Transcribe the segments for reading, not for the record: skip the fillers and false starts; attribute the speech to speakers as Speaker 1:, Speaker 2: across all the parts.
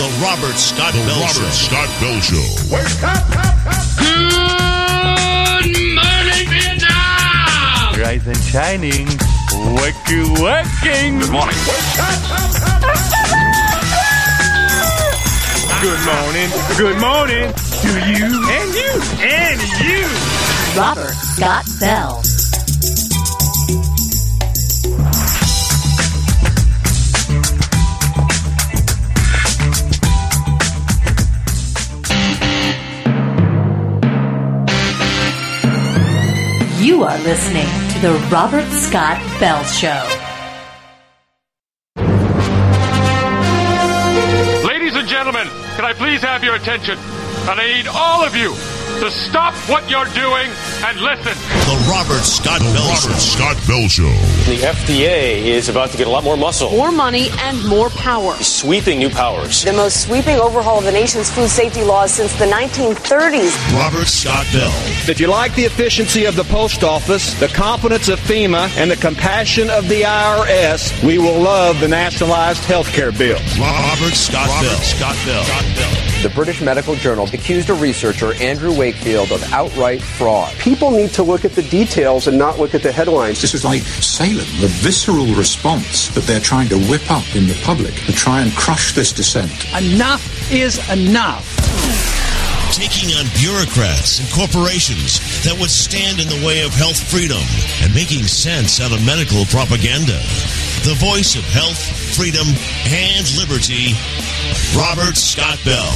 Speaker 1: The Robert Scott Bell Show. Scott Bell Show.
Speaker 2: Wake up!
Speaker 3: Good morning, Vietnam!
Speaker 4: Rise and shining. Working.
Speaker 3: Good morning.
Speaker 4: Good morning to you and you.
Speaker 5: Robert Scott Bell. You are listening to the Robert Scott Bell Show.
Speaker 6: Ladies and gentlemen, can I please have your attention? And I need all of you to stop what you're doing and listen.
Speaker 1: The Robert Scott Bell Show. Scott Bell Show.
Speaker 7: The FDA is about to get a lot more muscle.
Speaker 8: More money and more power.
Speaker 7: Sweeping new powers.
Speaker 8: The most sweeping overhaul of the nation's food safety laws since the 1930s.
Speaker 1: Robert Scott Bell.
Speaker 9: If you like the efficiency of the post office, the competence of FEMA, and the compassion of the IRS, we will love the nationalized health care bill.
Speaker 1: Robert Scott Bell. Scott Bell.
Speaker 10: The British Medical Journal accused a researcher, Andrew Wakefield, of outright fraud.
Speaker 11: People need to look at the details and not look at the headlines.
Speaker 12: This is like Salem, the visceral response that they're trying to whip up in the public to try and crush this dissent.
Speaker 13: Enough is enough.
Speaker 1: Taking on bureaucrats and corporations that would stand in the way of health freedom and making sense out of medical propaganda. The voice of health, freedom, and liberty, Robert Scott Bell.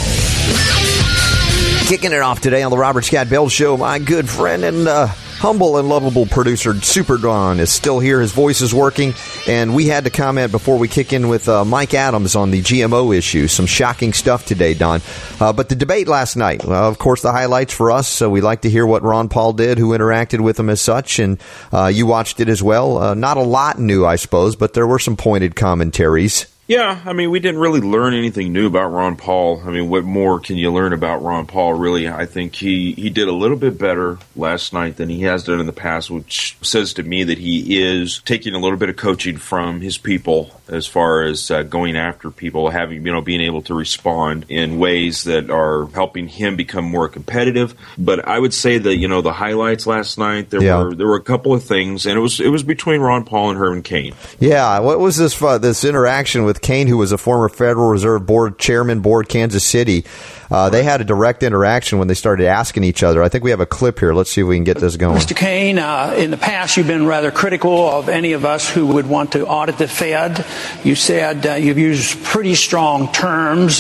Speaker 14: Kicking it off today on the Robert Scott Bell Show, my good friend and humble and lovable producer, Super Don, is still here. His voice is working, and we had to comment before we kick in with Mike Adams on the GMO issue. Some shocking stuff today, Don. But the debate last night, of course, the highlights for us, so we like to hear what Ron Paul did, who interacted with him as such, and you watched it as well. Not a lot new, I suppose, but there were some pointed commentaries.
Speaker 15: Yeah, I mean, we didn't really learn anything new about Ron Paul. I mean, what more can you learn about Ron Paul, really? I think he did a little bit better last night than he has done in the past, which says to me that he is taking a little bit of coaching from his people as far as going after people, having, being able to respond in ways that are helping him become more competitive. But I would say that, the highlights last night, there were a couple of things, and it was between Ron Paul and Herman Cain.
Speaker 14: Yeah, what was this interaction with Cain, who was a former Federal Reserve Board chairman, Kansas City? They had a direct interaction when they started asking each other. I think we have a clip here. Let's see if we can get this going.
Speaker 13: Mr. Cain, in the past you've been rather critical of any of us who would want to audit the Fed. You said you've used pretty strong terms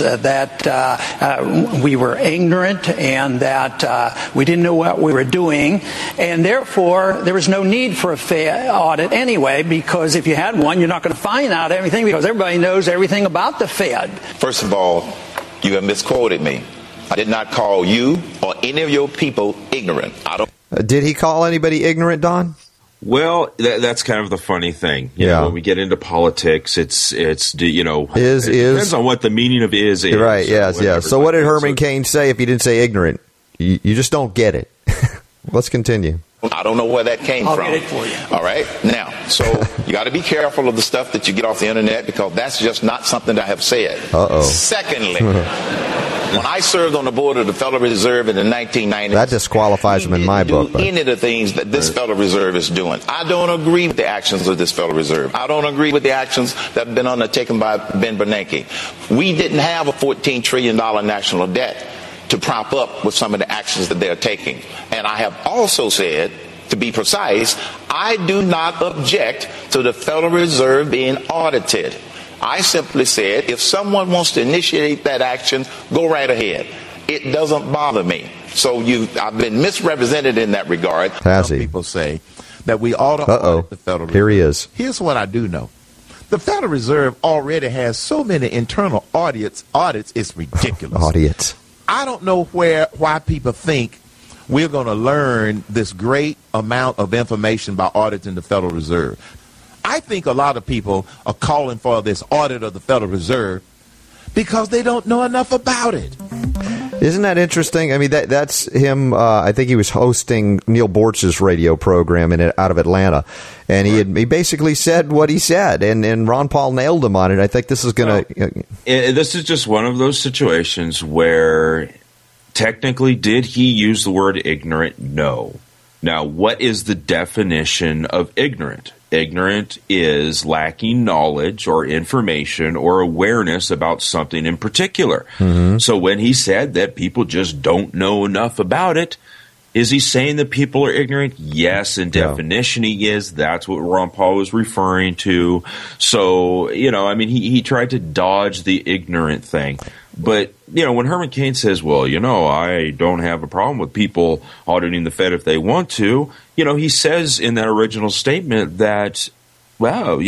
Speaker 13: that we were ignorant and that we didn't know what we were doing, and therefore there was no need for a Fed audit anyway, because if you had one, you're not going to find out everything because everybody knows everything about the Fed.
Speaker 16: First of all, you have misquoted me. I did not call you or any of your people ignorant.
Speaker 14: Did he call anybody ignorant, Don?
Speaker 15: Well, that's kind of the funny thing. You know, when we get into politics, it depends on what the meaning of is.
Speaker 14: Right, yes. So what did Herman Cain say if he didn't say ignorant? You just don't get it. Let's continue.
Speaker 16: I don't know where that came from.
Speaker 13: I'll get it for you.
Speaker 16: All right? Now, so you got to be careful of the stuff that you get off the internet, because that's just not something that I have said.
Speaker 14: Uh-oh.
Speaker 16: Secondly, when I served on the board of the Federal Reserve in the 1990s,
Speaker 14: that disqualifies him in my book.
Speaker 16: Any of the things that this Federal Reserve is doing, I don't agree with the actions of this Federal Reserve. I don't agree with the actions that have been undertaken by Ben Bernanke. We didn't have a $14 trillion national debt to prop up with some of the actions that they're taking. And I have also said, to be precise, I do not object to the Federal Reserve being audited. I simply said, if someone wants to initiate that action, go right ahead. It doesn't bother me. So I've been misrepresented in that regard.
Speaker 14: Has he?
Speaker 17: People say that we ought to audit the Federal Reserve.
Speaker 14: Here he is.
Speaker 17: Here's what I do know. The Federal Reserve already has so many internal audits, it's ridiculous.
Speaker 14: Audits.
Speaker 17: I don't know why people think we're going to learn this great amount of information by auditing the Federal Reserve. I think a lot of people are calling for this audit of the Federal Reserve because they don't know enough about it.
Speaker 14: Isn't that interesting? I mean, that's him. I think he was hosting Neil Bortz's radio program out of Atlanta, and he basically said what he said, and Ron Paul nailed him on it. I think this is going to.
Speaker 15: This is just one of those situations where technically, did he use the word ignorant? No. Now, what is the definition of ignorant? Ignorant is lacking knowledge or information or awareness about something in particular. Mm-hmm. So when he said that people just don't know enough about it, is he saying that people are ignorant? Yes, in definition he is. That's what Ron Paul was referring to. So, I mean, he tried to dodge the ignorant thing. But, when Herman Cain says, well, I don't have a problem with people auditing the Fed if they want to, he says in that original statement that, wow,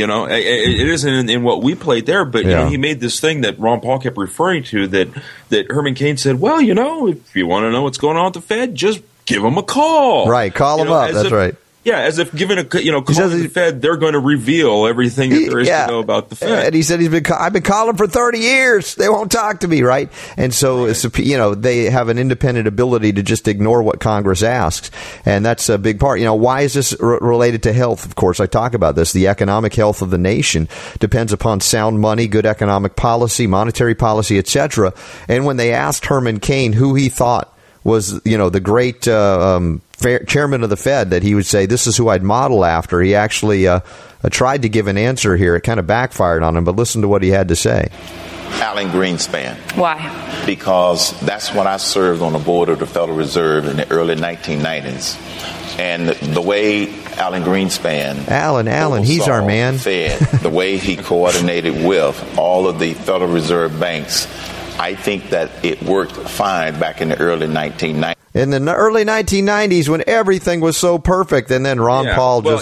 Speaker 15: it isn't in what we played there, but, he made this thing that Ron Paul kept referring to that Herman Cain said, well, if you want to know what's going on with the Fed, just give them a call.
Speaker 14: Right, call them up, that's right.
Speaker 15: Yeah, as if giving calling the Fed, they're going to reveal everything that there is to know about the Fed.
Speaker 14: And he said I've been calling for 30 years. They won't talk to me, right? And so, they have an independent ability to just ignore what Congress asks, and that's a big part. Why is this related to health? Of course, I talk about this. The economic health of the nation depends upon sound money, good economic policy, monetary policy, etc. And when they asked Herman Cain who he thought was, the great chairman of the Fed, that he would say, this is who I'd model after, he actually tried to give an answer here. It kind of backfired on him, but listen to what he had to say.
Speaker 16: Alan Greenspan.
Speaker 2: Why?
Speaker 16: Because that's when I served on the board of the Federal Reserve in the early 1990s. And the way Alan Greenspan...
Speaker 14: Alan, he's our man.
Speaker 16: Fed, the way he coordinated with all of the Federal Reserve banks, I think that it worked fine back in the early 1990s.
Speaker 14: In the early 1990s, when everything was so perfect, and then Ron Paul just...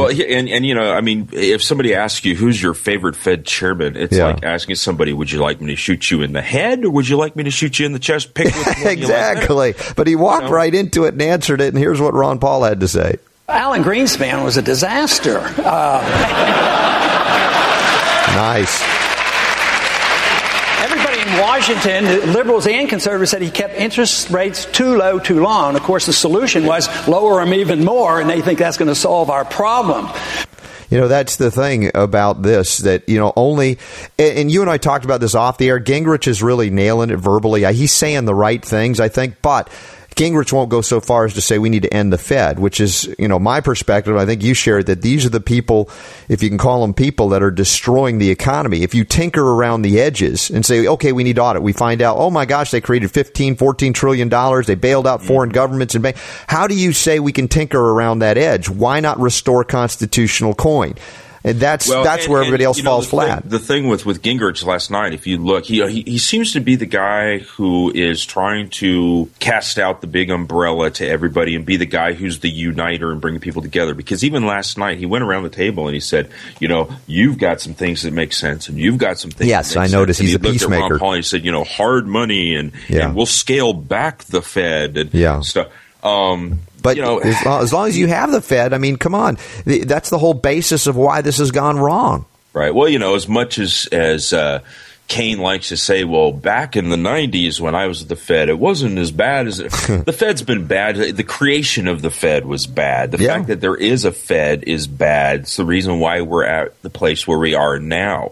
Speaker 15: I mean, if somebody asks you who's your favorite Fed chairman, it's like asking somebody, would you like me to shoot you in the head, or would you like me to shoot you in the chest? Pick which one
Speaker 14: exactly.
Speaker 15: You like.
Speaker 14: But he walked right into it and answered it, and here's what Ron Paul had to say.
Speaker 13: Alan Greenspan was a disaster.
Speaker 14: Nice.
Speaker 13: Washington, liberals and conservatives said he kept interest rates too low, too long. Of course, the solution was lower them even more, and they think that's going to solve our problem.
Speaker 14: That's the thing about this, that, only, and you and I talked about this off the air, Gingrich is really nailing it verbally. He's saying the right things, I think, but Gingrich won't go so far as to say we need to end the Fed, which is, my perspective. I think you shared that these are the people, if you can call them people, that are destroying the economy. If you tinker around the edges and say, okay, we need audit, we find out, oh my gosh, they created $14 trillion. They bailed out foreign governments and banks. How do you say we can tinker around that edge? Why not restore constitutional coin? And that's where everybody else falls flat.
Speaker 15: The thing with Gingrich last night, if you look, he seems to be the guy who is trying to cast out the big umbrella to everybody and be the guy who's the uniter and bringing people together. Because even last night, he went around the table and he said, you've got some things that make sense, and you've got some things.
Speaker 14: Yes,
Speaker 15: that make
Speaker 14: I noticed
Speaker 15: sense.
Speaker 14: he's a peacemaker.
Speaker 15: At Ron Paul and he said, hard money and we'll scale back the Fed and stuff.
Speaker 14: But as long as you have the Fed, I mean, come on. That's the whole basis of why this has gone wrong.
Speaker 15: Right. Well, as much as Cain likes to say, well, back in the 90s when I was at the Fed, it wasn't as bad as the Fed's been bad. The creation of the Fed was bad. The fact that there is a Fed is bad. It's the reason why we're at the place where we are now.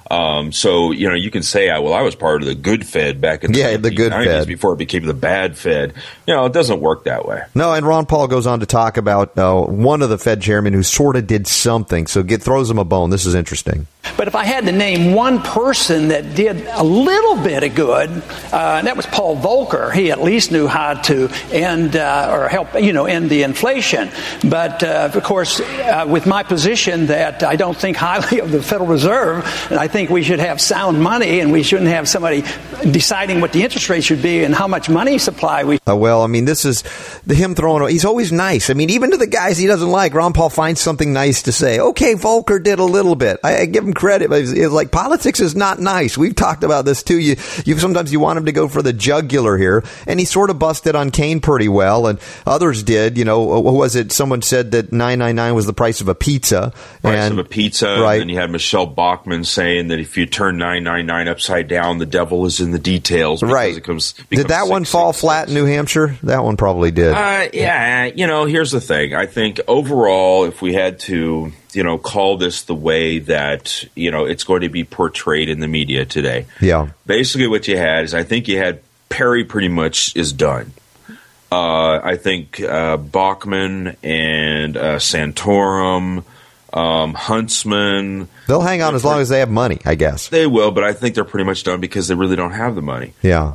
Speaker 15: So, you can say, I was part of the good Fed back in the
Speaker 14: good
Speaker 15: 90s
Speaker 14: Fed
Speaker 15: before it became the bad Fed. It doesn't work that way.
Speaker 14: No, and Ron Paul goes on to talk about one of the Fed chairmen who sort of did something. So throws him a bone. This is interesting.
Speaker 13: But if I had to name one person that did a little bit of good, and that was Paul Volcker. He at least knew how to end or help, end the inflation. But, of course, with my position that I don't think highly of the Federal Reserve, and I think we should have sound money, and we shouldn't have somebody deciding what the interest rate should be and how much money supply we.
Speaker 14: Well, I mean, this is him throwing. He's always nice. I mean, even to the guys he doesn't like, Ron Paul finds something nice to say. Okay, Volcker did a little bit. I give him credit, but it's like politics is not nice. We've talked about this too. You sometimes you want him to go for the jugular here, and he sort of busted on Cain pretty well, and others did. What was it? Someone said that $9.99 was the price of a pizza.
Speaker 15: Right. And then you had Michelle Bachmann saying that if you turn 999 upside down, the devil is in the details.
Speaker 14: Right. Did that one fall flat in New Hampshire? That one probably did.
Speaker 15: Yeah. Here's the thing. I think overall, if we had to, call this the way that, it's going to be portrayed in the media today.
Speaker 14: Yeah.
Speaker 15: Basically what you had is I think you had Perry pretty much is done. I think Bachmann and Santorum, Huntsman.
Speaker 14: They'll hang on as long as they have money, I guess.
Speaker 15: They will, but I think they're pretty much done because they really don't have the money.
Speaker 14: Yeah.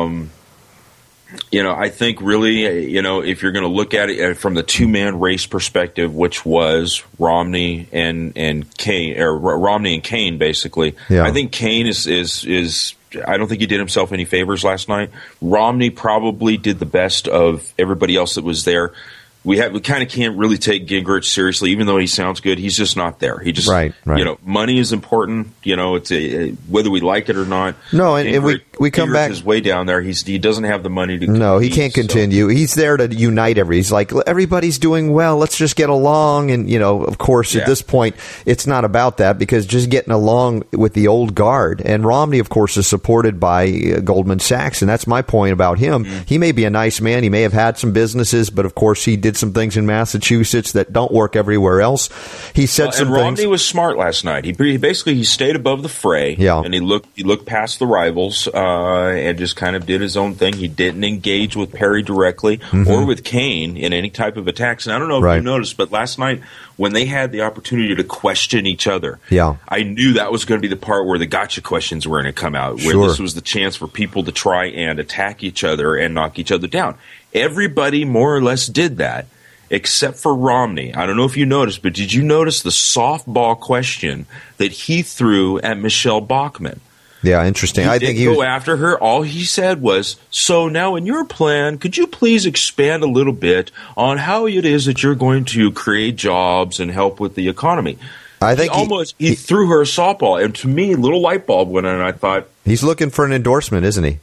Speaker 15: I think really, if you're going to look at it from the two-man race perspective, which was Romney and Kane, or Romney and Kane, basically.
Speaker 14: Yeah.
Speaker 15: I think Kane is. I don't think he did himself any favors last night. Romney probably did the best of everybody else that was there. We kind of can't really take Gingrich seriously, even though he sounds good. He's just not there. He just,
Speaker 14: right.
Speaker 15: Money is important. It's whether we like it or not.
Speaker 14: No, and we come
Speaker 15: Gingrich
Speaker 14: back.
Speaker 15: is way down there. He doesn't have the money to.
Speaker 14: No, he can't continue. He's there to unite everybody. He's like, everybody's doing well. Let's just get along. And of course, at this point, it's not about that because just getting along with the old guard. And Romney, of course, is supported by Goldman Sachs, and that's my point about him. Mm-hmm. He may be a nice man. He may have had some businesses, but of course, he did some things in Massachusetts that don't work everywhere else. He said some things.
Speaker 15: And Romney was smart last night. He basically stayed above the fray, and he looked past the rivals and just kind of did his own thing. He didn't engage with Perry directly or with Kane in any type of attacks. And I don't know if you noticed, but last night when they had the opportunity to question each other, I knew that was going to be the part where the gotcha questions were going to come out, where this was the chance for people to try and attack each other and knock each other down. Everybody more or less did that. Except for Romney. I don't know if you noticed, but did you notice the softball question that he threw at Michelle Bachmann?
Speaker 14: Yeah, interesting.
Speaker 15: I think he didn't go after her. All he said was, so now in your plan, could you please expand a little bit on how it is that you're going to create jobs and help with the economy?
Speaker 14: I think
Speaker 15: he threw her a softball, and to me, a little light bulb went on, and I thought...
Speaker 14: He's looking for an endorsement, isn't he?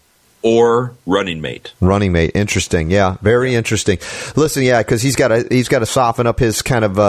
Speaker 15: Or running mate.
Speaker 14: Running mate. Interesting. Yeah, very interesting. Listen, because he's got to soften up his kind of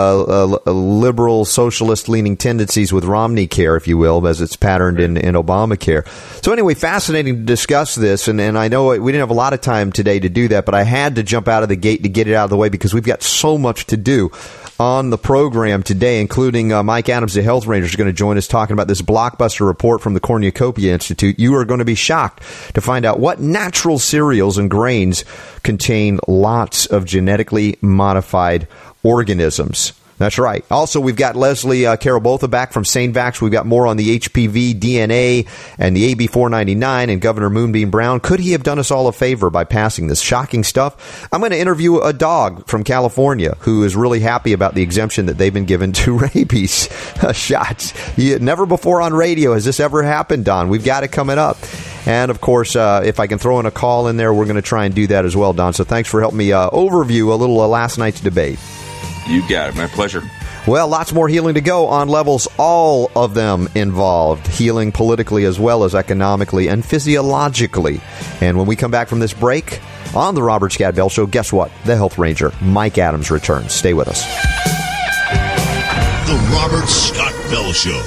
Speaker 14: liberal socialist leaning tendencies with Romney care, if you will, as it's patterned in Obamacare. So anyway, fascinating to discuss this, and I know we didn't have a lot of time today to do that, but I had to jump out of the gate to get it out of the way because we've got so much to do on the program today, including Mike Adams, the health ranger, is going to join us talking about this blockbuster report from the Cornucopia Institute. You are going to be shocked to find out what natural cereals and grains contain lots of genetically modified organisms. That's right. Also, we've got Leslie Carabotha back from SaneVax. We've got more on the HPV, DNA, and the AB 499 and Governor Moonbeam Brown. Could he have done us all a favor by passing this shocking stuff? I'm going to interview a dog from California who is really happy about the exemption that they've been given to rabies shots. Never before on radio has this ever happened, Don. We've got it coming up. And, of course, if I can throw in a call in there, we're going to try and do that as well, Don. So thanks for helping me overview a little last night's debate.
Speaker 15: You got it. My pleasure.
Speaker 14: Well, lots more healing to go on levels, all of them involved. Healing politically as well as economically and physiologically. And when we come back from this break on the Robert Scott Bell Show, guess what? The Health Ranger, Mike Adams, returns. Stay with us.
Speaker 1: The Robert Scott Bell Show.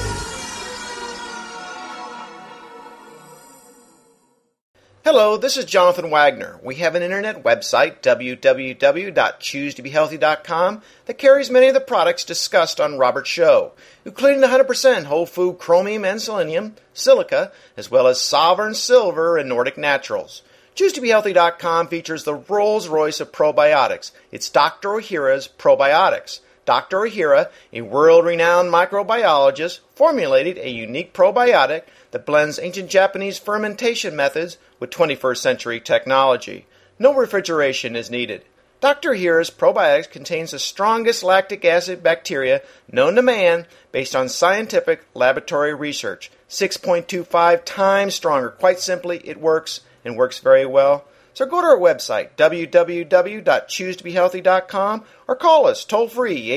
Speaker 2: Hello, this is Jonathan Wagner. We have an internet website, www.choosetobehealthy.com, that carries many of the products discussed on Robert's show, including 100% whole food chromium and selenium, silica, as well as Sovereign Silver and Nordic Naturals. ChooseToBeHealthy.com features the Rolls-Royce of probiotics. It's Dr. Ohhira's Probiotics. Dr. Ohhira, a world-renowned microbiologist, formulated a unique probiotic that blends ancient Japanese fermentation methods with 21st century technology. No refrigeration is needed. Dr. Ohhira's probiotics contains the strongest lactic acid bacteria known to man based on scientific laboratory research. 6.25 times stronger. Quite simply, it works and works very well. So go to our website, www.choosetobehealthy.com, or call us toll-free,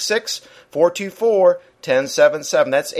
Speaker 2: 866-424-1077. That's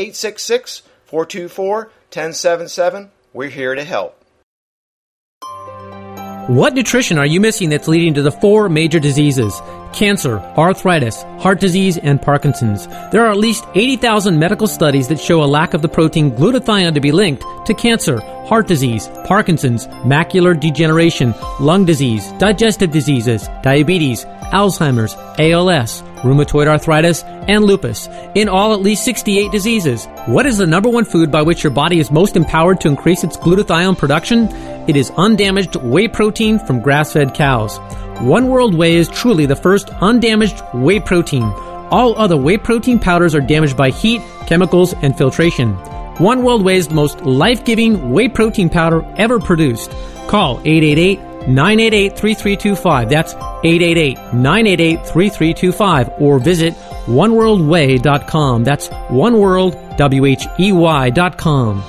Speaker 2: 866-424-1077. We're here to help.
Speaker 18: What nutrition are you missing that's leading to the 4 major diseases? cancer, arthritis, heart disease, and Parkinson's. There are at least 80,000 medical studies that show a lack of the protein glutathione to be linked to cancer, heart disease, Parkinson's, macular degeneration, lung disease, digestive diseases, diabetes, Alzheimer's, ALS, rheumatoid arthritis, and lupus. In all, at least 68 diseases. What is the number one food by which your body is most empowered to increase its glutathione production? It is undamaged whey protein from grass-fed cows. One World Whey is truly the first undamaged whey protein. All other whey protein powders are damaged by heat, chemicals, and filtration. One World Whey is the most life-giving whey protein powder ever produced. Call 888-988-3325. That's 888-988-3325. Or visit oneworldwhey.com. That's oneworldwhey.com.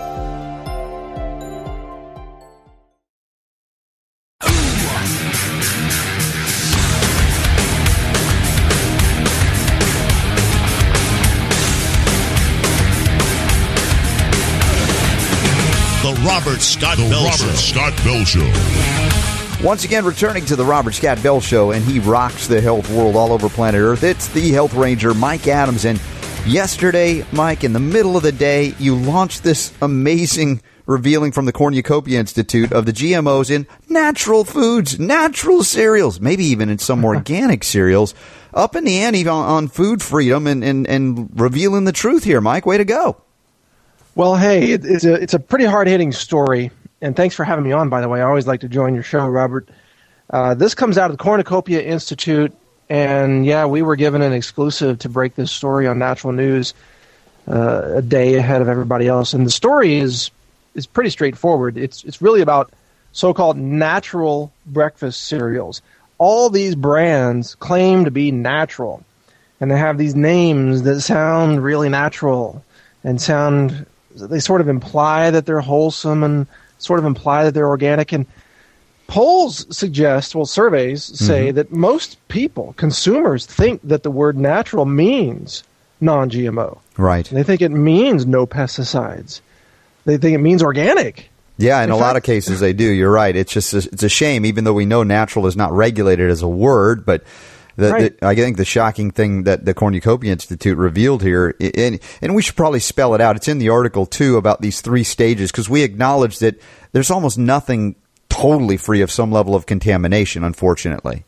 Speaker 1: Robert Scott Bell Show.
Speaker 14: Once again, returning to the Robert Scott Bell Show, and he rocks the health world all over planet Earth. It's the Health Ranger, Mike Adams. And yesterday, Mike, in the middle of the day, you launched this amazing revealing from the Cornucopia Institute of the GMOs in natural foods, natural cereals, maybe even in some organic cereals. Up in the ante on food freedom and revealing the truth here, Mike. Way to go.
Speaker 19: Well, hey, it's a pretty hard-hitting story, and thanks for having me on, by the way. I always like to join your show, Robert. This comes out of the Cornucopia Institute, and, yeah, we were given an exclusive to break this story on Natural News a day ahead of everybody else. And the story is pretty straightforward. It's really about so-called natural breakfast cereals. All these brands claim to be natural, and they have these names that sound really natural and they sort of imply that they're wholesome and sort of imply that they're organic. And polls suggest, surveys say that most people, consumers, think that the word natural means non-GMO.
Speaker 14: Right.
Speaker 19: They think it means no pesticides. They think it means organic.
Speaker 14: Yeah, in a lot of cases they do. You're right. It's a shame, even though we know natural is not regulated as a word, but I think the shocking thing that the Cornucopia Institute revealed here, and we should probably spell it out. It's in the article, too, about these 3 stages, because we acknowledge that there's almost nothing totally free of some level of contamination, unfortunately.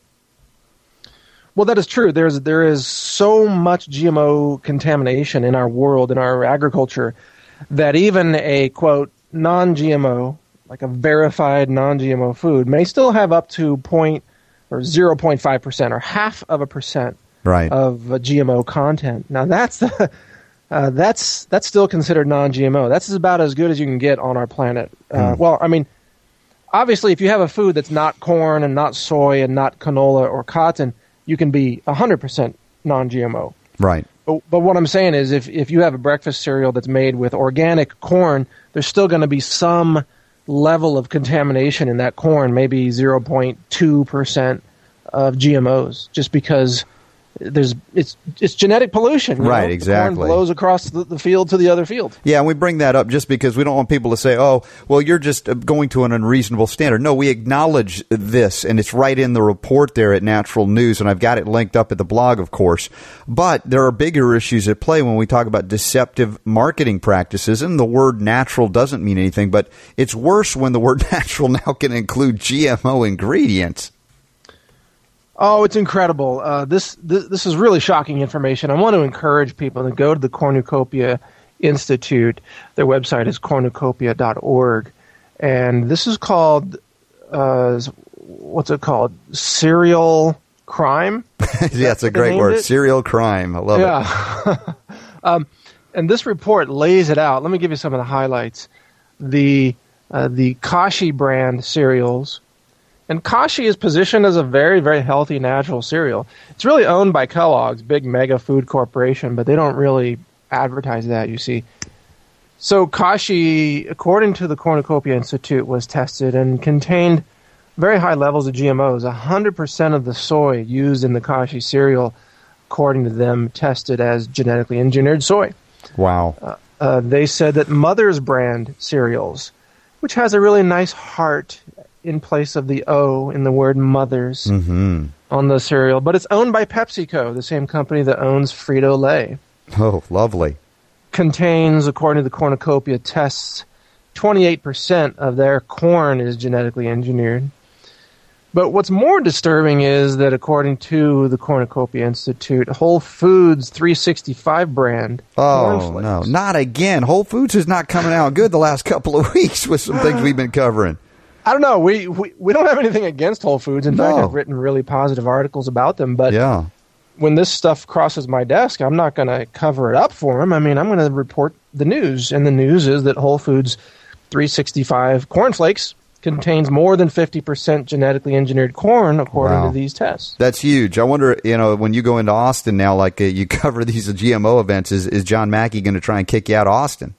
Speaker 19: Well, that is true. There is so much GMO contamination in our world, in our agriculture, that even a, quote, non-GMO, like a verified non-GMO food, may still have up to 0.5% or half of a percent of GMO content. Now that's still considered non-GMO. That's about as good as you can get on our planet. Well, I mean, obviously, if you have a food that's not corn and not soy and not canola or cotton, you can be 100% non-GMO.
Speaker 14: Right.
Speaker 19: But what I'm saying is, if you have a breakfast cereal that's made with organic corn, there's still going to be some level of contamination in that corn, maybe 0.2% of GMOs, just because it's genetic pollution.
Speaker 14: Right, exactly.
Speaker 19: The corn blows across the field to the other field.
Speaker 14: Yeah, and we bring that up just because we don't want people to say, oh, well, you're just going to an unreasonable standard. No, we acknowledge this, and it's right in the report there at Natural News, and I've got it linked up at the blog, of course. But there are bigger issues at play when we talk about deceptive marketing practices, and the word natural doesn't mean anything, but it's worse when the word natural now can include GMO ingredients.
Speaker 19: Oh, it's incredible. This is really shocking information. I want to encourage people to go to the Cornucopia Institute. Their website is cornucopia.org. And this is called, what's it called? Cereal crime?
Speaker 14: Yeah, it's a great word. Cereal crime. I love
Speaker 19: it. And this report lays it out. Let me give you some of the highlights. The Kashi brand cereals. And Kashi is positioned as a very, very healthy natural cereal. It's really owned by Kellogg's, big mega food corporation, but they don't really advertise that, you see. So Kashi, according to the Cornucopia Institute, was tested and contained very high levels of GMOs. 100% of the soy used in the Kashi cereal, according to them, tested as genetically engineered soy.
Speaker 14: Wow.
Speaker 19: They said that Mother's brand cereals, which has a really nice heart in place of the O in the word Mother's, on the cereal, but it's owned by PepsiCo, the same company that owns Frito-Lay.
Speaker 14: Oh, lovely.
Speaker 19: Contains, according to the Cornucopia tests, 28% of their corn is genetically engineered. But what's more disturbing is that according to the Cornucopia Institute, Whole Foods 365 brand.
Speaker 14: Oh, no, not again. Whole Foods is not coming out good the last couple of weeks with some things we've been covering.
Speaker 19: I don't know. We don't have anything against Whole Foods. In fact, I've written really positive articles about them. But when this stuff crosses my desk, I'm not going to cover it up for them. I mean, I'm going to report the news. And the news is that Whole Foods 365 cornflakes contains more than 50% genetically engineered corn, according to these tests.
Speaker 14: That's huge. I wonder, when you go into Austin now, like you cover these GMO events, is John Mackey going to try and kick you out of Austin?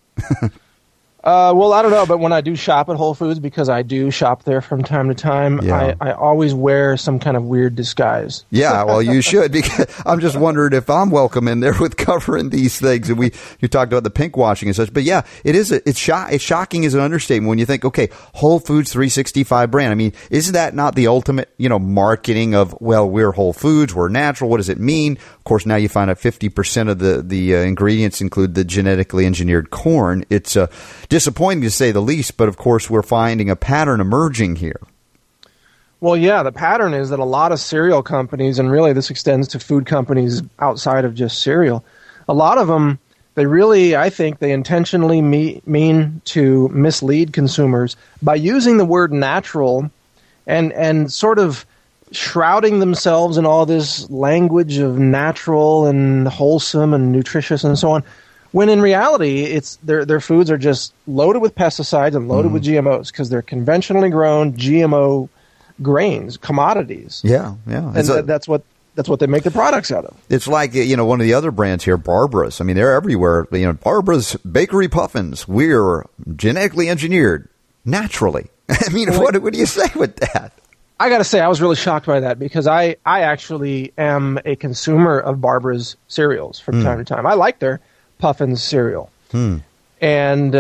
Speaker 19: Well, I don't know, but when I do shop at Whole Foods, because I do shop there from time to time, I always wear some kind of weird disguise.
Speaker 14: Yeah, well, you should, because I'm just wondering if I'm welcome in there with covering these things. And you talked about the pink washing and such, but yeah, it's shocking as an understatement when you think, okay, Whole Foods 365 brand. I mean, isn't that not the ultimate, marketing of, well, we're Whole Foods, we're natural. What does it mean? Of course, now you find out 50% of the ingredients include the genetically engineered corn. It's disappointing to say the least, but of course we're finding a pattern emerging here.
Speaker 19: Well, yeah, the pattern is that a lot of cereal companies, and really this extends to food companies outside of just cereal, a lot of them, I think they intentionally mean to mislead consumers by using the word natural and sort of shrouding themselves in all this language of natural and wholesome and nutritious and so on. When in reality, it's their foods are just loaded with pesticides and loaded with GMOs because they're conventionally grown GMO grains, commodities.
Speaker 14: Yeah.
Speaker 19: And that's what they make the products out of.
Speaker 14: It's like, one of the other brands here, Barbara's. I mean, they're everywhere. Barbara's Bakery Puffins. We're genetically engineered naturally. I mean, what do you say with that?
Speaker 19: I got to say, I was really shocked by that because I actually am a consumer of Barbara's cereals from time to time. I like their Puffins cereal. And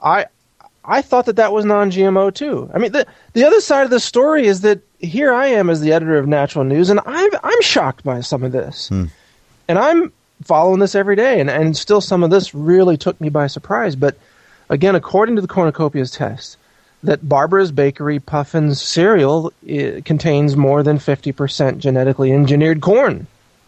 Speaker 19: I thought that was non-GMO too. I mean, the other side of the story is that here I am as the editor of Natural News, and I'm shocked by some of this. And I'm following this every day, and still some of this really took me by surprise. But again, according to the Cornucopia's test, that Barbara's Bakery Puffins cereal contains more than 50% genetically engineered corn.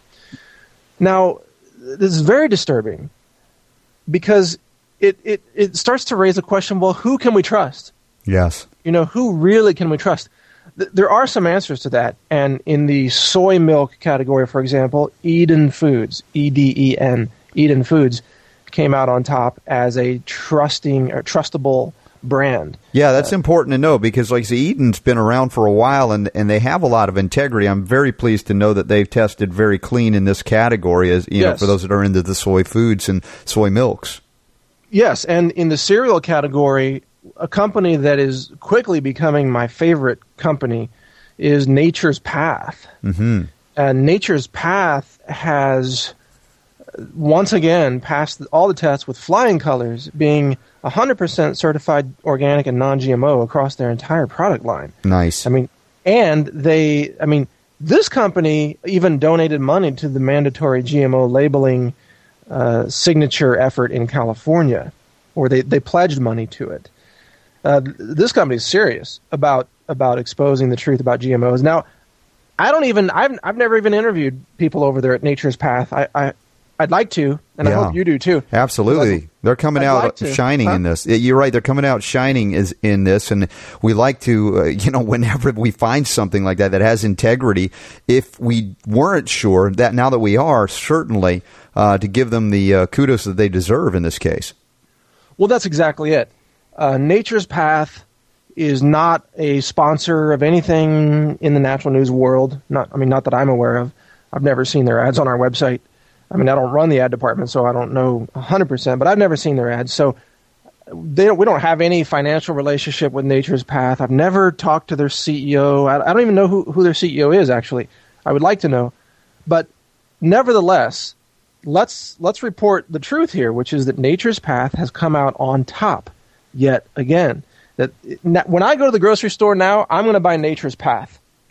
Speaker 19: Now, this is very disturbing because it starts to raise a question, well, who can we trust?
Speaker 14: Yes.
Speaker 19: Who really can we trust? There are some answers to that. And in the soy milk category, for example, Eden Foods, EDEN, Eden Foods, came out on top as a trustable brand.
Speaker 14: Yeah, that's important to know because, like I say, Eden's been around for a while and they have a lot of integrity. I'm very pleased to know that they've tested very clean in this category, as for those that are into the soy foods and soy milks.
Speaker 19: Yes, and in the cereal category, a company that is quickly becoming my favorite company is Nature's Path. Mm-hmm. And Nature's Path has once again passed all the tests with flying colors, being 100% certified organic and non-GMO across their entire product line.
Speaker 14: Nice.
Speaker 19: This company even donated money to the mandatory GMO labeling signature effort in California, or they pledged money to it. This company is serious about exposing the truth about GMOs. Now, I've never even interviewed people over there at Nature's Path. I'd like to, and I hope you do too.
Speaker 14: Absolutely. They're coming out shining in this. You're right. They're coming out shining in this, and we like to, whenever we find something like that has integrity, if we weren't sure, that now that we are, certainly to give them the kudos that they deserve in this case.
Speaker 19: Well, that's exactly it. Nature's Path is not a sponsor of anything in the natural news world. Not that I'm aware of. I've never seen their ads on our website. I don't run the ad department, so I don't know 100%, but I've never seen their ads. So we don't have any financial relationship with Nature's Path. I've never talked to their CEO. I don't even know who their CEO is, actually. I would like to know. But nevertheless, let's report the truth here, which is that Nature's Path has come out on top yet again. That when I go to the grocery store now, I'm going to buy Nature's Path.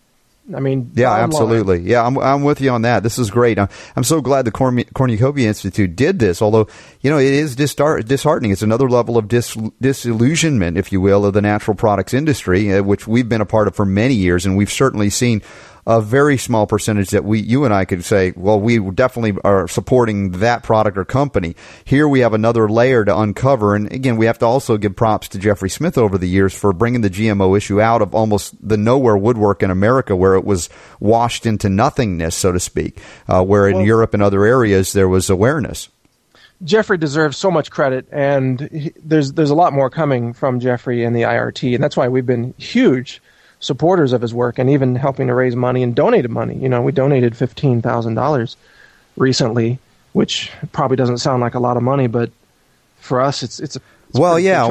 Speaker 19: I mean,
Speaker 14: yeah, absolutely. Yeah, I'm with you on that. This is great. I'm so glad the Cornucopia Institute did this, although, it is disheartening. It's another level of disillusionment, if you will, of the natural products industry, which we've been a part of for many years, and we've certainly seen a very small percentage that you and I could say, well, we definitely are supporting that product or company. Here we have another layer to uncover. And again, we have to also give props to Jeffrey Smith over the years for bringing the GMO issue out of almost the nowhere woodwork in America, where it was washed into nothingness, so to speak, where in Europe and other areas there was awareness.
Speaker 19: Jeffrey deserves so much credit, and there's a lot more coming from Jeffrey and the IRT, and that's why we've been huge supporters of his work and even helping to raise money and donated money. We donated $15,000 recently, which probably doesn't sound like a lot of money, but for us, it's well, yeah.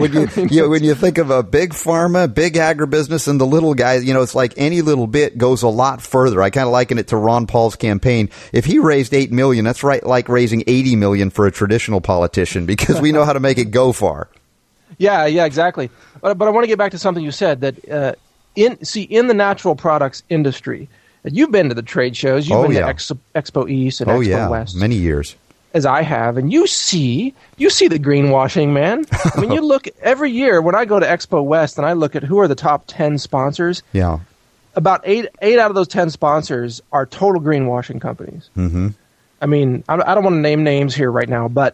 Speaker 19: When you think of a big pharma, big agribusiness, and the little guys, it's like any little bit goes a lot further. I kind of liken it to Ron Paul's campaign. If he raised $8 million, that's right, like raising $80 million for a traditional politician, because we know how to make it go far. Yeah, exactly. But I want to get back to something you said that. In the natural products industry, you've been to the trade shows, you've been to Expo East and Expo West,
Speaker 14: many years,
Speaker 19: as I have, and you see the greenwashing, man. I mean, you look every year when I go to Expo West and I look at who are the top 10 sponsors.
Speaker 14: Yeah,
Speaker 19: about eight out of those 10 sponsors are total greenwashing companies.
Speaker 14: Mm-hmm.
Speaker 19: I mean, I don't want to name names here right now, but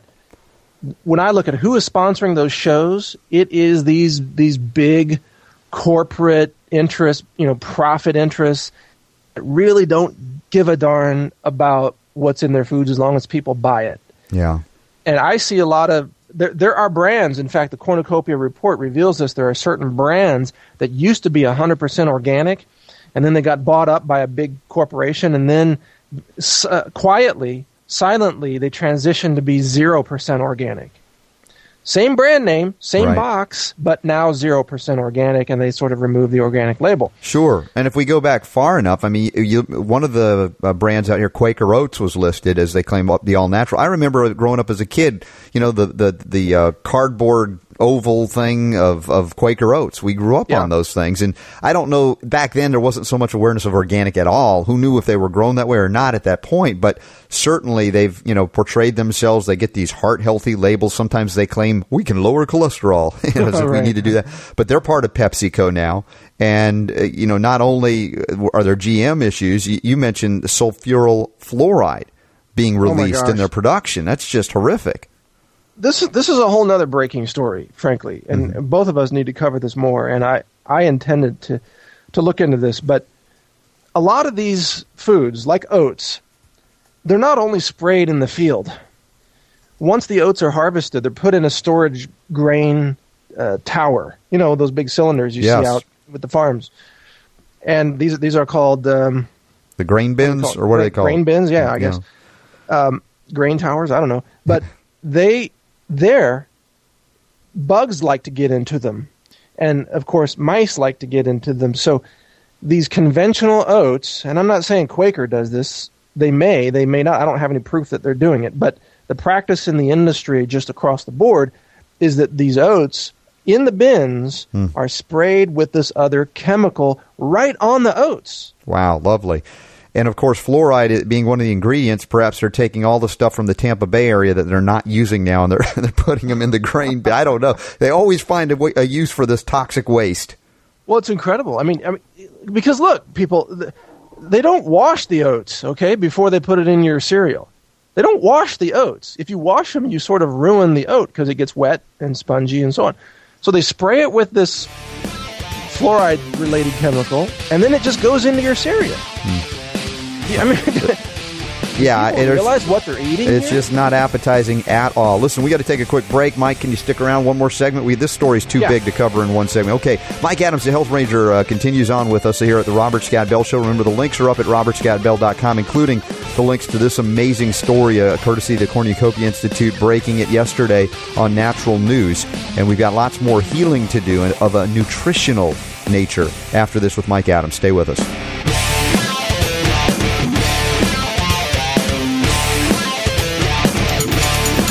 Speaker 19: when I look at who is sponsoring those shows, it is these big corporate interests, profit interests that really don't give a darn about what's in their foods as long as people buy it.
Speaker 14: Yeah.
Speaker 19: And I see a lot of, there are brands, in fact, the Cornucopia report reveals this, there are certain brands that used to be 100% organic, and then they got bought up by a big corporation, and then quietly, silently, they transitioned to be 0% organic. Same brand name, same box, but now 0% organic, and they sort of remove the organic label.
Speaker 14: Sure. And if we go back far enough, I mean, one of the brands out here, Quaker Oats, was listed as they claim the all-natural. I remember growing up as a kid, the cardboard oval thing of Quaker Oats. We grew up on those things. And I don't know, back then there wasn't so much awareness of organic at all. Who knew if they were grown that way or not at that point? But certainly they've, portrayed themselves. They get these heart-healthy labels. Sometimes they claim we can lower cholesterol, as if we need to do that. But they're part of PepsiCo now. And, not only are there GM issues, you mentioned sulfuryl fluoride being released in their production. That's just horrific.
Speaker 19: This is a whole nother breaking story, frankly, and both of us need to cover this more. And I intended to look into this, but a lot of these foods, like oats, they're not only sprayed in the field. Once the oats are harvested, they're put in a storage grain tower. Those big cylinders you see out with the farms, and these are called the
Speaker 14: grain bins, or what are they called?
Speaker 19: Grain bins, yeah, I guess. Grain towers, I don't know, but bugs like to get into them. And, of course, mice like to get into them. So these conventional oats, and I'm not saying Quaker does this. They may not. I don't have any proof that they're doing it. But the practice in the industry just across the board is that these oats in the bins are sprayed with this other chemical right on the oats.
Speaker 14: Wow, lovely. And, of course, fluoride being one of the ingredients, perhaps they're taking all the stuff from the Tampa Bay area that they're not using now, and they're putting them in the grain. I don't know. They always find a use for this toxic waste.
Speaker 19: Well, it's incredible. I mean, because, look, people, they don't wash the oats, okay, before they put it in your cereal. They don't wash the oats. If you wash them, you sort of ruin the oat because it gets wet and spongy and so on. So they spray it with this fluoride-related chemical, and then it just goes into your cereal. Yeah, I mean, realize what they're eating.
Speaker 14: It's just not appetizing at all. Listen, we got to take a quick break. Mike, can you stick around one more segment? This story's too big to cover in one segment. Okay, Mike Adams, the Health Ranger, continues on with us here at the Robert Scott Bell Show. Remember, the links are up at robertscottbell.com, including the links to this amazing story, courtesy of the Cornucopia Institute, breaking it yesterday on Natural News. And we've got lots more healing to do of a nutritional nature after this with Mike Adams. Stay with us.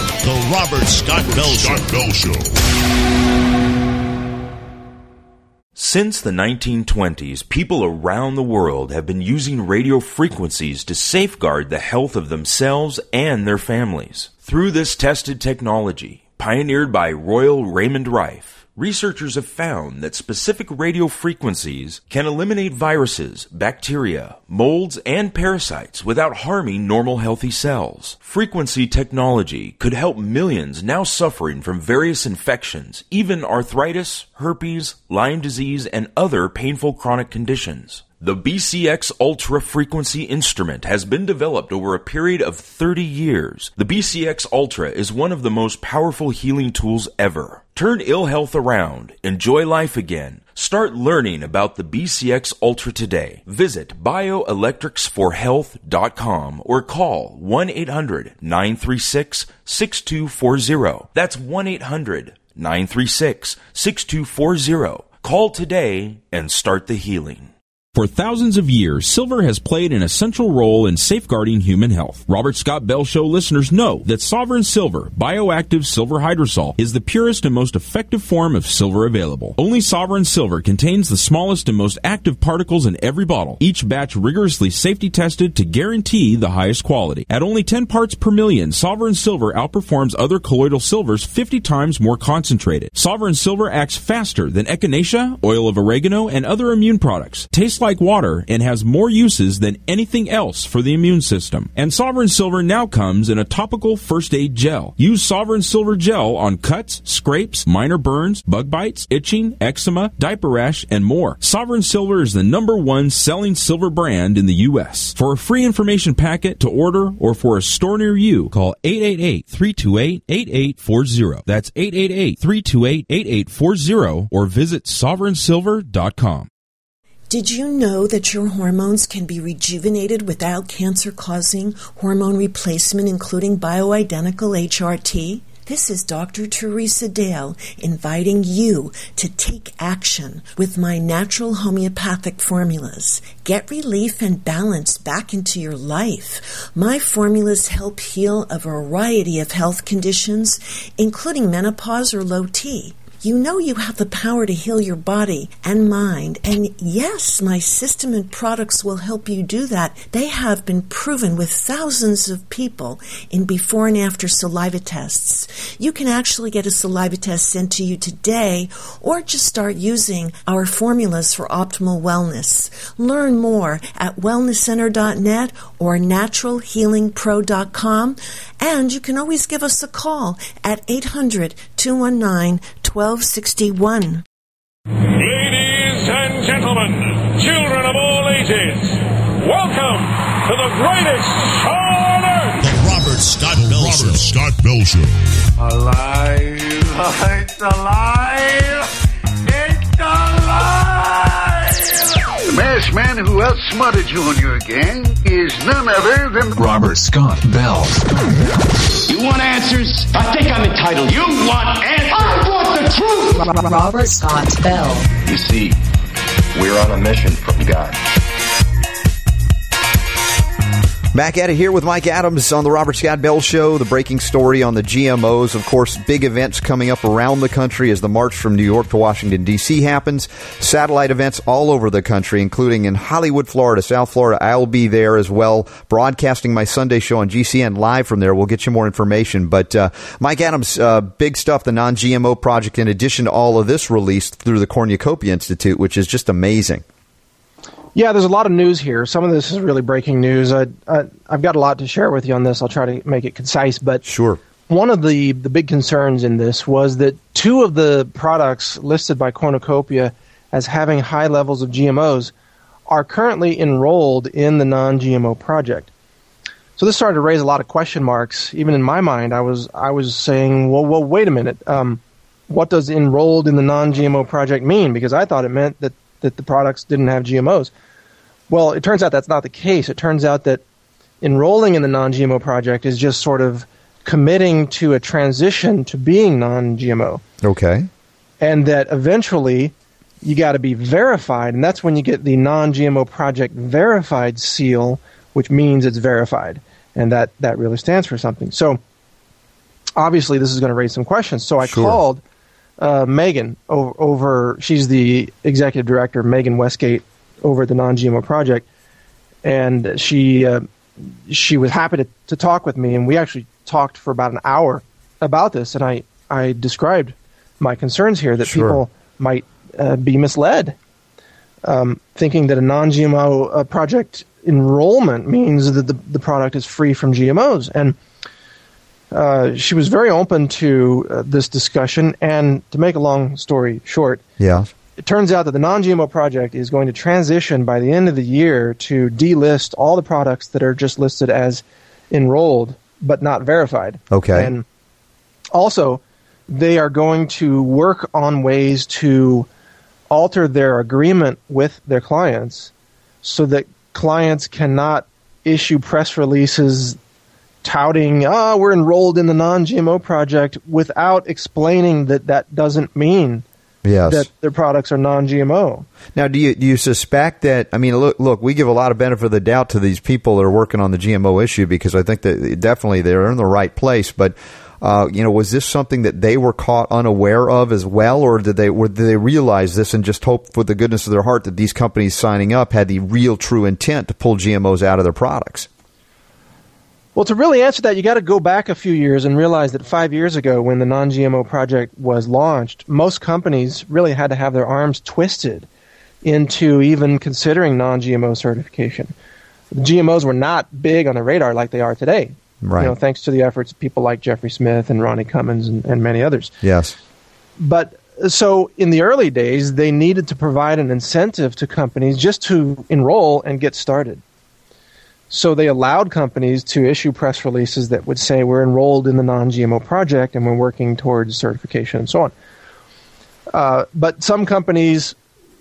Speaker 1: Robert Scott Bell Show.
Speaker 15: Since the 1920s, people around the world have been using radio frequencies to safeguard the health of themselves and their families. Through this tested technology, pioneered by Royal Raymond Rife, researchers have found that specific radio frequencies can eliminate viruses, bacteria, molds, and parasites without harming normal healthy cells. Frequency technology could help millions now suffering from various infections, even arthritis, herpes, Lyme disease, and other painful chronic conditions. The BCX Ultra Frequency instrument has been developed over a period of 30 years. The BCX Ultra is one of the most powerful healing tools ever. Turn ill health around. Enjoy life again. Start learning about the BCX Ultra today. Visit bioelectricsforhealth.com or call 1-800-936-6240. That's 1-800-936-6240. Call today and start the healing.
Speaker 20: For thousands of years, silver has played an essential role in safeguarding human health. Robert Scott Bell Show listeners know that Sovereign Silver, bioactive silver hydrosol, is the purest and most effective form of silver available. Only Sovereign Silver contains the smallest and most active particles in every bottle, each batch rigorously safety tested to guarantee the highest quality. At only 10 parts per million, Sovereign Silver outperforms other colloidal silvers 50 times more concentrated. Sovereign Silver acts faster than echinacea, oil of oregano, and other immune products. Tastes like water and has more uses than anything else for the immune system. And Sovereign Silver now comes in a topical first aid gel. Use Sovereign Silver gel on cuts, scrapes, minor burns, bug bites, itching, eczema, diaper rash, and more. Sovereign Silver is the #1 selling silver brand in the U.S. For a free information packet to order or for a store near you, call 888-328-8840. That's 888-328-8840 or visit sovereignsilver.com.
Speaker 21: Did you know that your hormones can be rejuvenated without cancer-causing hormone replacement, including bioidentical HRT? This is Dr. Teresa Dale inviting you to take action with my natural homeopathic formulas. Get relief and balance back into your life. My formulas help heal a variety of health conditions, including menopause or low T. You know you have the power to heal your body and mind, and yes, my system and products will help you do that. They have been proven with thousands of people in before and after saliva tests. You can actually get a saliva test sent to you today, or just start using our formulas for optimal wellness. Learn more at wellnesscenter.net or naturalhealingpro.com, and you can always give us a call at 800-219-1261.
Speaker 6: Ladies and gentlemen, children of all ages, welcome to the greatest show on earth.
Speaker 1: The Robert Scott Bell Show. Robert Scott Bell Show.
Speaker 4: Alive! It's alive! It's alive!
Speaker 22: The masked man who outsmarted you on your gang is none other than
Speaker 23: Robert Scott Bell.
Speaker 3: You want answers? I think I'm entitled. You want answers? I want the truth!
Speaker 5: Robert Scott Bell.
Speaker 23: You see, we're on a mission from God.
Speaker 14: Back at it here with Mike Adams on the Robert Scott Bell Show. The breaking story on the GMOs. Of course, big events coming up around the country as the march from New York to Washington, D.C. happens. Satellite events all over the country, including in Hollywood, Florida, South Florida. I'll be there as well, broadcasting my Sunday show on GCN live from there. We'll get you more information. But Mike Adams, big stuff, the non-GMO project, in addition to all of this released through the Cornucopia Institute, which is just amazing.
Speaker 19: Yeah, there's a lot of news here. Some of this is really breaking news. I've got a lot to share with you on this. I'll try to make it concise. But
Speaker 14: sure.
Speaker 19: One of the big concerns in this was that two of the products listed by Cornucopia as having high levels of GMOs are currently enrolled in the non-GMO project. So this started to raise a lot of question marks. Even in my mind, I was saying, well, wait a minute. What does enrolled in the non-GMO project mean? Because I thought it meant that the products didn't have GMOs. Well, it turns out that's not the case. It turns out that enrolling in the non-GMO project is just sort of committing to a transition to being non-GMO.
Speaker 14: Okay.
Speaker 19: And that eventually you got to be verified, and that's when you get the non-GMO project verified seal, which means it's verified. And that really stands for something. So obviously this is going to raise some questions. So I called Megan over. She's the executive director, Megan Westgate, over at the Non-GMO Project, and she was happy to talk with me, and we actually talked for about an hour about this, and I described my concerns here that people might be misled, thinking that a non-GMO project enrollment means that the product is free from GMOs. And she was very open to this discussion. And to make a long story short, it turns out that the Non-GMO Project is going to transition by the end of the year to delist all the products that are just listed as enrolled but not verified.
Speaker 14: Okay.
Speaker 19: And also, they are going to work on ways to alter their agreement with their clients so that clients cannot issue press releases touting, we're enrolled in the Non-GMO Project, without explaining that doesn't mean that their products are non-GMO.
Speaker 14: Now, do you suspect that, I mean, look, we give a lot of benefit of the doubt to these people that are working on the GMO issue because I think that definitely they're in the right place, but was this something that they were caught unaware of as well, or did they realize this and just hope with the goodness of their heart that these companies signing up had the real true intent to pull GMOs out of their products?
Speaker 19: Well, to really answer that, you got to go back a few years and realize that 5 years ago, when the Non-GMO Project was launched, most companies really had to have their arms twisted into even considering non-GMO certification. The GMOs were not big on the radar like they are today.
Speaker 14: Right.
Speaker 19: Thanks to the efforts of people like Jeffrey Smith and Ronnie Cummins and many others.
Speaker 14: Yes.
Speaker 19: But so in the early days, they needed to provide an incentive to companies just to enroll and get started. So they allowed companies to issue press releases that would say we're enrolled in the Non-GMO Project and we're working towards certification and so on. But some companies,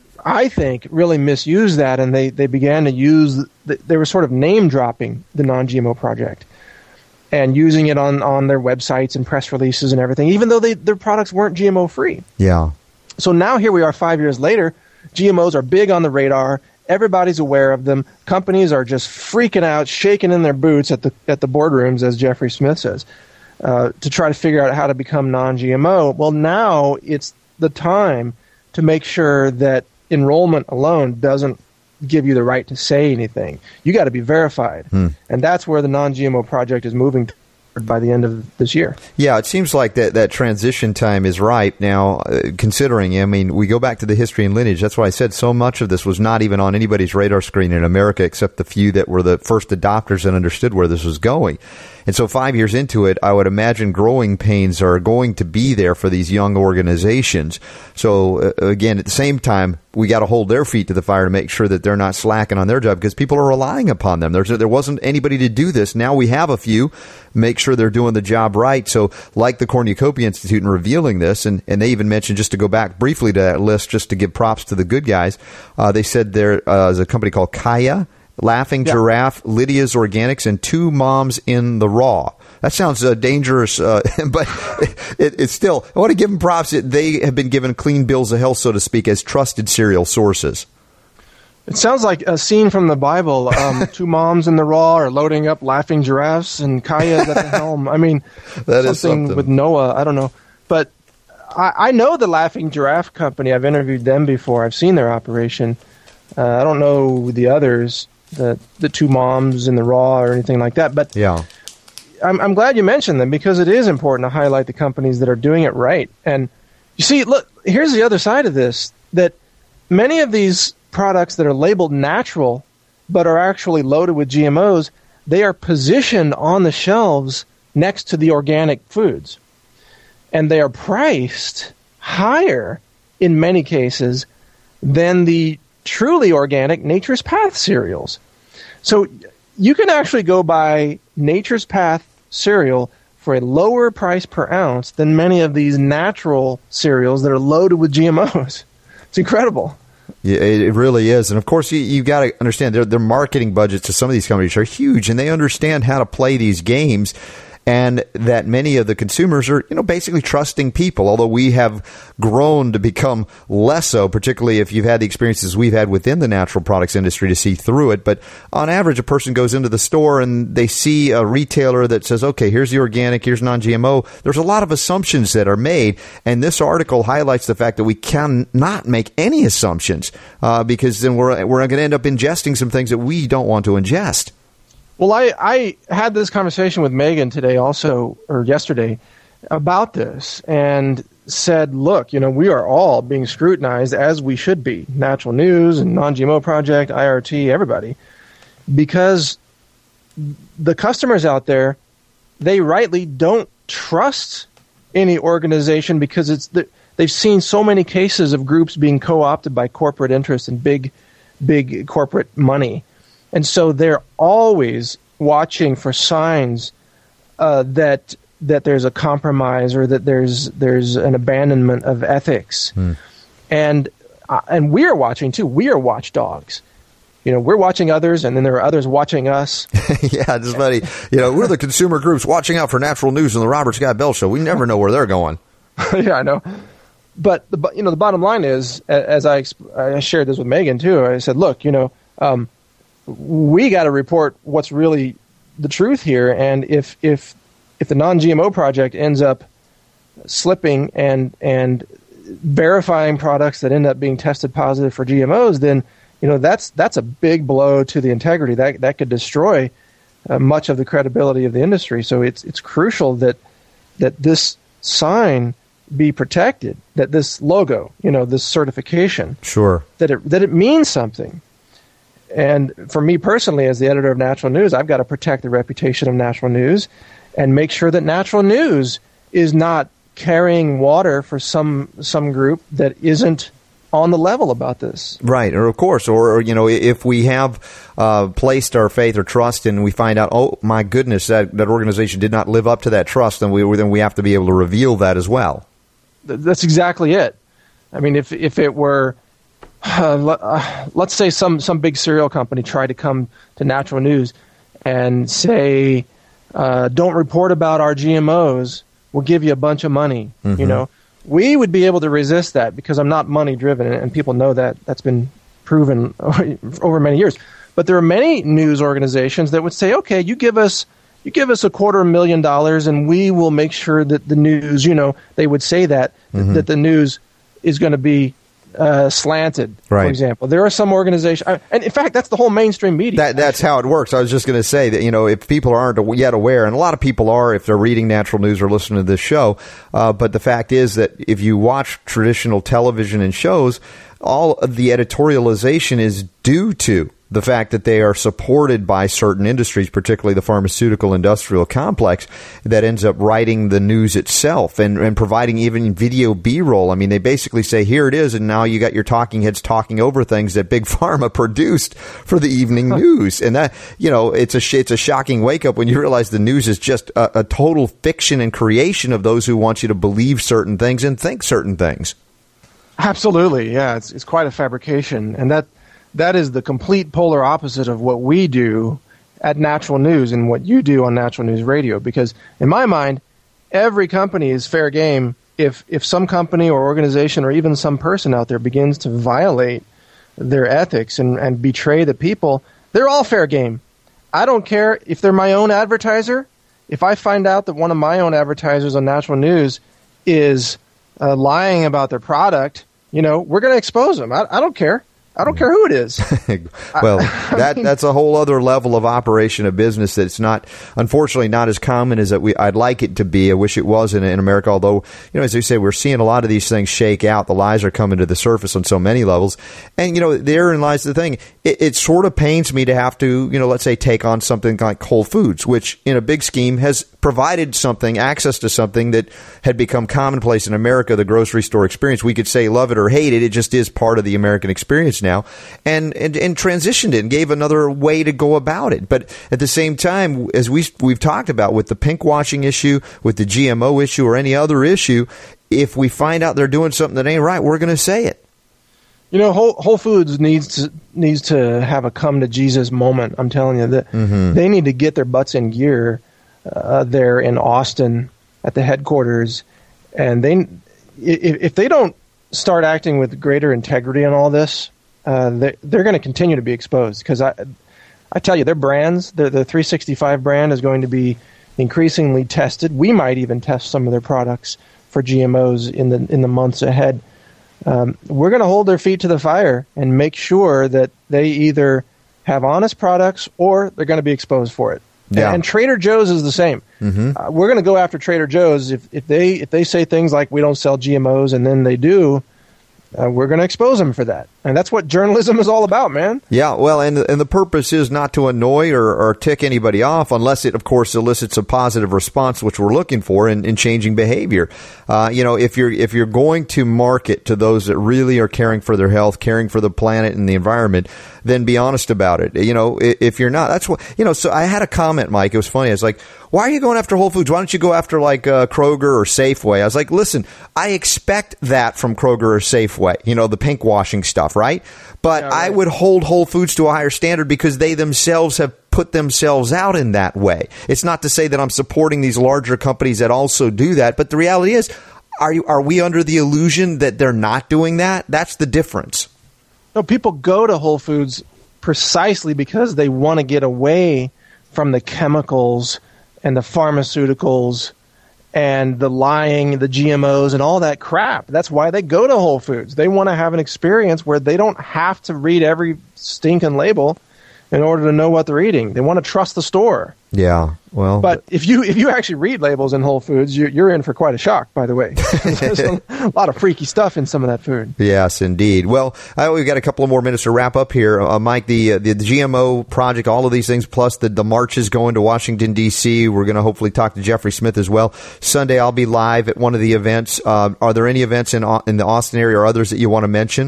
Speaker 19: I think, really misused that, and they began to use, they were sort of name dropping the Non-GMO Project and using it on their websites and press releases and everything, even though their products weren't GMO free.
Speaker 14: Yeah.
Speaker 19: So now here we are 5 years later, GMOs are big on the radar. Everybody's aware of them. Companies are just freaking out, shaking in their boots at the boardrooms, as Jeffrey Smith says, to try to figure out how to become non-GMO. Well, now it's the time to make sure that enrollment alone doesn't give you the right to say anything. You got to be verified. And that's where the Non-GMO Project is moving toward by the end of this year.
Speaker 14: Yeah, it seems like that transition time is ripe now, considering, I mean, we go back to the history and lineage. That's why I said so much of this was not even on anybody's radar screen in America except the few that were the first adopters and understood where this was going. And so 5 years into it, I would imagine growing pains are going to be there for these young organizations. So, again, at the same time, we got to hold their feet to the fire to make sure that they're not slacking on their job because people are relying upon them. There wasn't anybody to do this. Now we have a few. Make sure they're doing the job right. So, like the Cornucopia Institute in revealing this, and they even mentioned, just to go back briefly to that list, just to give props to the good guys, they said there is a company called Kaya, Laughing Giraffe, Lydia's Organics, and Two Moms in the Raw. That sounds dangerous, but it's still, I want to give them props. They have been given clean bills of health, so to speak, as trusted cereal sources.
Speaker 19: It sounds like a scene from the Bible. Two moms in the raw are loading up laughing giraffes, and Kaya's at the helm. I mean,
Speaker 14: that is something
Speaker 19: with Noah. I don't know. But I know the Laughing Giraffe Company. I've interviewed them before. I've seen their operation. I don't know the others, the Two Moms in the Raw or anything like that. But
Speaker 14: yeah.
Speaker 19: I'm glad you mentioned them because it is important to highlight the companies that are doing it right. And you see, look, here's the other side of this, that many of these products that are labeled natural but are actually loaded with GMOs, they are positioned on the shelves next to the organic foods. And they are priced higher in many cases than the truly organic Nature's Path cereals. So you can actually go buy Nature's Path cereal for a lower price per ounce than many of these natural cereals that are loaded with GMOs. It's incredible.
Speaker 14: Yeah, it really is. And, of course, you've got to understand their marketing budgets to some of these companies are huge, and they understand how to play these games. and that many of the consumers are, basically trusting people, although we have grown to become less so, particularly if you've had the experiences we've had within the natural products industry to see through it. But on average, a person goes into the store and they see a retailer that says, okay, here's the organic, here's non-GMO. There's a lot of assumptions that are made, and this article highlights the fact that we cannot make any assumptions because then we're going to end up ingesting some things that we don't want to ingest.
Speaker 19: Well, I had this conversation with Megan today also, or yesterday, about this, and said, look, we are all being scrutinized as we should be, Natural News and Non-GMO Project, IRT, everybody, because the customers out there, they rightly don't trust any organization because they've seen so many cases of groups being co-opted by corporate interests and big corporate money. And so they're always watching for signs that there's a compromise or that there's an abandonment of ethics. And we're watching too. We are watchdogs. We're watching others, and then there are others watching us.
Speaker 14: Yeah, it's funny. We're the consumer groups watching out for Natural News and the Robert Scott Bell Show. We never know where they're going.
Speaker 19: Yeah, I know. But the bottom line is, as I shared this with Megan too, I said, look, we got to report what's really the truth here, and if the Non-GMO Project ends up slipping and verifying products that end up being tested positive for GMOs, then that's a big blow to the integrity that could destroy much of the credibility of the industry. So it's crucial that this sign be protected, that this logo, this certification, that it means something. And for me personally, as the editor of Natural News, I've got to protect the reputation of Natural News and make sure that Natural News is not carrying water for some group that isn't on the level about this.
Speaker 14: Right, or of course, or if we have placed our faith or trust and we find out, oh my goodness, that organization did not live up to that trust, then we have to be able to reveal that as well.
Speaker 19: That's exactly it. I mean, if it were, let's say some big cereal company tried to come to Natural News and say, don't report about our GMOs, we'll give you a bunch of money, we would be able to resist that because I'm not money driven, and people know that. That's been proven over many years. But there are many news organizations that would say, okay, you give us $250,000 and we will make sure that the news, they would say that the news is going to be slanted, for example. There are some organizations, and in fact, that's the whole mainstream media.
Speaker 14: That's how it works. I was just going to say that, if people aren't yet aware, and a lot of people are if they're reading Natural News or listening to this show, but the fact is that if you watch traditional television and shows, all of the editorialization is due to the fact that they are supported by certain industries, particularly the pharmaceutical industrial complex, that ends up writing the news itself and providing even video B-roll. I mean, they basically say, here it is, and now you got your talking heads talking over things that Big Pharma produced for the evening news. And that, it's a shocking wake-up when you realize the news is just a total fiction and creation of those who want you to believe certain things and think certain things.
Speaker 19: Absolutely, yeah. It's quite a fabrication, and that is the complete polar opposite of what we do at Natural News and what you do on Natural News Radio. Because in my mind, every company is fair game if some company or organization or even some person out there begins to violate their ethics and betray the people. They're all fair game. I don't care if they're my own advertiser. If I find out that one of my own advertisers on Natural News is lying about their product, we're going to expose them. I don't care. I don't care who it is.
Speaker 14: Well, that's a whole other level of operation of business that's not, unfortunately, not as common as I'd like it to be. I wish it was in America, although, as you say, we're seeing a lot of these things shake out. The lies are coming to the surface on so many levels. And, therein lies the thing. It sort of pains me to have to, let's say, take on something like Whole Foods, which in a big scheme has provided access to something that had become commonplace in America, the grocery store experience. We could say love it or hate it. It just is part of the American experience now, and transitioned it and gave another way to go about it. But at the same time, as we've talked about with the pink washing issue, with the GMO issue, or any other issue, if we find out they're doing something that ain't right, we're going to say it.
Speaker 19: Whole Foods needs to have a come to Jesus moment. I'm telling you that they need to get their butts in gear there in Austin at the headquarters, and if they don't start acting with greater integrity on all this, they're going to continue to be exposed. Because I tell you, their brands, the 365 brand is going to be increasingly tested. We might even test some of their products for GMOs in the months ahead. We're going to hold their feet to the fire and make sure that they either have honest products or they're going to be exposed for it. Yeah. And Trader Joe's is the same. Mm-hmm. We're going to go after Trader Joe's if they say things like we don't sell GMOs and then they do. We're going to expose them for that. And that's what journalism is all about, man. Yeah, well, and the purpose is not to annoy or tick anybody off unless it, of course, elicits a positive response, which we're looking for in changing behavior. If you're going to market to those that really are caring for their health, caring for the planet and the environment, then be honest about it. If you're not, that's what, so I had a comment, Mike. It was funny. I was like, why are you going after Whole Foods? Why don't you go after like Kroger or Safeway? I was like, listen, I expect that from Kroger or Safeway, the pink washing stuff, right? But yeah, right. I would hold Whole Foods to a higher standard because they themselves have put themselves out in that way. It's not to say that I'm supporting these larger companies that also do that, but the reality is, are we under the illusion that they're not doing that? That's the difference. No, people go to Whole Foods precisely because they want to get away from the chemicals and the pharmaceuticals and the lying, the GMOs and all that crap. That's why they go to Whole Foods. They want to have an experience where they don't have to read every stinking label in order to know what they're eating. They want to trust the store. Yeah, well, but if you actually read labels in Whole Foods, you're in for quite a shock. By the way, there's a lot of freaky stuff in some of that food. Yes, indeed. Well, we've got a couple of more minutes to wrap up here, Mike. The GMO project, all of these things, plus the marches going to Washington D.C. We're going to hopefully talk to Jeffrey Smith as well. Sunday, I'll be live at one of the events. Are there any events in the Austin area or others that you want to mention?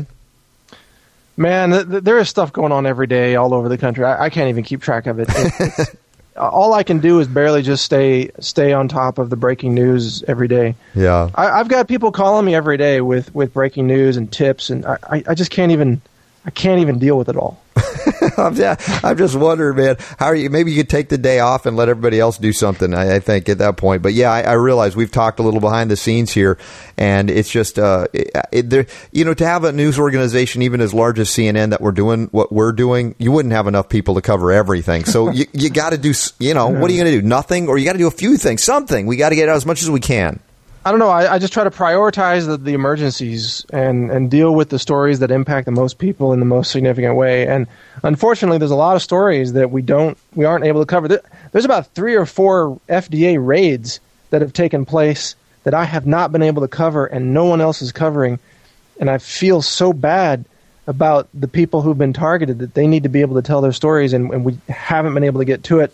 Speaker 19: Man, there is stuff going on every day all over the country. I can't even keep track of it. All I can do is barely just stay on top of the breaking news every day. Yeah, I've got people calling me every day with breaking news and tips, and I just can't even deal with it all. I'm just wondering, man, how are you? Maybe you could take the day off and let everybody else do something. I think at that point, but yeah, I realize we've talked a little behind the scenes here, and it's just to have a news organization even as large as CNN that we're doing what we're doing, you wouldn't have enough people to cover everything. So you got to do, what are you going to do? Nothing, or you got to do a few things, something. We got to get out as much as we can. I don't know. I just try to prioritize the emergencies and deal with the stories that impact the most people in the most significant way. And unfortunately, there's a lot of stories that we aren't able to cover. There's about 3 or 4 FDA raids that have taken place that I have not been able to cover, and no one else is covering. And I feel so bad about the people who've been targeted that they need to be able to tell their stories, and we haven't been able to get to it.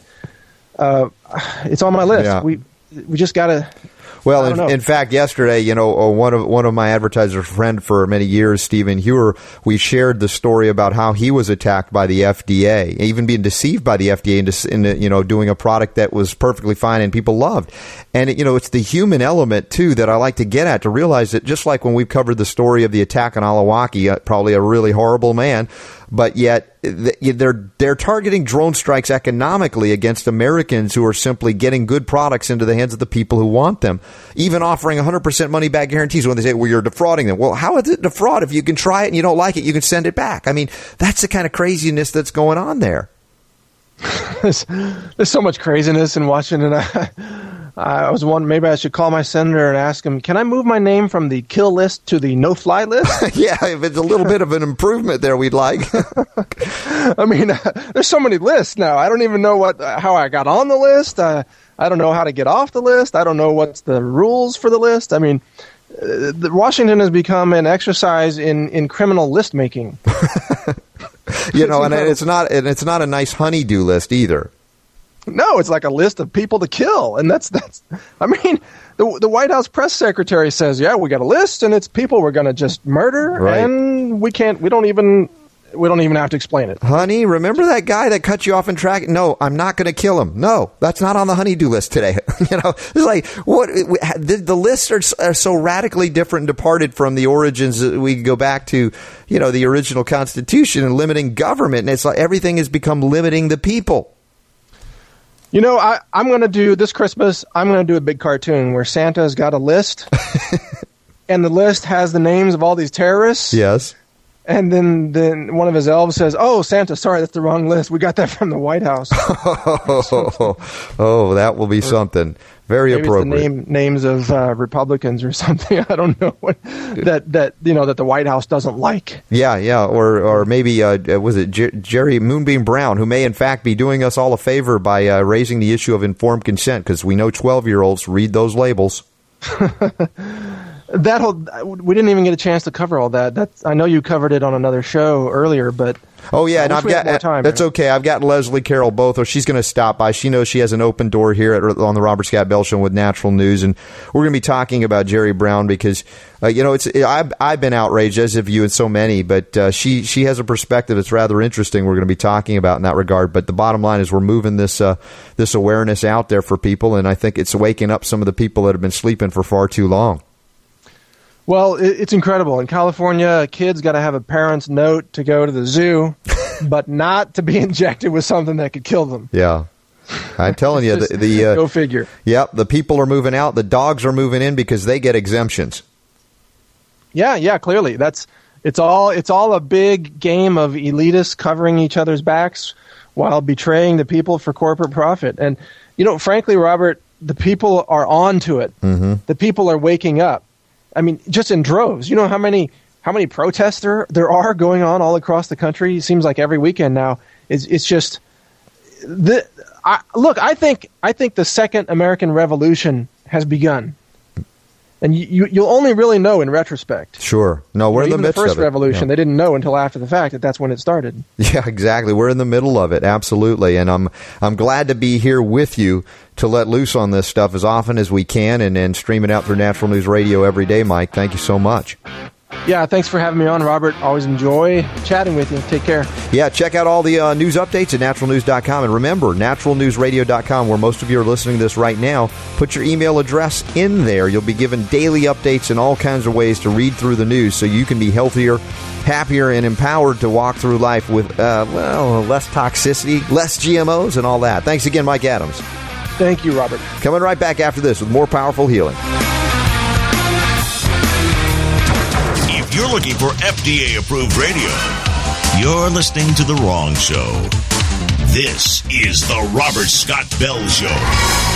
Speaker 19: It's on my list. Yeah. We just got to. Well, in fact, yesterday, one of my advertiser friend for many years, Stephen Hewer, we shared the story about how he was attacked by the FDA, even being deceived by the FDA into doing a product that was perfectly fine and people loved. And it's the human element too that I like to get at, to realize that just like when we've covered the story of the attack on Alawaki, probably a really horrible man, but yet they're targeting drone strikes economically against Americans who are simply getting good products into the hands of the people who want them, even offering 100% money-back guarantees when they say, well, you're defrauding them. Well, how is it defraud? If you can try it and you don't like it, you can send it back. I mean, that's the kind of craziness that's going on there. There's so much craziness in Washington. I was wondering, maybe I should call my senator and ask him, can I move my name from the kill list to the no-fly list? Yeah, if it's a little bit of an improvement there, we'd like. I mean, there's so many lists now. I don't even know how I got on the list. I don't know how to get off the list. I don't know what's the rules for the list. I mean, Washington has become an exercise in criminal list making. And it's not a nice honey-do list either. No, it's like a list of people to kill, and that's. I mean, the White House press secretary says, "Yeah, we got a list, and it's people we're going to just murder, right. And we don't even have to explain it." Honey, remember that guy that cut you off in traffic? No, I'm not going to kill him. No, that's not on the honey-do list today. It's like what the lists are so radically different and departed from the origins that we go back to, the original Constitution and limiting government, and it's like everything has become limiting the people. You know, I'm going to do this Christmas, I'm going to do a big cartoon where Santa's got a list, and the list has the names of all these terrorists.
Speaker 14: Yes.
Speaker 19: And then one of his elves says, "Oh, Santa, sorry, that's the wrong list. We got that from the White House."
Speaker 14: Oh, that will be something. Very
Speaker 19: maybe
Speaker 14: appropriate.
Speaker 19: It's the names of Republicans or something. I don't know that the White House doesn't like.
Speaker 14: Yeah, or maybe was it Jerry Moonbeam Brown, who may in fact be doing us all a favor by raising the issue of informed consent, because we know 12-year-olds read those labels.
Speaker 19: We didn't even get a chance to cover all that. I know you covered it on another show earlier, but
Speaker 14: oh yeah, and
Speaker 19: I've got more time.
Speaker 14: That's okay. I've got Leslie Carroll both, or she's going to stop by. She knows she has an open door here on the Robert Scott Bell Show with Natural News, and we're going to be talking about Jerry Brown because I've been outraged, as have you and so many, but she has a perspective that's rather interesting. We're going to be talking about in that regard. But the bottom line is we're moving this awareness out there for people, and I think it's waking up some of the people that have been sleeping for far too long.
Speaker 19: Well, it's incredible. In California, kids got to have a parent's note to go to the zoo, but not to be injected with something that could kill them. Yeah.
Speaker 14: I'm telling you,
Speaker 19: go figure.
Speaker 14: Yep, the people are moving out. The dogs are moving in because they get exemptions.
Speaker 19: Yeah, clearly. It's all a big game of elitists covering each other's backs while betraying the people for corporate profit. And, frankly, Robert, the people are on to it. Mm-hmm. The people are waking up. I mean, just in droves. You know how many protests there are going on all across the country? It seems like every weekend now. It's just I think the second American Revolution has begun, and you'll only really know in retrospect.
Speaker 14: Sure. No, we're in the midst of it.
Speaker 19: The first revolution, They didn't know until after the fact that's when it started.
Speaker 14: Yeah, exactly. We're in the middle of it. Absolutely, and I'm glad to be here with you to let loose on this stuff as often as we can and stream it out through Natural News Radio every day, Mike. Thank you so much.
Speaker 19: Yeah, thanks for having me on, Robert. Always enjoy chatting with you. Take care.
Speaker 14: Yeah, check out all the news updates at naturalnews.com. And remember, naturalnewsradio.com, where most of you are listening to this right now. Put your email address in there. You'll be given daily updates in all kinds of ways to read through the news so you can be healthier, happier, and empowered to walk through life with, less toxicity, less GMOs, and all that. Thanks again, Mike Adams.
Speaker 19: Thank you, Robert.
Speaker 14: Coming right back after this with more powerful healing.
Speaker 1: If you're looking for FDA-approved radio, you're listening to the wrong show. This is the Robert Scott Bell Show.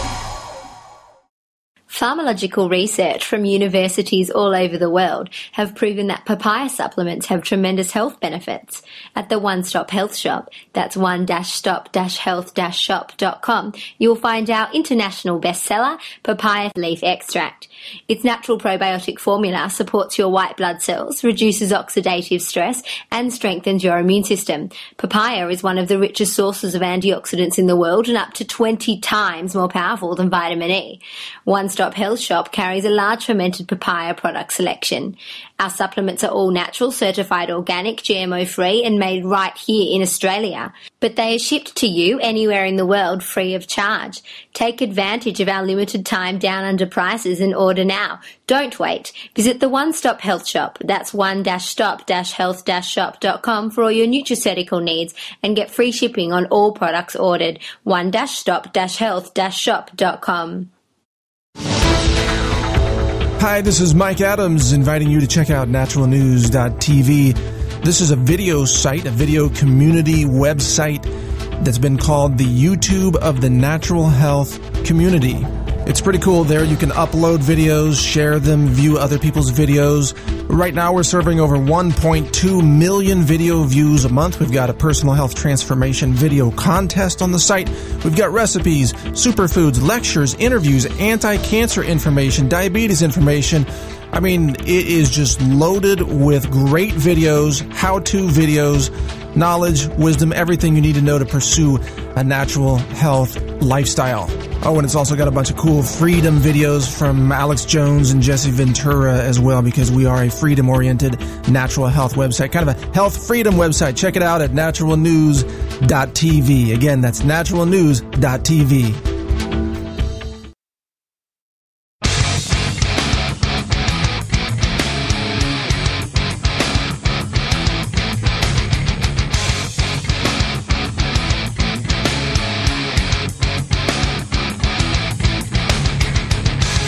Speaker 7: Pharmacological research from universities all over the world have proven that papaya supplements have tremendous health benefits. At the One Stop Health Shop, that's one-stop-health-shop.com, you'll find our international bestseller, papaya leaf extract. Its natural probiotic formula supports your white blood cells, reduces oxidative stress, and strengthens your immune system. Papaya is one of the richest sources of antioxidants in the world and up to 20 times more powerful than vitamin E. One Stop Health Shop carries a large fermented papaya product selection. Our supplements are all natural, certified organic, GMO-free, and made right here in Australia. But they are shipped to you anywhere in the world free of charge. Take advantage of our limited time down under prices and order now. Don't wait. Visit the One Stop Health Shop. That's one-stop-health-shop.com for all your nutraceutical needs and get free shipping on all products ordered. one-stop-health-shop.com.
Speaker 8: Hi, this is Mike Adams inviting you to check out naturalnews.tv. This is a video site, a video community website that's been called the YouTube of the natural health community. It's pretty cool there. You can upload videos, share them, view other people's videos. Right now we're serving over 1.2 million video views a month. We've got a personal health transformation video contest on the site. We've got recipes, superfoods, lectures, interviews, anti-cancer information, diabetes information. I mean, it is just loaded with great videos, how-to videos, knowledge, wisdom, everything you need to know to pursue a natural health lifestyle. Oh, and it's also got a bunch of cool freedom videos from Alex Jones and Jesse Ventura as well, because we are a freedom-oriented natural health website, kind of a health freedom website. Check it out at naturalnews.tv. Again, that's naturalnews.tv.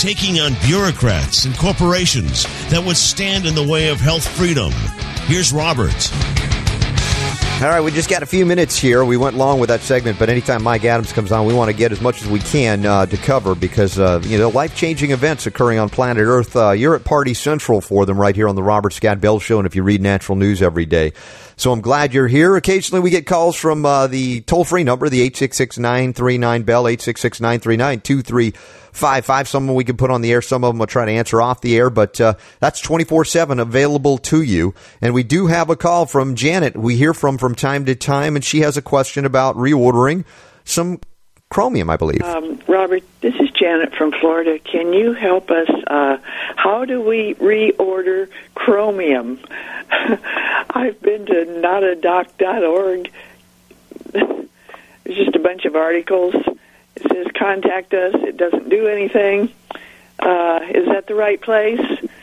Speaker 1: taking on bureaucrats and corporations that would stand in the way of health freedom. Here's Robert.
Speaker 14: All right, we just got a few minutes here. We went long with that segment, but anytime Mike Adams comes on, we want to get as much as we can to cover because, life-changing events occurring on planet Earth. You're at Party Central for them right here on the Robert Scott Bell Show, and if you read Natural News every day. So I'm glad you're here. Occasionally we get calls from the toll-free number, the 866-939-BELL, 866-939-2355. Some of them we can put on the air. Some of them I'll try to answer off the air, but that's 24/7 available to you. And we do have a call from Janet we hear from time to time, and she has a question about reordering some chromium, I believe.
Speaker 9: Robert, this is Janet from Florida. Can you help us? How do we reorder chromium? I've been to notadoc.org. There's just a bunch of articles. It says contact us. It doesn't do anything. Is that the right place?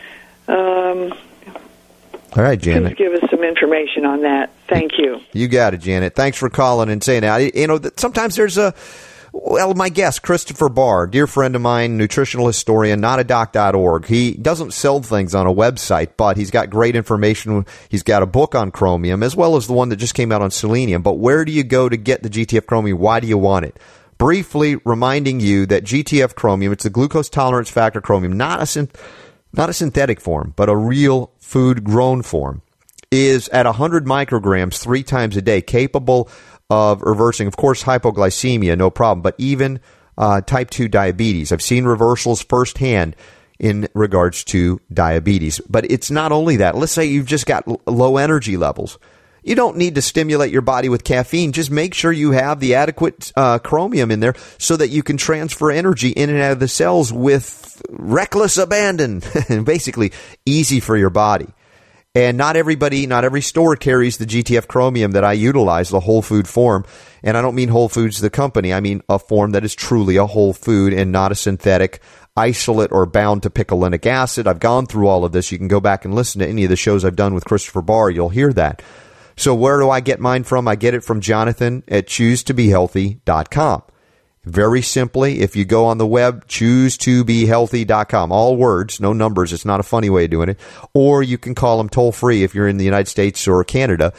Speaker 14: All right, Janet.
Speaker 9: Please give us some information on that. Thank you.
Speaker 14: You got it, Janet. Thanks for calling and saying that. Sometimes there's my guest, Christopher Barr, dear friend of mine, nutritional historian, notadoc.org. He doesn't sell things on a website, but he's got great information. He's got a book on chromium, as well as the one that just came out on selenium. But where do you go to get the GTF chromium? Why do you want it? Briefly reminding you that GTF chromium, it's the glucose tolerance factor chromium, not a synthetic form, but a real food-grown form, is at 100 micrograms 3 times a day, capable of reversing, of course, hypoglycemia, no problem, but even type 2 diabetes. I've seen reversals firsthand in regards to diabetes. But it's not only that. Let's say you've just got low energy levels. You don't need to stimulate your body with caffeine. Just make sure you have the adequate chromium in there so that you can transfer energy in and out of the cells with reckless abandon. Basically, easy for your body. And not every store carries the GTF chromium that I utilize, the whole food form. And I don't mean Whole Foods, the company. I mean a form that is truly a whole food and not a synthetic isolate or bound to picolinic acid. I've gone through all of this. You can go back and listen to any of the shows I've done with Christopher Barr. You'll hear that. So where do I get mine from? I get it from Jonathan at choosetobehealthy.com. Very simply, if you go on the web, choosetobehealthy.com, all words, no numbers. It's not a funny way of doing it. Or you can call them toll free if you're in the United States or Canada,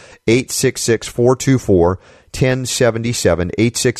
Speaker 14: 866-424-1077,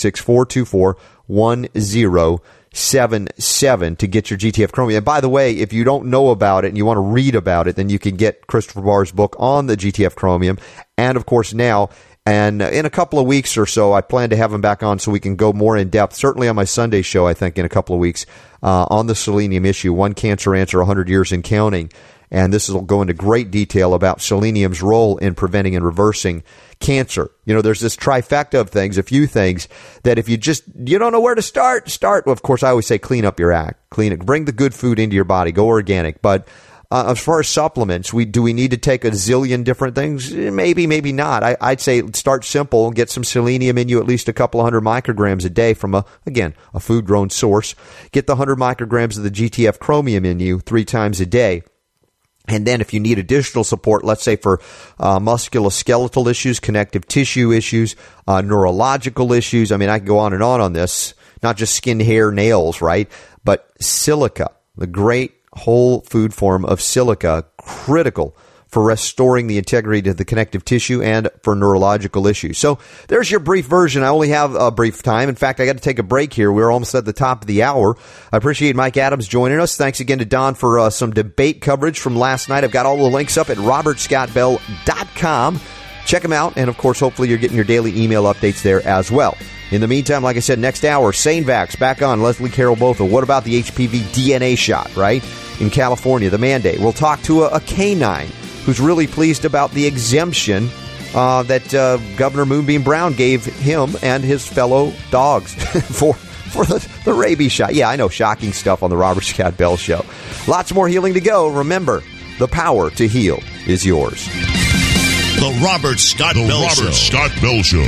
Speaker 14: 866-424-1077 to get your GTF chromium. And by the way, if you don't know about it and you want to read about it, then you can get Christopher Barr's book on the GTF chromium. And of course now, and in a couple of weeks or so, I plan to have him back on so we can go more in depth, certainly on my Sunday show, I think, in a couple of weeks, on the selenium issue, One Cancer Answer, 100 Years and Counting. And this will go into great detail about selenium's role in preventing and reversing cancer. You know, there's this trifecta of things, a few things, that if you don't know where to start. Well, of course, I always say clean up your act. Clean it. Bring the good food into your body. Go organic. But as far as supplements, do we need to take a zillion different things? Maybe, maybe not. I'd say start simple. Get some selenium in you, at least a couple of 100 micrograms a day from a food-grown source. Get the 100 micrograms of the GTF chromium in you 3 times a day. And then if you need additional support, let's say for musculoskeletal issues, connective tissue issues, neurological issues, I mean, I can go on this, not just skin, hair, nails, right? But silica, the great whole food form of silica, critical for restoring the integrity of the connective tissue and for neurological issues. So there's your brief version. I only have a brief time. In fact, I got to take a break here. We're almost at the top of the hour. I appreciate Mike Adams joining us. Thanks again to Don for some debate coverage from last night. I've got all the links up at robertscottbell.com. Check them out. And, of course, hopefully you're getting your daily email updates there as well. In the meantime, like I said, next hour, SaneVax back on. Leslie Carroll Botha. What about the HPV DNA shot, right? In California, the mandate. We'll talk to a canine who's really pleased about the exemption that Governor Moonbeam Brown gave him and his fellow dogs for the rabies shot. Yeah, I know, shocking stuff on the Robert Scott Bell Show. Lots more healing to go. Remember, the power to heal is yours.
Speaker 1: The Robert Scott Bell Show.
Speaker 10: Robert Scott Bell Show.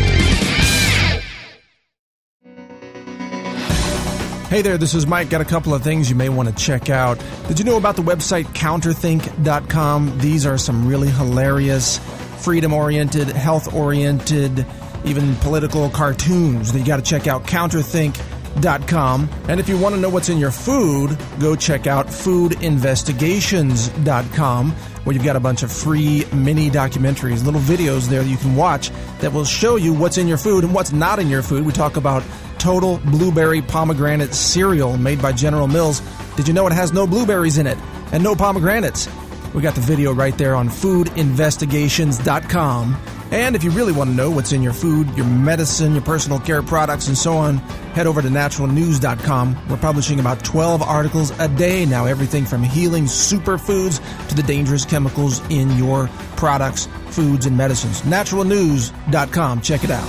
Speaker 8: Hey there, this is Mike. Got a couple of things you may want to check out. Did you know about the website counterthink.com? These are some really hilarious, freedom-oriented, health-oriented, even political cartoons that you got to check out. Counterthink.com. foodinvestigations.com. And if you want to know what's in your food, go check out foodinvestigations.com, where you've got a bunch of free mini documentaries, little videos there that you can watch that will show you what's in your food and what's not in your food. We talk about Total Blueberry Pomegranate Cereal made by General Mills. Did you know it has no blueberries in it and no pomegranates? We got the video right there on foodinvestigations.com. And if you really want to know what's in your food, your medicine, your personal care products, and so on, head over to naturalnews.com. We're publishing about 12 articles a day now, everything from healing superfoods to the dangerous chemicals in your products, foods, and medicines. Naturalnews.com. Check it out.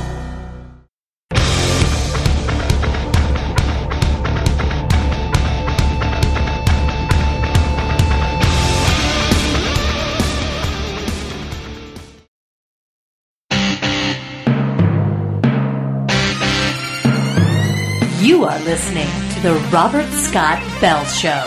Speaker 5: You are listening to The Robert Scott Bell Show.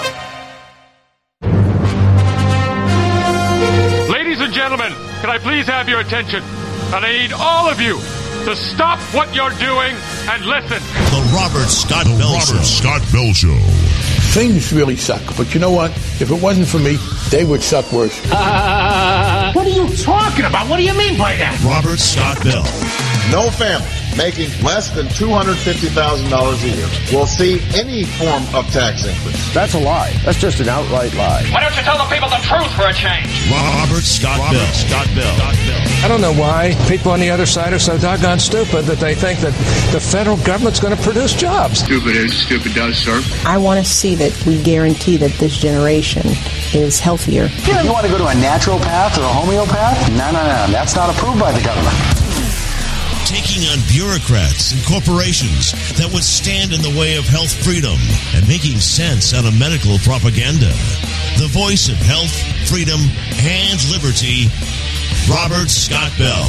Speaker 6: Ladies and gentlemen, can I please have your attention? And I need all of you to stop what you're doing and listen.
Speaker 1: The Robert Scott Bell Show.
Speaker 10: Scott Bell Show.
Speaker 11: Things really suck, but you know what? If it wasn't for me, they would suck worse.
Speaker 3: What are you talking about? What do you mean by that?
Speaker 1: Robert Scott Bell.
Speaker 12: No family making less than $250,000 a year will see any form of tax increase.
Speaker 11: That's a lie. That's just an outright lie.
Speaker 3: Why don't you tell the people the truth for a change?
Speaker 1: Robert Scott Bell. Scott Bell.
Speaker 11: I don't know why people on the other side are so doggone stupid that they think that the federal government's going to produce jobs.
Speaker 12: Stupid is, stupid does, sir.
Speaker 24: I want to see that we guarantee that this generation is healthier.
Speaker 25: You want to go to a naturopath or a homeopath? No. That's not approved by the government.
Speaker 1: Taking on bureaucrats and corporations that would stand in the way of health freedom and making sense out of medical propaganda. The voice of health, freedom, and liberty, Robert Scott Bell.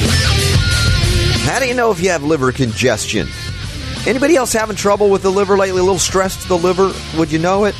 Speaker 14: How do you know if you have liver congestion? Anybody else having trouble with the liver lately? A little stress to the liver? Would you know it?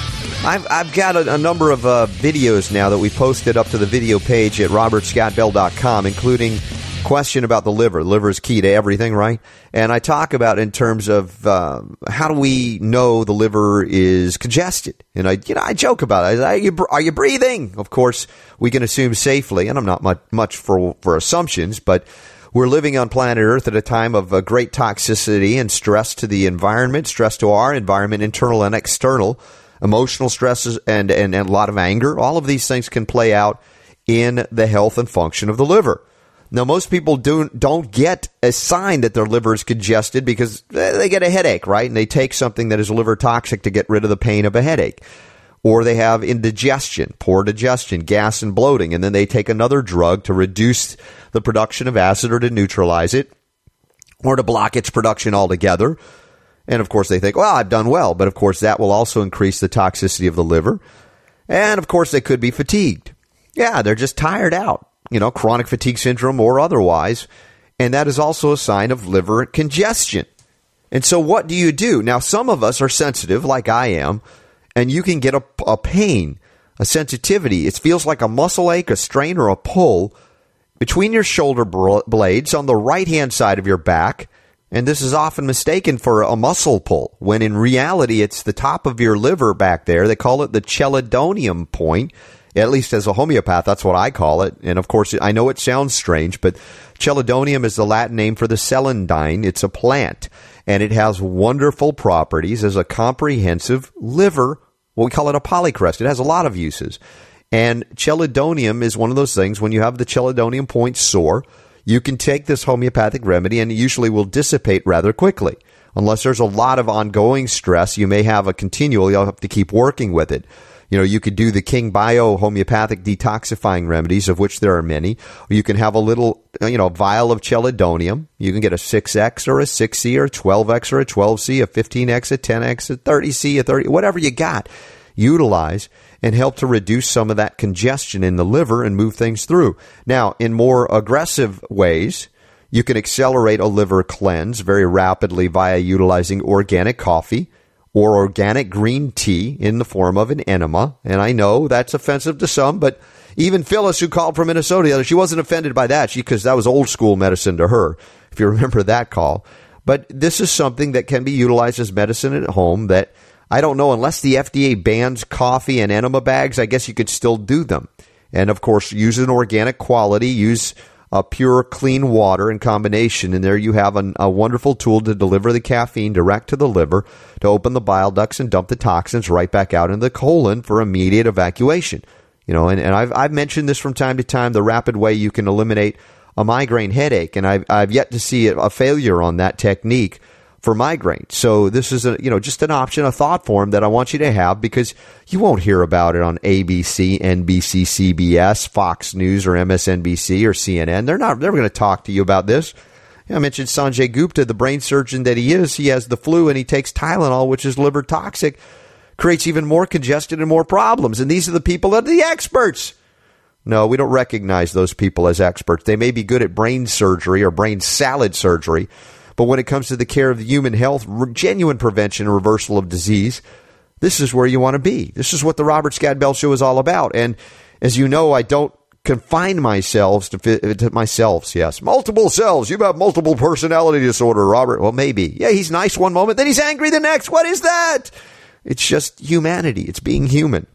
Speaker 14: I've got a number of videos now that we posted up to the video page at robertscottbell.com, including question about the liver. The liver is key to everything, right? And I talk about in terms of how do we know the liver is congested? And I joke about it. Are you breathing? Of course, we can assume safely, and I'm not much for assumptions, but we're living on planet Earth at a time of great toxicity and stress to the environment, stress to our environment, internal and external, emotional stresses, and a lot of anger. All of these things can play out in the health and function of the liver. Now, most people don't get a sign that their liver is congested because they get a headache, right? And they take something that is liver toxic to get rid of the pain of a headache. Or they have indigestion, poor digestion, gas and bloating, and then they take another drug to reduce the production of acid or to neutralize it or to block its production altogether. And, of course, they think, well, I've done well. But, of course, that will also increase the toxicity of the liver. And, of course, they could be fatigued. Yeah, they're just tired out. Chronic fatigue syndrome or otherwise, and that is also a sign of liver congestion. And so what do you do? Now, some of us are sensitive, like I am, and you can get a pain, a sensitivity. It feels like a muscle ache, a strain, or a pull between your shoulder blades on the right-hand side of your back, and this is often mistaken for a muscle pull, when in reality it's the top of your liver back there. They call it the chelidonium point. At least as a homeopath, that's what I call it. And, of course, I know it sounds strange, but chelidonium is the Latin name for the celandine. It's a plant, and it has wonderful properties as a comprehensive liver. Well, we call it a polycrest. It has a lot of uses. And chelidonium is one of those things, when you have the chelidonium point sore, you can take this homeopathic remedy, and it usually will dissipate rather quickly. Unless there's a lot of ongoing stress, you may have a continual, you'll have to keep working with it. You could do the King Bio homeopathic detoxifying remedies, of which there are many. Or you can have a little, vial of chelidonium. You can get a 6X or a 6C or a 12X or a 12C, a 15X, a 10X, a 30C, a 30, whatever you got. Utilize and help to reduce some of that congestion in the liver and move things through. Now, in more aggressive ways, you can accelerate a liver cleanse very rapidly via utilizing organic coffee or organic green tea in the form of an enema. And I know that's offensive to some, but even Phyllis, who called from Minnesota, she wasn't offended by that because that was old school medicine to her, if you remember that call. But this is something that can be utilized as medicine at home that I don't know, unless the FDA bans coffee and enema bags, I guess you could still do them. And, of course, use an organic quality, use pure, clean water in combination. And there you have a wonderful tool to deliver the caffeine direct to the liver, to open the bile ducts and dump the toxins right back out in the colon for immediate evacuation. You know, and I've mentioned this from time to time, the rapid way you can eliminate a migraine headache. And I've yet to see a failure on that technique for migraine. So this is just an option, a thought form that I want you to have, because you won't hear about it on ABC, NBC, CBS, Fox News, or MSNBC or CNN. They're never going to talk to you about this. I mentioned Sanjay Gupta, the brain surgeon that he is. He has the flu and he takes Tylenol, which is liver toxic, creates even more congestion and more problems. And these are the people that are the experts. No, we don't recognize those people as experts. They may be good at brain surgery or brain salad surgery, but when it comes to the care of the human health, genuine prevention and reversal of disease, this is where you want to be. This is what the Robert Scott Bell Show is all about. And as you know, I don't confine myself to myself. Yes, multiple selves. You have multiple personality disorder, Robert. Well, maybe. Yeah, he's nice one moment, then he's angry the next. What is that? It's just humanity. It's being human.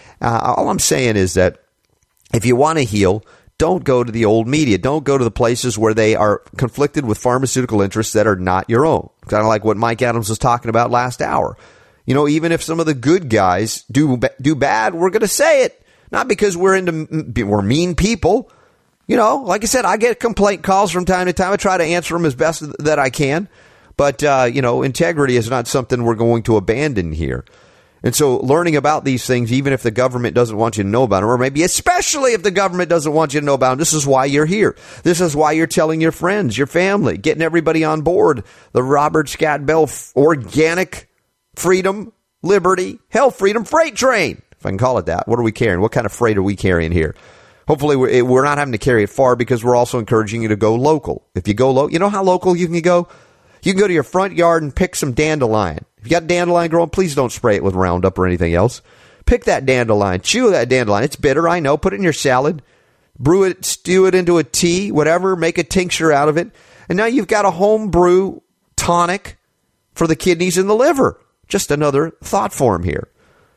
Speaker 14: All I'm saying is that if you want to heal, don't go to the old media. Don't go to the places where they are conflicted with pharmaceutical interests that are not your own. Kind of like what Mike Adams was talking about last hour. You know, even if some of the good guys do bad, we're going to say it. Not because we're mean people. You know, like I said, I get complaint calls from time to time. I try to answer them as best that I can. But, integrity is not something we're going to abandon here. And so learning about these things, even if the government doesn't want you to know about them, or maybe especially if the government doesn't want you to know about them, this is why you're here. This is why you're telling your friends, your family, getting everybody on board the Robert Scott Bell Organic Freedom, Liberty, Health Freedom Freight Train, if I can call it that. What are we carrying? What kind of freight are we carrying here? Hopefully we're not having to carry it far, because we're also encouraging you to go local. If you go local, you know how local you can go? You can go to your front yard and pick some dandelion. If you got dandelion growing, please don't spray it with Roundup or anything else. Pick that dandelion. Chew that dandelion. It's bitter, I know. Put it in your salad. Brew it, stew it into a tea, whatever. Make a tincture out of it. And now you've got a home brew tonic for the kidneys and the liver. Just another thought form here.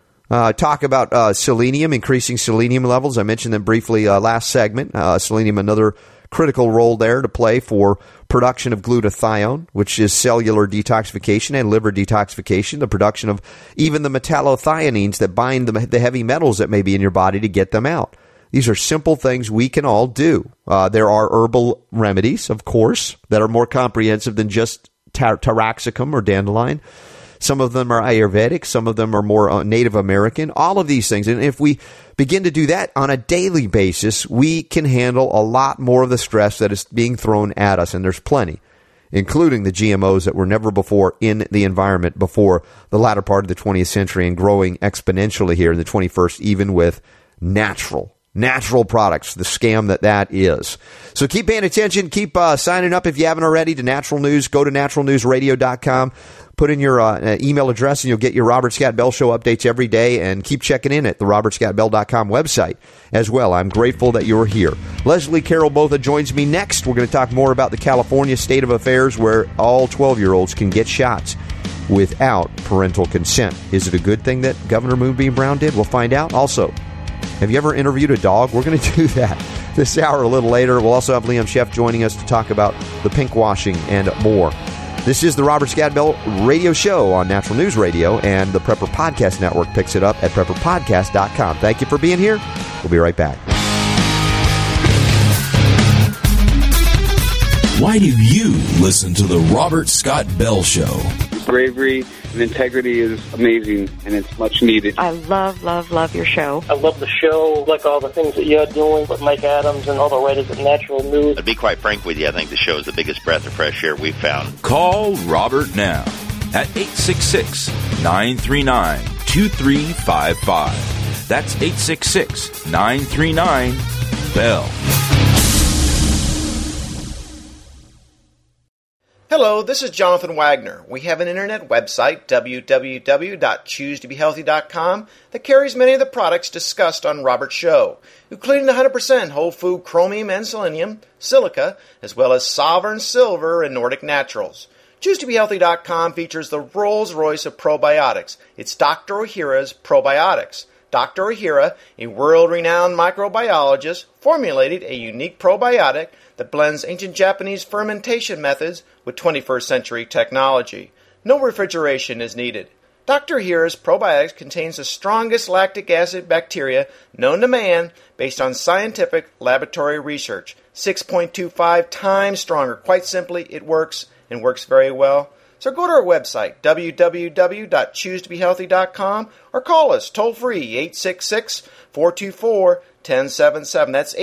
Speaker 14: Talk about selenium, increasing selenium levels. I mentioned them briefly last segment. Selenium, another critical role there to play for production of glutathione, which is cellular detoxification and liver detoxification, the production of even the metallothioneins that bind the heavy metals that may be in your body to get them out. These are simple things we can all do. There are herbal remedies, of course, that are more comprehensive than just taraxacum or dandelion. Some of them are Ayurvedic. Some of them are more Native American. All of these things. And if we begin to do that on a daily basis, we can handle a lot more of the stress that is being thrown at us. And there's plenty, including the GMOs that were never before in the environment before the latter part of the 20th century, and growing exponentially here in the 21st, even with natural products, the scam that is. So keep paying attention. Keep signing up if you haven't already to Natural News. Go to naturalnewsradio.com. Put in your email address and you'll get your Robert Scott Bell Show updates every day, and keep checking in at the robertscottbell.com website as well. I'm grateful that you're here. Leslie Carol Botha joins me next. We're going to talk more about the California state of affairs, where all 12-year-olds can get shots without parental consent. Is it a good thing that Governor Moonbeam Brown did? We'll find out. Also, have you ever interviewed a dog? We're going to do that this hour a little later. We'll also have Liam Sheff joining us to talk about the pink washing and more. This is the Robert Scott Bell Radio Show on Natural News Radio, and the Prepper Podcast Network picks it up at prepperpodcast.com. Thank you for being here. We'll be right back.
Speaker 20: Why do you listen to the Robert Scott Bell Show?
Speaker 2: Bravery and integrity is amazing, and it's much needed.
Speaker 10: I love your show.
Speaker 13: I love the show, like all the things that you're doing with Mike Adams and all the writers at Natural News.
Speaker 16: To be quite frank with you, I think the show is the biggest breath of fresh air we've found.
Speaker 20: Call Robert now at 866-939-2355. That's 866-939-BELL.
Speaker 17: Hello, this is Jonathan Wagner. We have an internet website, www.choosetobehealthy.com, that carries many of the products discussed on Robert's show, including the 100% whole food chromium and selenium, silica, as well as Sovereign Silver and Nordic Naturals. ChooseToBeHealthy.com features the Rolls-Royce of probiotics. It's Dr. Ohhira's Probiotics. Dr. Ohhira, a world-renowned microbiologist, formulated a unique probiotic that blends ancient Japanese fermentation methods with 21st century technology. No refrigeration is needed. Dr. Ohhira's probiotics contains the strongest lactic acid bacteria known to man based on scientific laboratory research. 6.25 times stronger. Quite simply, it works and works very well. So go to our website, www.choosetobehealthy.com, or call us toll-free, 866-424-1077. That's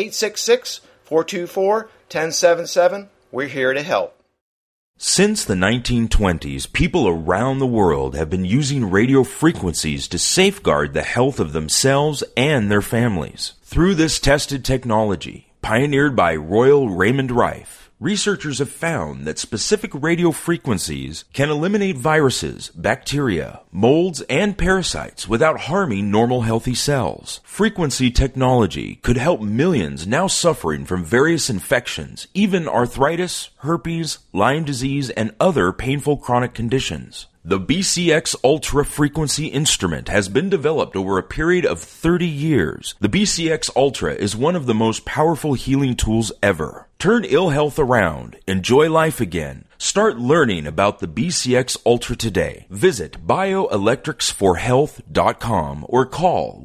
Speaker 17: 866-424-1077. We're here to help.
Speaker 4: Since the 1920s, people around the world have been using radio frequencies to safeguard the health of themselves and their families. Through this tested technology, pioneered by Royal Raymond Rife, researchers have found that specific radio frequencies can eliminate viruses, bacteria, molds, and parasites without harming normal healthy cells. Frequency technology could help millions now suffering from various infections, even arthritis, herpes, Lyme disease, and other painful chronic conditions. The BCX Ultra Frequency instrument has been developed over a period of 30 years. The BCX Ultra is one of the most powerful healing tools ever. Turn ill health around. Enjoy life again. Start learning about the BCX Ultra today. Visit bioelectricsforhealth.com or call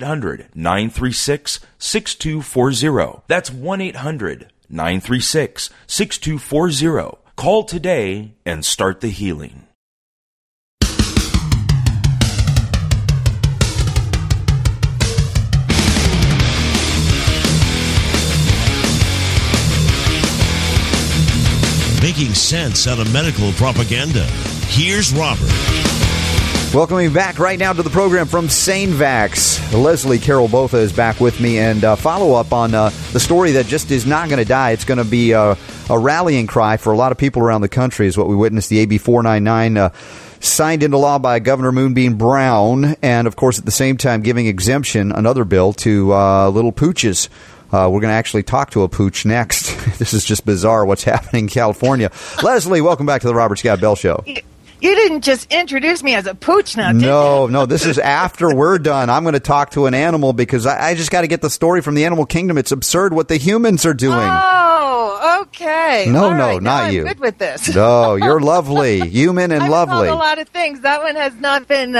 Speaker 4: 1-800-936-6240. That's 1-800-936-6240. Call today and start the healing.
Speaker 1: Making sense out of medical propaganda. Here's Robert.
Speaker 14: Welcoming back right now to the program from SaneVax. Leslie Carol Botha is back with me, and follow up on the story that just is not going to die. It's going to be a rallying cry for a lot of people around the country, is what we witnessed. The AB 499 signed into law by Governor Moonbeam Brown, and of course at the same time giving exemption, another bill, to little pooches. We're going to actually talk to a pooch next. This is just bizarre what's happening in California. Leslie, welcome back to the Robert Scott Bell Show.
Speaker 15: You didn't just introduce me as a pooch now, did you?
Speaker 14: No, this is after we're done. I'm going to talk to an animal because I just got to get the story from the animal kingdom. It's absurd what the humans are doing.
Speaker 15: Oh, okay.
Speaker 14: No,
Speaker 15: right,
Speaker 14: not you.
Speaker 15: I'm good with this.
Speaker 14: No, you're lovely. Human and lovely.
Speaker 15: I've a lot of things. That one has not been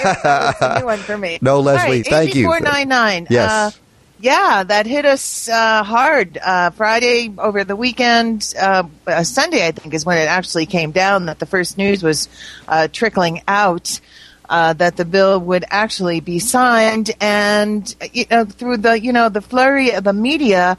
Speaker 15: a new one for me.
Speaker 14: No, Leslie,
Speaker 15: right,
Speaker 14: thank you.
Speaker 15: AB 499.
Speaker 14: Yes.
Speaker 15: Yeah, that hit us hard Friday over the weekend. Sunday, I think, is when it actually came down that the first news was trickling out that the bill would actually be signed. And through the flurry of the media,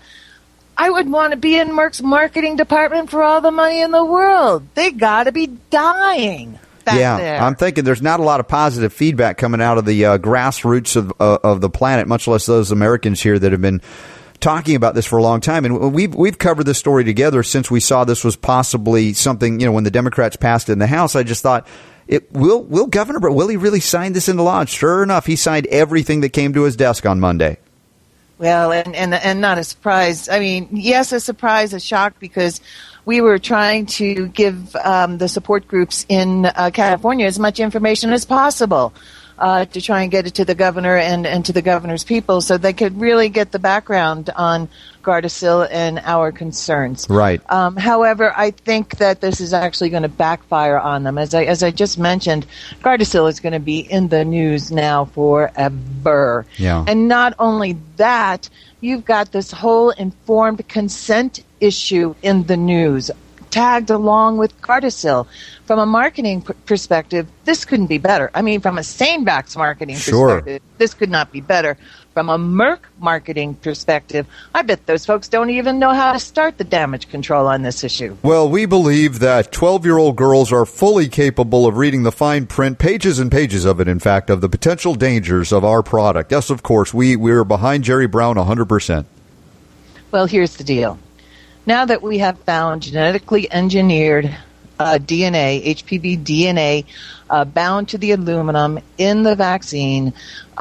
Speaker 15: I would want to be in Merck's marketing department for all the money in the world. They got to be dying. There.
Speaker 14: I'm thinking there's not a lot of positive feedback coming out of the grassroots of the planet, much less those Americans here that have been talking about this for a long time. And we've covered this story together since we saw this was possibly something, when the Democrats passed it in the House. I just thought, will he really sign this into law? And sure enough, he signed everything that came to his desk on Monday.
Speaker 15: Well, and not a surprise. I mean, yes, a surprise, a shock, because we were trying to give the support groups in California as much information as possible to try and get it to the governor and to the governor's people so they could really get the background on Gardasil and our concerns.
Speaker 14: Right.
Speaker 15: However, I think that this is actually going to backfire on them. As I just mentioned, Gardasil is going to be in the news now forever.
Speaker 14: Yeah.
Speaker 15: And not only that, you've got this whole informed consent issue in the news, tagged along with Gardasil. From a marketing perspective, this couldn't be better. I mean, from a SaneVax marketing perspective, this could not be better. From a Merck marketing perspective, I bet those folks don't even know how to start the damage control on this issue.
Speaker 14: Well, we believe that 12-year-old girls are fully capable of reading the fine print, pages and pages of it, in fact, of the potential dangers of our product. Yes, of course, we're behind Jerry Brown 100%.
Speaker 15: Well, here's the deal. Now that we have found genetically engineered DNA, HPV DNA, bound to the aluminum in the vaccine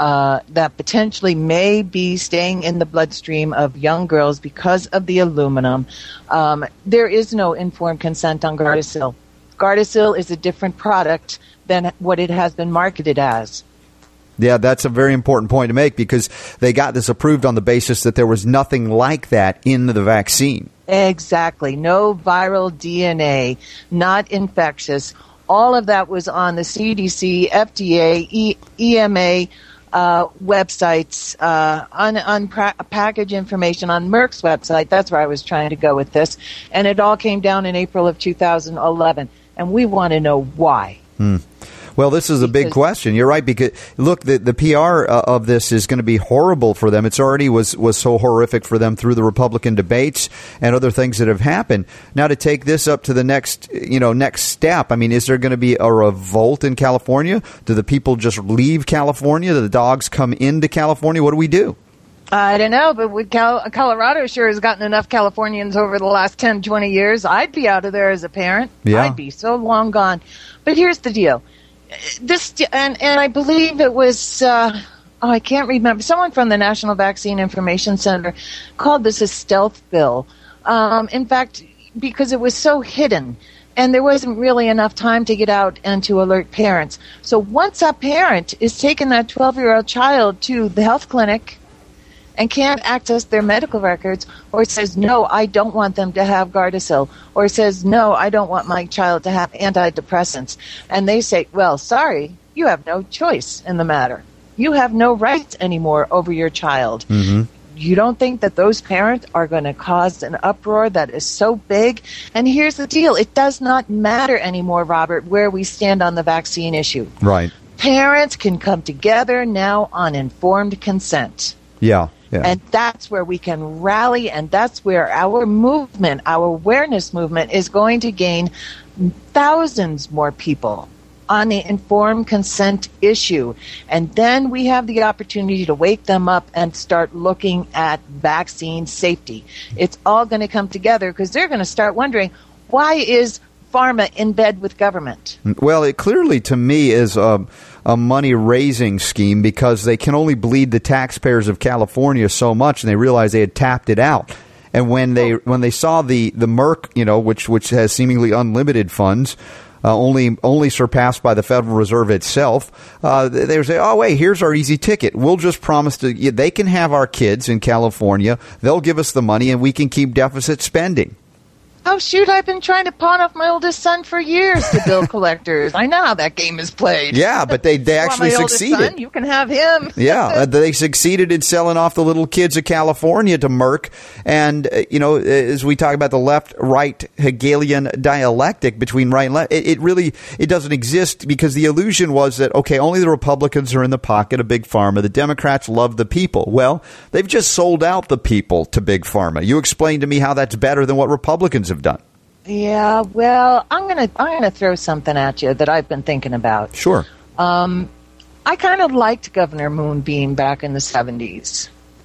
Speaker 15: that potentially may be staying in the bloodstream of young girls because of the aluminum, there is no informed consent on Gardasil. Gardasil is a different product than what it has been marketed as.
Speaker 14: Yeah, that's a very important point to make because they got this approved on the basis that there was nothing like that in the vaccine.
Speaker 15: Exactly. No viral DNA, not infectious. All of that was on the CDC, FDA, EMA websites, on package information on Merck's website. That's where I was trying to go with this. And it all came down in April of 2011. And we want to know why.
Speaker 14: Well, this is a big question. You're right, because, look, the PR of this is going to be horrible for them. It's already was so horrific for them through the Republican debates and other things that have happened. Now, to take this up to the next step, I mean, is there going to be a revolt in California? Do the people just leave California? Do the dogs come into California? What do we do?
Speaker 15: I don't know, but Colorado sure has gotten enough Californians over the last 10, 20 years. I'd be out of there as a parent.
Speaker 14: Yeah.
Speaker 15: I'd be so long gone. But here's the deal. This and I believe it was I can't remember, someone from the National Vaccine Information Center called this a stealth bill. In fact, because it was so hidden and there wasn't really enough time to get out and to alert parents. So once a parent is taking that 12-year-old child to the health clinic and can't access their medical records, or says, no, I don't want them to have Gardasil, or says, no, I don't want my child to have antidepressants, and they say, well, sorry, you have no choice in the matter. You have no rights anymore over your child.
Speaker 14: Mm-hmm.
Speaker 15: You don't think that those parents are going to cause an uproar that is so big? And here's the deal. It does not matter anymore, Robert, where we stand on the vaccine issue.
Speaker 14: Right.
Speaker 15: Parents can come together now on informed consent.
Speaker 14: Yeah. Yeah.
Speaker 15: And that's where we can rally, and that's where our movement, our awareness movement, is going to gain thousands more people on the informed consent issue. And then we have the opportunity to wake them up and start looking at vaccine safety. It's all going to come together because they're going to start wondering, why is pharma in bed with government?
Speaker 14: Well, it clearly, to me, is a money-raising scheme because they can only bleed the taxpayers of California so much, and they realized they had tapped it out. And when they saw the Merck, which has seemingly unlimited funds, only surpassed by the Federal Reserve itself, they would say, oh, wait, here's our easy ticket. We'll just promise they can have our kids in California. They'll give us the money, and we can keep deficit spending.
Speaker 15: Oh, shoot, I've been trying to pawn off my oldest son for years to bill collectors. I know how that game is played.
Speaker 14: Yeah, but they actually
Speaker 15: my
Speaker 14: succeeded.
Speaker 15: Oldest son, you can have him.
Speaker 14: Yeah, they succeeded in selling off the little kids of California to Merck. And, as we talk about the left-right Hegelian dialectic between right and left, it doesn't exist because the illusion was that, okay, only the Republicans are in the pocket of Big Pharma. The Democrats love the people. Well, they've just sold out the people to Big Pharma. You explain to me how that's better than what Republicans have done.
Speaker 15: Yeah, well, I'm gonna throw something at you that I've been thinking about.
Speaker 14: Sure.
Speaker 15: I kind of liked Governor Moonbeam back in the 70s.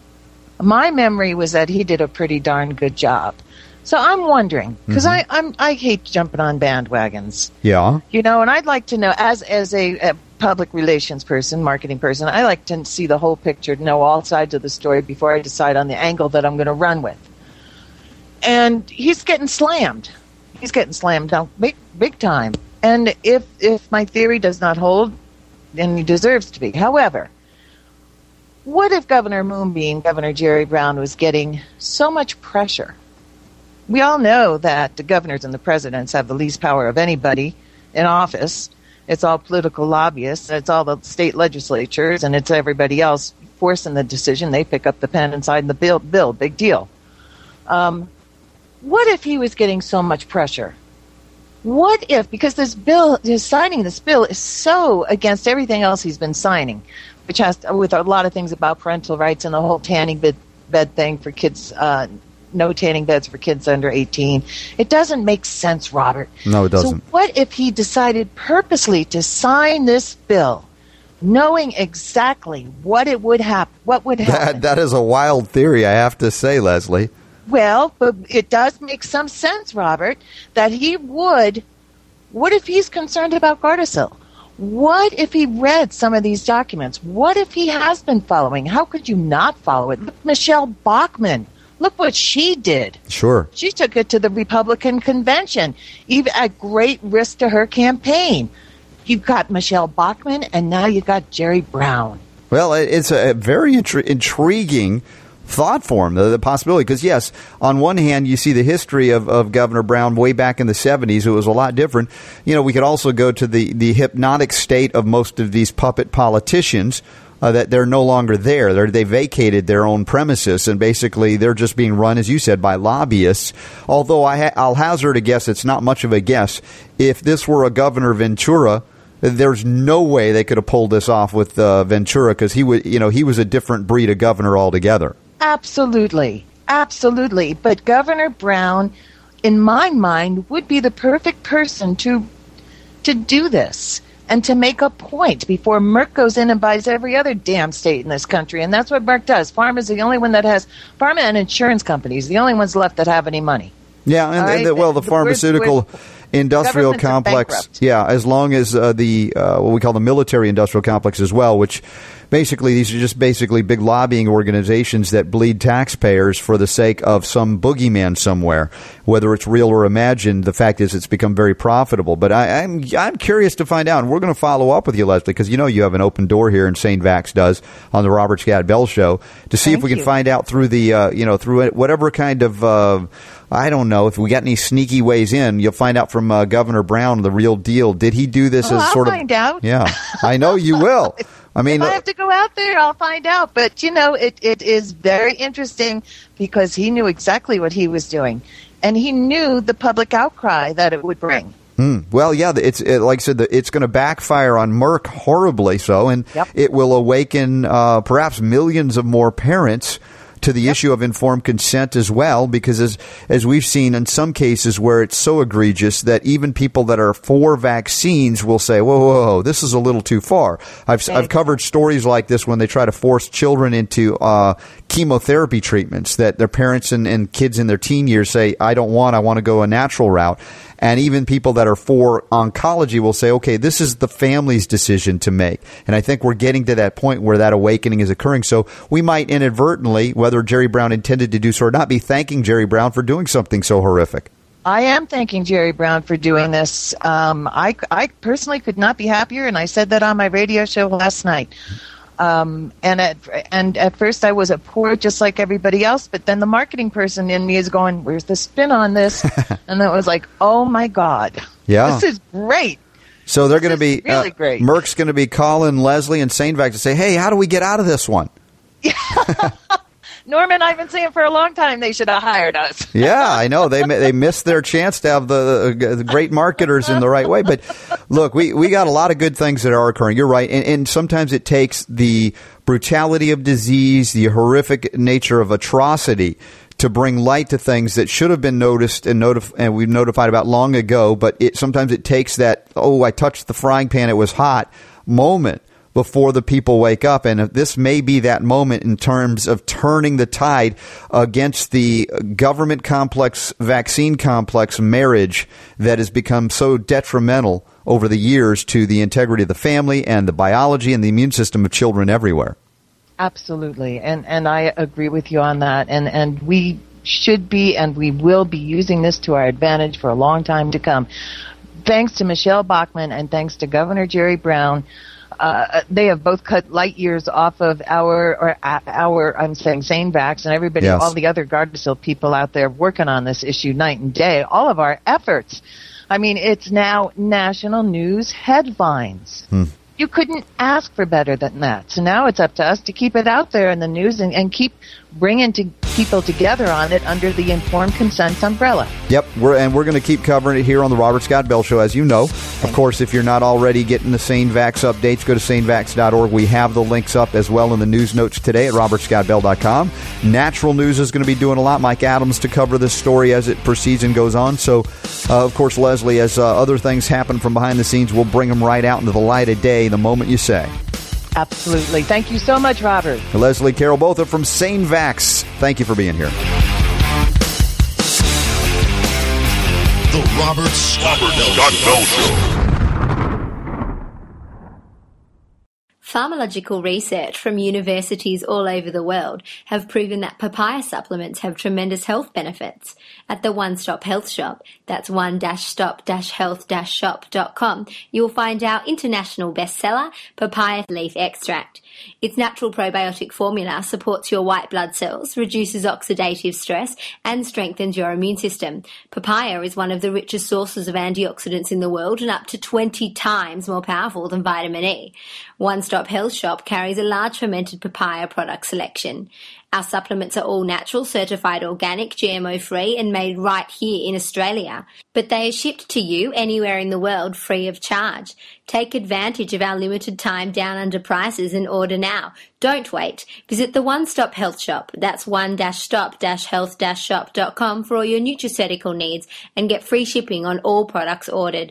Speaker 15: My memory was that he did a pretty darn good job. So I'm wondering, because I hate jumping on bandwagons.
Speaker 14: Yeah.
Speaker 15: And I'd like to know, as a public relations person, marketing person, I like to see the whole picture, know all sides of the story before I decide on the angle that I'm going to run with. And he's getting slammed. He's getting slammed down big time. And if my theory does not hold, then he deserves to be. However, what if Governor Moonbeam, Governor Jerry Brown, was getting so much pressure? We all know that the governors and the presidents have the least power of anybody in office. It's all political lobbyists. It's all the state legislatures, and it's everybody else forcing the decision. They pick up the pen and sign the bill. Big deal. What if he was getting so much pressure? What if, because signing this bill is so against everything else he's been signing, which has, with a lot of things about parental rights and the whole tanning bed thing for kids, no tanning beds for kids under 18. It doesn't make sense, Robert.
Speaker 14: No, it doesn't.
Speaker 15: So what if he decided purposely to sign this bill, knowing exactly what would happen?
Speaker 14: That is a wild theory, I have to say, Leslie.
Speaker 15: Well, but it does make some sense, Robert, that he would. What if he's concerned about Gardasil? What if he read some of these documents? What if he has been following? How could you not follow it? Look, Michelle Bachmann Look what she did.
Speaker 14: Sure.
Speaker 15: She took it to the Republican convention, even at great risk to her campaign. You've got Michelle Bachmann, and now you've got Jerry Brown.
Speaker 14: Well, it's a very intriguing thought form, the possibility, because yes, on one hand you see the history of Governor Brown way back in the 70s. It was a lot different. We could also go to the hypnotic state of most of these puppet politicians, that they're no longer there. They vacated their own premises, and basically they're just being run, as you said, by lobbyists. Although I'll hazard a guess, it's not much of a guess, if this were a Governor Ventura, there's no way they could have pulled this off with Ventura, because he was a different breed of governor altogether.
Speaker 15: Absolutely. But Governor Brown, in my mind, would be the perfect person to do this and to make a point before Merck goes in and buys every other damn state in this country. And that's what Merck does. Pharma is the only one that has, pharma and insurance companies, the only ones left that have any money.
Speaker 14: Yeah, the pharmaceutical industrial complex, as long as what we call the military industrial complex as well, which basically these are just basically big lobbying organizations that bleed taxpayers for the sake of some boogeyman somewhere, whether it's real or imagined. The fact is it's become very profitable. But I'm curious to find out, and we're going to follow up with you, Leslie, because you have an open door here, and St. Vax does on the Robert Scott Bell Show, to see if we can find out through the through whatever kind of I don't know if we got any sneaky ways in. You'll find out from Governor Brown the real deal. Did he do this as sort of?
Speaker 15: I'll find out.
Speaker 14: Yeah, I know you will. I mean,
Speaker 15: if I have to go out there, I'll find out. But it is very interesting because he knew exactly what he was doing, and he knew the public outcry that it would bring.
Speaker 14: Well, yeah, it's like I said, it's going to backfire on Merck horribly so, and it will awaken perhaps millions of more parents to the issue of informed consent as well, because as we've seen in some cases where it's so egregious that even people that are for vaccines will say, whoa, this is a little too far. I've covered stories like this when they try to force children into chemotherapy treatments that their parents and kids in their teen years say, I want to go a natural route. And even people that are for oncology will say, okay, this is the family's decision to make. And I think we're getting to that point where that awakening is occurring. So we might inadvertently, whether Jerry Brown intended to do so or not, be thanking Jerry Brown for doing something so horrific.
Speaker 15: I am thanking Jerry Brown for doing this. I personally could not be happier, and I said that on my radio show last night. And at first I was abhorred just like everybody else, but then the marketing person in me is going, where's the spin on this? And it was like, oh my God, this is great.
Speaker 14: So they're going to be
Speaker 15: really great.
Speaker 14: Merck's going to be calling Leslie and St. Vax to say, hey, how do we get out of this one?
Speaker 15: Norman, I've been saying for a long time they should have hired us.
Speaker 14: Yeah, I know. They missed their chance to have the great marketers in the right way. But look, we got a lot of good things that are occurring. You're right. And sometimes it takes the brutality of disease, the horrific nature of atrocity to bring light to things that should have been noticed and we've notified about long ago. But sometimes it takes that, I touched the frying pan, it was hot moment before the people wake up. And this may be that moment in terms of turning the tide against the government complex, vaccine complex marriage that has become so detrimental over the years to the integrity of the family and the biology and the immune system of children everywhere.
Speaker 15: Absolutely. And I agree with you on that. And we should be and we will be using this to our advantage for a long time to come. Thanks to Michelle Bachmann and thanks to Governor Jerry Brown. They have both cut light years off of I'm saying St. Vax and everybody, all the other Gardasil people out there working on this issue night and day. All of our efforts. I mean, it's now national news headlines. You couldn't ask for better than that. So now it's up to us to keep it out there in the news and keep bringing people together on it under the informed consent umbrella.
Speaker 14: Yep, we're going to keep covering it here on the Robert Scott Bell Show, as you know. Of course, if you're not already getting the St. Vax updates, go to stvax.org. We have the links up as well in the news notes today at robertscottbell.com. Natural News is going to be doing a lot. Mike Adams to cover this story as it proceeds and goes on. So, of course, Leslie, as other things happen from behind the scenes, we'll bring them right out into the light of day the moment you say.
Speaker 15: Absolutely. Thank you so much, Robert.
Speaker 14: Leslie Carroll, both are from St. Vax. Thank you for being here.
Speaker 1: The Robert Scott Bell Show.
Speaker 7: Pharmacological research from universities all over the world have proven that papaya supplements have tremendous health benefits. At the One Stop Health Shop, that's one-stop-health-shop.com, you'll find our international bestseller, papaya leaf extract. Its natural probiotic formula supports your white blood cells, reduces oxidative stress, and strengthens your immune system. Papaya is one of the richest sources of antioxidants in the world and up to 20 times more powerful than vitamin E. One Stop Health Shop carries a large fermented papaya product selection. Our supplements are all natural, certified organic, GMO-free, and made right here in Australia. But they are shipped to you anywhere in the world free of charge. Take advantage of our limited time down under prices and order now. Don't wait. Visit the One Stop Health Shop. That's one-stop-health-shop.com for all your nutraceutical needs and get free shipping on all products ordered.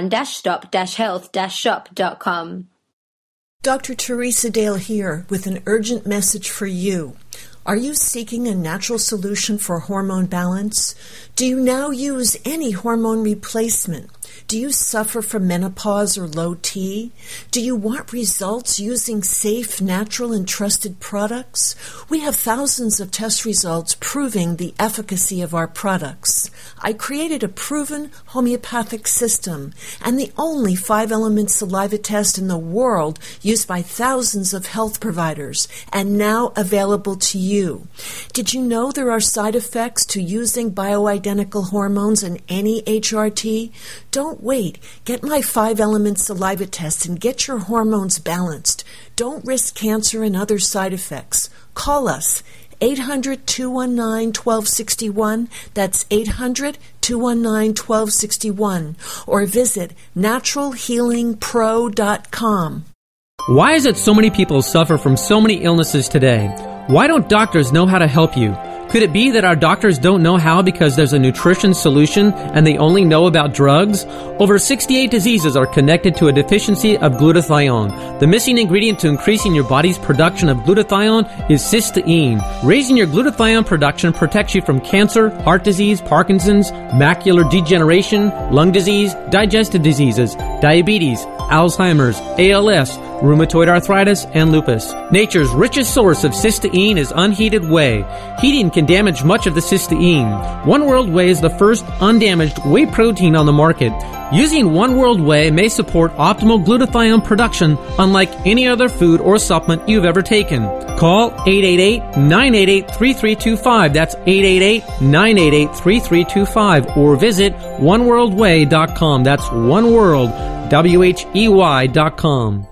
Speaker 7: one-stop-health-shop.com.
Speaker 18: Dr. Teresa Dale here with an urgent message for you. Are you seeking a natural solution for hormone balance? Do you now use any hormone replacement? Do you suffer from menopause or low T? Do you want results using safe, natural, and trusted products? We have thousands of test results proving the efficacy of our products. I created a proven homeopathic system and the only 5-element saliva test in the world used by thousands of health providers and now available to you. Did you know there are side effects to using bioidentical hormones in any HRT? Don't wait. Get my 5-element saliva test and get your hormones balanced. Don't risk cancer and other side effects. Call us. 800-219-1261. That's 800-219-1261. Or visit naturalhealingpro.com.
Speaker 19: Why is it so many people suffer from so many illnesses today? Why don't doctors know how to help you? Could it be that our doctors don't know how because there's a nutrition solution and they only know about drugs? Over 68 diseases are connected to a deficiency of glutathione. The missing ingredient to increasing your body's production of glutathione is cysteine. Raising your glutathione production protects you from cancer, heart disease, Parkinson's, macular degeneration, lung disease, digestive diseases, diabetes, Alzheimer's, ALS, rheumatoid arthritis, and lupus. Nature's richest source of cysteine is unheated whey. Heating can damage much of the cysteine. One World Whey is the first undamaged whey protein on the market. Using One World Whey may support optimal glutathione production unlike any other food or supplement you've ever taken. Call 888-988-3325. That's 888-988-3325. Or visit oneworldwhey.com. That's oneworld.com.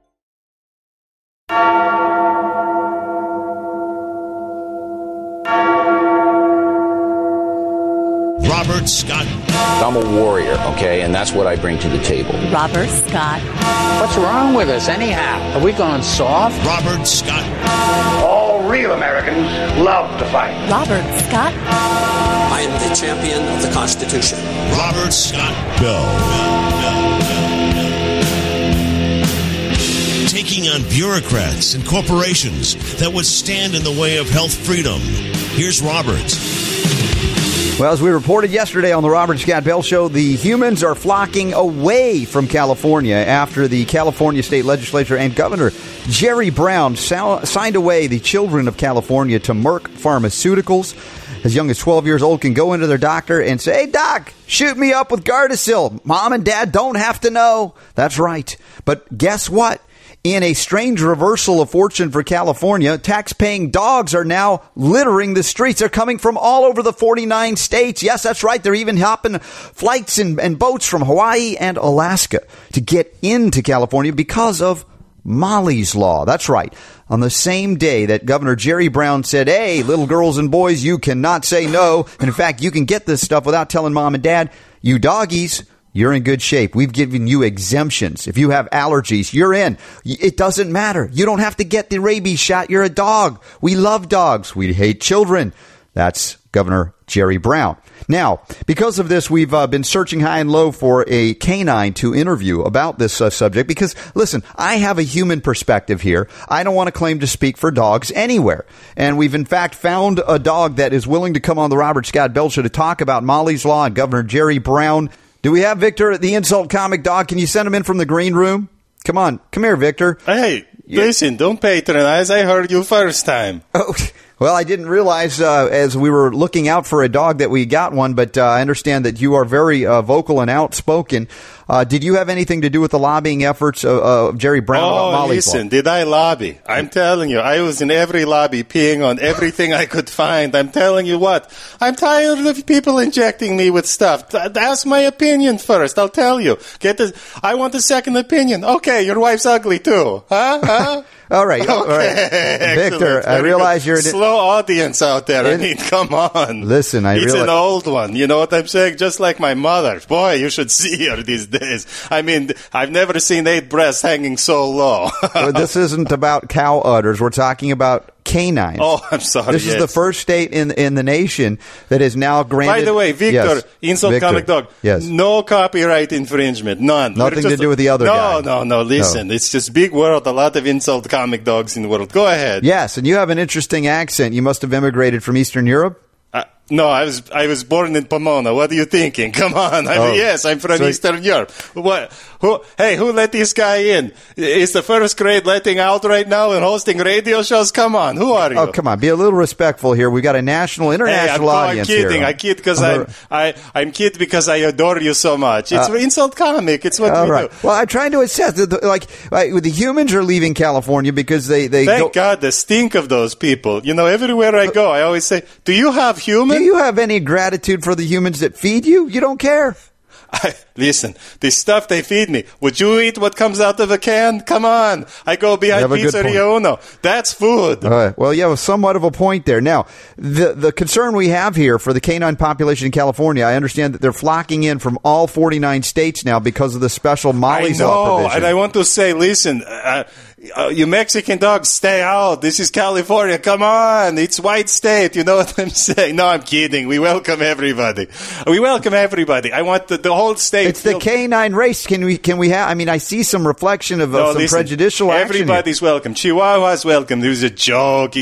Speaker 1: Robert Scott.
Speaker 25: I'm a warrior, okay, and that's what I bring to the table.
Speaker 5: Robert Scott.
Speaker 3: What's wrong with us, anyhow? Have we gone soft?
Speaker 1: Robert Scott.
Speaker 3: All real Americans love to fight.
Speaker 5: Robert Scott.
Speaker 21: I am the champion of the Constitution.
Speaker 1: Robert Scott Bell. Taking on bureaucrats and corporations that would stand in the way of health freedom. Here's Robert.
Speaker 14: Well, as we reported yesterday on the Robert Scott Bell Show, the humans are flocking away from California after the California State Legislature and Governor Jerry Brown signed away the children of California to Merck Pharmaceuticals. As young as 12 years old can go into their doctor and say, "Hey, doc, shoot me up with Gardasil. Mom and dad don't have to know." That's right. But guess what? In a strange reversal of fortune for California, tax-paying dogs are now littering the streets. They're coming from all over the 49 states. Yes, that's right. They're even hopping flights and boats from Hawaii and Alaska to get into California because of Molly's Law. That's right. On the same day that Governor Jerry Brown said, "Hey, little girls and boys, you cannot say no. And in fact, you can get this stuff without telling mom and dad. You doggies, you're in good shape. We've given you exemptions. If you have allergies, you're in. It doesn't matter. You don't have to get the rabies shot. You're a dog. We love dogs. We hate children." That's Governor Jerry Brown. Now, because of this, we've been searching high and low for a canine to interview about this subject because, listen, I have a human perspective here. I don't want to claim to speak for dogs anywhere. And we've, in fact, found a dog that is willing to come on the Robert Scott Bell Show to talk about Molly's Law and Governor Jerry Brown. Do we have Victor, the Insult Comic Dog? Can you send him in from the green room? Come on. Come here, Victor.
Speaker 22: Hey.
Speaker 6: Listen, don't patronize. I heard you first time.
Speaker 14: Oh, well, I didn't realize as we were looking out for a dog that we got one, but I understand that you are very vocal and outspoken. Did you have anything to do with the lobbying efforts of Jerry Brown about Molly's Law?
Speaker 6: Listen, did I lobby? I'm telling you, I was in every lobby peeing on everything I could find. I'm telling you what, I'm tired of people injecting me with stuff. Ask my opinion first, I'll tell you. I want a second opinion. Okay, your wife's ugly too. Huh?
Speaker 14: All right.
Speaker 6: Okay.
Speaker 14: All right. Victor, I realize you're...
Speaker 6: Slow audience out there. I mean, come on.
Speaker 14: Listen,
Speaker 6: It's an old one. You know what I'm saying? Just like my mother. Boy, you should see her these days. I mean, I've never seen 8 breasts hanging so low.
Speaker 14: Well, this isn't about cow udders. We're talking about canines.
Speaker 6: Oh, I'm sorry.
Speaker 14: This is the first state in the nation that is now granted...
Speaker 6: By the way, Victor, Insult Comic Dog, no copyright infringement, none.
Speaker 14: Nothing to do with the other guy.
Speaker 6: No, listen, it's just big world, a lot of Insult Comic Dogs in the world. Go ahead.
Speaker 14: Yes, and you have an interesting accent. You must have immigrated from Eastern Europe?
Speaker 6: No, I was born in Pomona. What are you thinking? Come on. Yes, I'm from Eastern Europe. Who let this guy in? Is the first grade letting out right now and hosting radio shows? Come on. Who are you?
Speaker 14: Oh, come on. Be a little respectful here. We've got a international audience
Speaker 6: here.
Speaker 14: I'm
Speaker 6: kidding because I'm kid because I adore you so much. It's Insult Comic. It's what we do.
Speaker 14: Well, I'm trying to assess. The humans are leaving California because they
Speaker 6: Thank God, the stink of those people. You know, everywhere I go, I always say, do you have humans?
Speaker 14: Do you have any gratitude for the humans that feed you? You don't care.
Speaker 6: Listen, this stuff they feed me. Would you eat what comes out of a can? Come on. I go behind Pizzeria Uno. That's food.
Speaker 14: All right. Well, you have somewhat of a point there. Now, the concern we have here for the canine population in California, I understand that they're flocking in from all 49 states now because of the special Molly's Law provision.
Speaker 6: And I want to say, listen, you Mexican dogs, stay out. This is California. Come on. It's white state. You know what I'm saying? No, I'm kidding. We welcome everybody. I want the whole state.
Speaker 14: It's the canine race. Can we have? I mean, I see some reflection of some prejudicial action.
Speaker 6: Everybody's welcome. Chihuahua's welcome. It was a joke.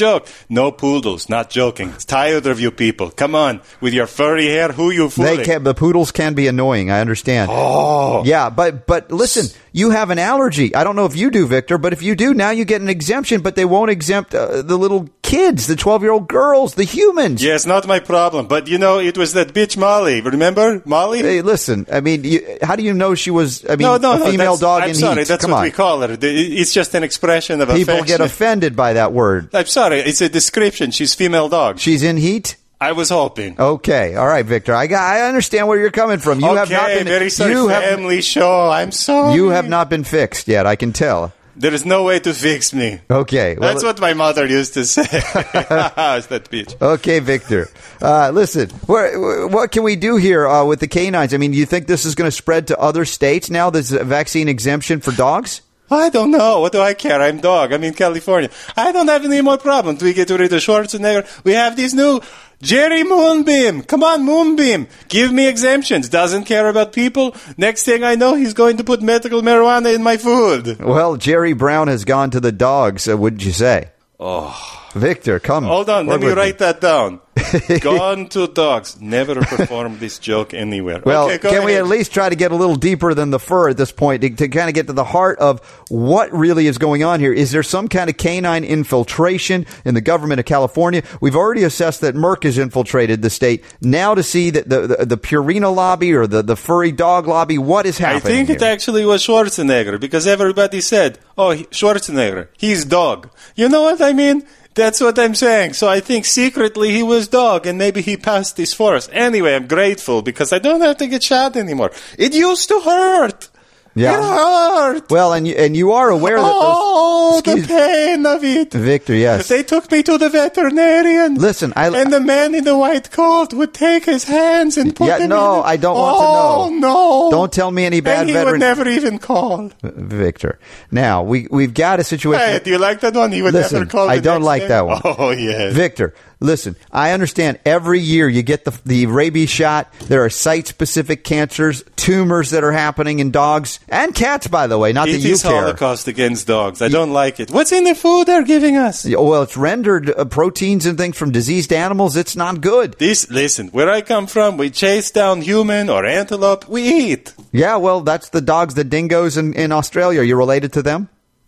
Speaker 6: No poodles. Not joking. It's tired of you people. Come on, with your furry hair. Who you fooling?
Speaker 14: The poodles can be annoying. I understand.
Speaker 6: Oh,
Speaker 14: yeah, but listen. You have an allergy. I don't know if you do, Victor, but if you do, now you get an exemption, but they won't exempt the little kids, the 12-year-old girls, the humans.
Speaker 6: Yes, not my problem. But, it was that bitch Molly. Remember? Molly?
Speaker 14: Hey, listen, I mean, how do you know she was, a female dog in heat?
Speaker 6: I'm sorry, that's what we call her. It's just an expression of affection.
Speaker 14: People get offended by that word.
Speaker 6: I'm sorry, it's a description. She's female dog.
Speaker 14: She's in heat?
Speaker 6: I was hoping.
Speaker 14: Okay, all right, Victor. I understand where you're coming from. You have not been
Speaker 6: very sorry. Family show. I'm sorry.
Speaker 14: You have not been fixed yet. I can tell.
Speaker 6: There is no way to fix me.
Speaker 14: Okay,
Speaker 6: that's what my mother used to say. It's that bitch.
Speaker 14: Okay, Victor. Listen, what can we do here with the canines? I mean, do you think this is going to spread to other states now? There's a vaccine exemption for dogs.
Speaker 6: I don't know. What do I care? I'm dog. I'm in California. I don't have any more problems. We get rid of Schwarzenegger. We have these new Jerry Moonbeam. Come on, Moonbeam. Give me exemptions. Doesn't care about people. Next thing I know, he's going to put medical marijuana in my food.
Speaker 14: Well, Jerry Brown has gone to the dogs, wouldn't you say?
Speaker 6: Oh.
Speaker 14: Victor, come.
Speaker 6: Hold on. Let me write that down. Gone to dogs. Never performed this joke anywhere.
Speaker 14: Well,
Speaker 6: okay,
Speaker 14: can we at least try to get a little deeper than the fur at this point to kind of get to the heart of what really is going on here? Is there some kind of canine infiltration in the government of California? We've already assessed that Merck has infiltrated the state. Now to see that the Purina lobby or the furry dog lobby, what is happening
Speaker 6: I think
Speaker 14: here?
Speaker 6: It actually was Schwarzenegger because everybody said, Schwarzenegger, he's dog. You know what I mean? That's what I'm saying. So I think secretly he was dog and maybe he passed this for us. Anyway, I'm grateful because I don't have to get shot anymore. It used to hurt.
Speaker 14: Yeah.
Speaker 6: It hurt.
Speaker 14: Well, and you are aware that
Speaker 6: the pain of it.
Speaker 14: Victor, yes.
Speaker 6: They took me to the veterinarian.
Speaker 14: Listen,
Speaker 6: and the man in the white coat would take his hands and put them in.
Speaker 14: I don't want to know.
Speaker 6: Oh, no.
Speaker 14: Don't tell me any bad
Speaker 6: veterinarian. And he would never even call.
Speaker 14: Victor. Now, we've got a situation.
Speaker 6: Hey, do you like that one? He would never call.
Speaker 14: I don't like that one.
Speaker 6: Oh, yes.
Speaker 14: Victor. Listen, I understand every year you get the rabies shot. There are site-specific cancers, tumors that are happening in dogs and cats, by the way, not that you care.
Speaker 6: It is Holocaust against dogs. I don't like it. What's in the food they're giving us?
Speaker 14: Well, it's rendered proteins and things from diseased animals. It's not good.
Speaker 6: Listen, where I come from, we chase down human or antelope. We eat.
Speaker 14: Yeah, well, that's the dogs, the dingoes in Australia. Are you related to them?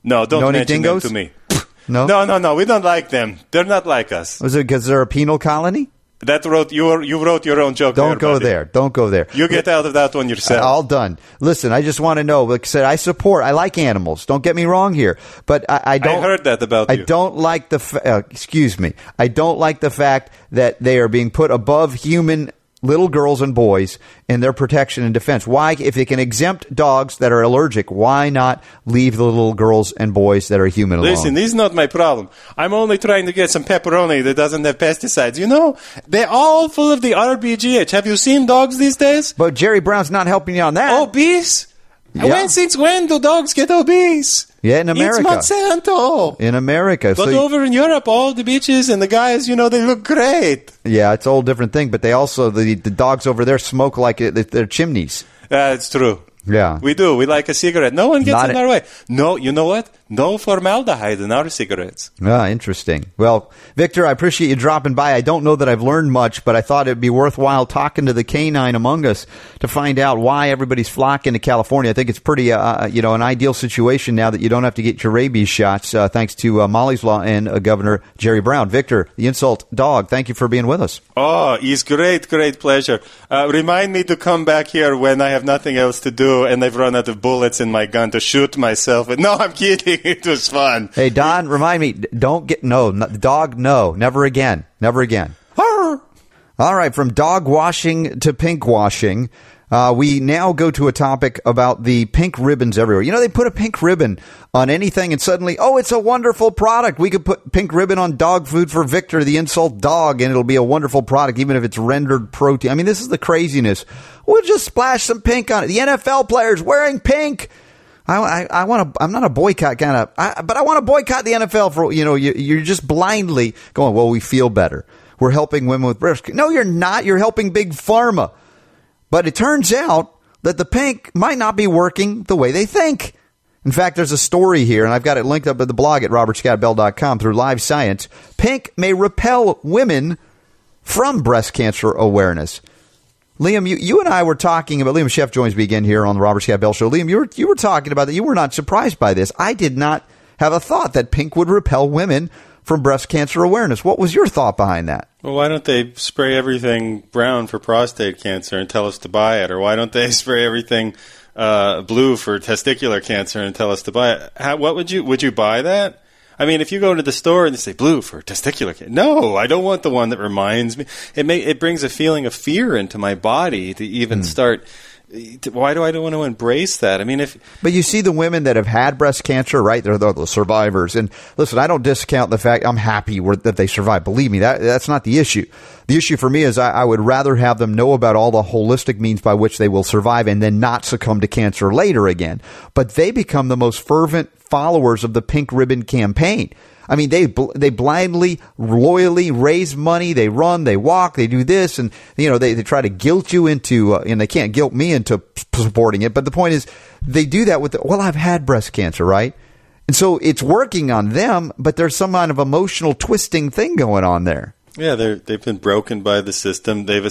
Speaker 6: No, don't
Speaker 14: any
Speaker 6: mention
Speaker 14: dingoes?
Speaker 6: them to me.
Speaker 14: No?
Speaker 6: No. We don't like them. They're not like us.
Speaker 14: Was it because they're a penal colony?
Speaker 6: You wrote your own joke.
Speaker 14: Don't go there. Don't go there.
Speaker 6: You get out of that one yourself.
Speaker 14: All done. Listen, I just want to know. Like I said, I like animals. Don't get me wrong here, but I don't.
Speaker 6: I heard that about you.
Speaker 14: I don't like excuse me. I don't like the fact that they are being put above human little girls and boys in their protection and defense. Why, if they can exempt dogs that are allergic, why not leave the little girls and boys that are human alone?
Speaker 6: Listen, this is not my problem. I'm only trying to get some pepperoni that doesn't have pesticides. You know, they're all full of the RBGH. Have you seen dogs these days?
Speaker 14: But Jerry Brown's not helping you on that.
Speaker 6: Obese?
Speaker 14: Yeah.
Speaker 6: Since when do dogs get obese?
Speaker 14: Yeah, in America.
Speaker 6: It's Monsanto.
Speaker 14: In America.
Speaker 6: But over in Europe, all the bitches and the guys, they look great.
Speaker 14: Yeah, it's a whole different thing. But they also, the dogs over there smoke like they're chimneys.
Speaker 6: That's true.
Speaker 14: Yeah.
Speaker 6: We do. We like a cigarette. No one gets in our way. No, you know what? No formaldehyde in our cigarettes.
Speaker 14: Ah, interesting. Well, Victor, I appreciate you dropping by. I don't know that I've learned much, but I thought it'd be worthwhile talking to the canine among us to find out why everybody's flocking to California. I think it's pretty, an ideal situation now that you don't have to get your rabies shots, thanks to Molly's Law and Governor Jerry Brown. Victor, the insult dog, thank you for being with us.
Speaker 6: Oh, it's great pleasure. Remind me to come back here when I have nothing else to do and I've run out of bullets in my gun to shoot myself with. No, I'm kidding. It was fun.
Speaker 14: Hey, Don, remind me, dog, never again. Never again. All right, from dog washing to pink washing, we now go to a topic about the pink ribbons everywhere. They put a pink ribbon on anything and suddenly, it's a wonderful product. We could put pink ribbon on dog food for Victor, the insult dog, and it'll be a wonderful product, even if it's rendered protein. I mean, this is the craziness. We'll just splash some pink on it. The NFL players wearing pink. I'm not a boycott kind of, but I want to boycott the NFL for, you're just blindly going, well, we feel better. We're helping women with breast cancer. No, you're not. You're helping Big Pharma. But it turns out that the pink might not be working the way they think. In fact, there's a story here, and I've got it linked up at the blog at robertscottbell.com through Live Science. Pink may repel women from breast cancer awareness. Liam, you and I were talking about, Liam Sheff joins me again here on the Robert Scott Bell Show. Liam, you were talking about that. You were not surprised by this. I did not have a thought that pink would repel women from breast cancer awareness. What was your thought behind that?
Speaker 6: Well, why don't they spray everything brown for prostate cancer and tell us to buy it? Or why don't they spray everything blue for testicular cancer and tell us to buy it? Would you buy that? I mean, if you go to the store and they say blue for testicular cancer, no, I don't want the one that reminds me. It brings a feeling of fear into my body to even start. Why do I want to embrace that? I mean,
Speaker 14: but you see the women that have had breast cancer, right? They're the survivors. And listen, I don't discount the fact I'm happy that they survived. Believe me, that's not the issue. The issue for me is I would rather have them know about all the holistic means by which they will survive and then not succumb to cancer later again. But they become the most fervent followers of the Pink Ribbon campaign. I mean, they blindly, loyally raise money. They run, they walk, they do this, and they try to guilt you into, and they can't guilt me into supporting it. But the point is, they do that with I've had breast cancer, right? And so it's working on them, but there's some kind of emotional twisting thing going on there.
Speaker 6: Yeah, they've been broken by the system. They've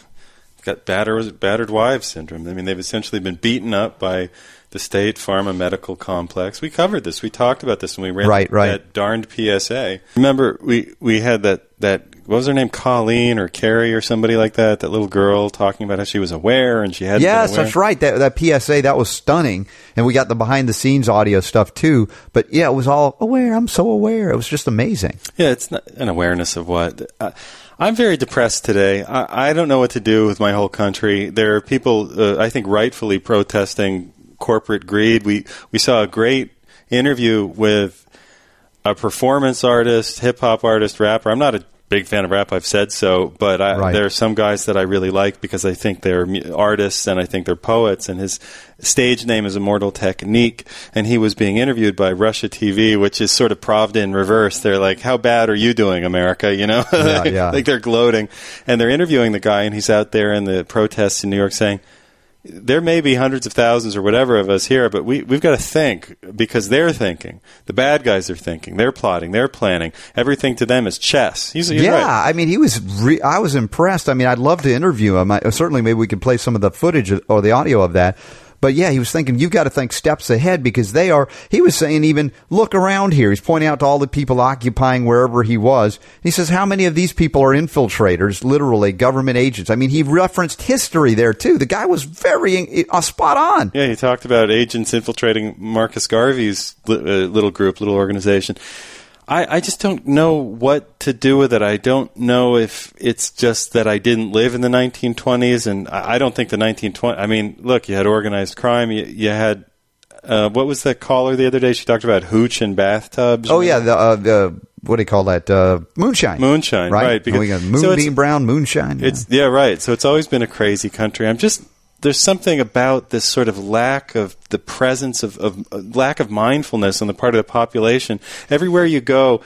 Speaker 6: got battered wives syndrome. I mean, they've essentially been beaten up by the state pharma medical complex. We covered this. We talked about this when we ran that darned PSA. Remember, we had that what was her name, Colleen or Carrie or somebody like that little girl talking about how she was aware and she hadn't been aware.
Speaker 14: That's right. That PSA, that was stunning. And we got the behind-the-scenes audio stuff, too. But, yeah, it was all aware. I'm so aware. It was just amazing.
Speaker 6: Yeah, it's not an awareness of what... I'm very depressed today. I don't know what to do with my whole country. There are people, I think, rightfully protesting corporate greed. We saw a great interview with a performance artist, hip-hop artist, rapper. I'm not a big fan of rap, I've said so, but there are some guys that I really like because I think they're artists and I think they're poets, and his stage name is Immortal Technique, and he was being interviewed by Russia TV, which is sort of Pravda in reverse. They're like, how bad are you doing, America?
Speaker 14: Yeah.
Speaker 6: Like they're gloating, and they're interviewing the guy, and he's out there in the protests in New York saying, there may be hundreds of thousands or whatever of us here, but we've got to think because they're thinking. The bad guys are thinking. They're plotting. They're planning. Everything to them is chess. He's right.
Speaker 14: I mean, I was impressed. I mean, I'd love to interview him. Certainly, maybe we could play some of the footage or the audio of that. But yeah, he was thinking, you've got to think steps ahead because he was saying even, look around here. He's pointing out to all the people occupying wherever he was. He says, how many of these people are infiltrators, literally government agents? I mean, he referenced history there too. The guy was very spot on.
Speaker 6: Yeah, he talked about agents infiltrating Marcus Garvey's little organization. I just don't know what to do with it. I don't know if it's just that I didn't live in the 1920s, and I don't think the 1920s... I mean, look, you had organized crime, you had... what was that caller the other day? She talked about hooch and bathtubs.
Speaker 14: Oh, yeah, the what do you call that? Moonshine.
Speaker 6: Moonshine, right.
Speaker 14: Because, we got Moonbeam Brown, moonshine.
Speaker 6: Yeah, right. So it's always been a crazy country. There's something about this sort of lack of the presence of lack of mindfulness on the part of the population. Everywhere you go,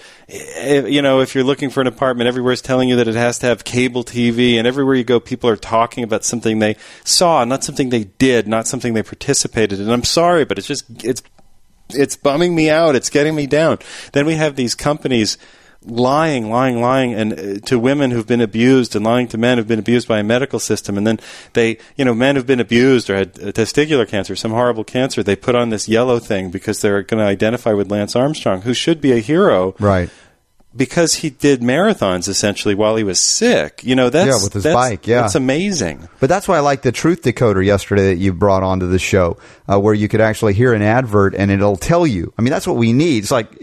Speaker 6: if you're looking for an apartment, everywhere's telling you that it has to have cable TV, and everywhere you go, people are talking about something they saw, not something they did, not something they participated in. And I'm sorry, but it's bumming me out. It's getting me down. Then we have these companies lying, and to women who've been abused, and lying to men who've been abused by a medical system, and then men who've been abused or had testicular cancer, some horrible cancer, they put on this yellow thing because they're going to identify with Lance Armstrong, who should be a hero,
Speaker 14: right?
Speaker 6: Because he did marathons essentially while he was sick.
Speaker 14: With his bike. Yeah,
Speaker 6: that's amazing.
Speaker 14: But that's why I like the Truth Decoder yesterday that you brought onto the show, where you could actually hear an advert and it'll tell you. I mean, that's what we need. It's like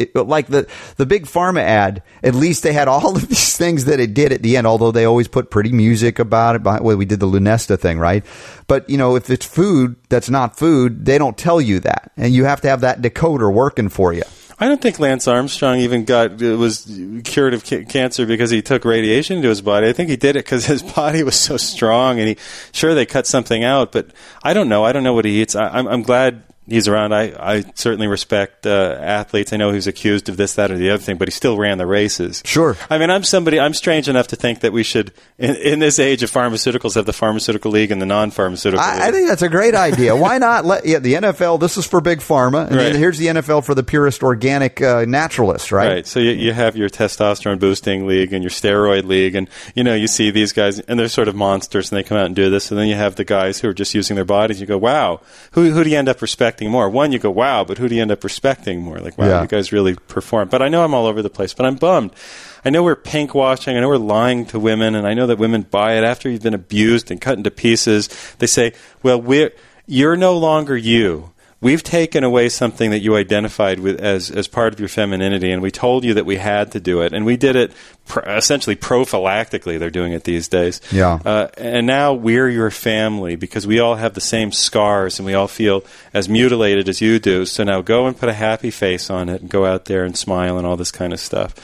Speaker 14: the big pharma ad. At least they had all of these things that it did at the end. Although they always put pretty music about it. Well, we did the Lunesta thing, right? But if it's food that's not food, they don't tell you that, and you have to have that decoder working for you.
Speaker 6: I don't think Lance Armstrong even was cured of cancer because he took radiation into his body. I think he did it because his body was so strong, and they cut something out, but I don't know. I don't know what he eats. I'm glad he's around. I certainly respect athletes. I know he was accused of this, that, or the other thing, but he still ran the races.
Speaker 14: Sure.
Speaker 6: I mean, I'm strange enough to think that we should, in this age of pharmaceuticals, have the pharmaceutical league and the non-pharmaceutical league.
Speaker 14: I think that's a great idea. Why not the NFL, this is for big pharma, and then here's the NFL for the purest organic naturalists, right?
Speaker 6: Right. So you have your testosterone boosting league and your steroid league, and you see these guys, and they're sort of monsters, and they come out and do this, and then you have the guys who are just using their bodies. You go, wow, who do you end up respecting more? One, you go, wow, but who do you end up respecting more? Like, wow, you guys really perform. But I know I'm all over the place, but I'm bummed. I know we're pink washing. I know we're lying to women, and I know that women buy it after you've been abused and cut into pieces. They say, well, you're no longer you. We've taken away something that you identified with as part of your femininity, and we told you that we had to do it, and we did it essentially prophylactically. They're doing it these days.
Speaker 14: Yeah.
Speaker 6: And now we're your family because we all have the same scars, and we all feel as mutilated as you do. So now go and put a happy face on it and go out there and smile and all this kind of stuff.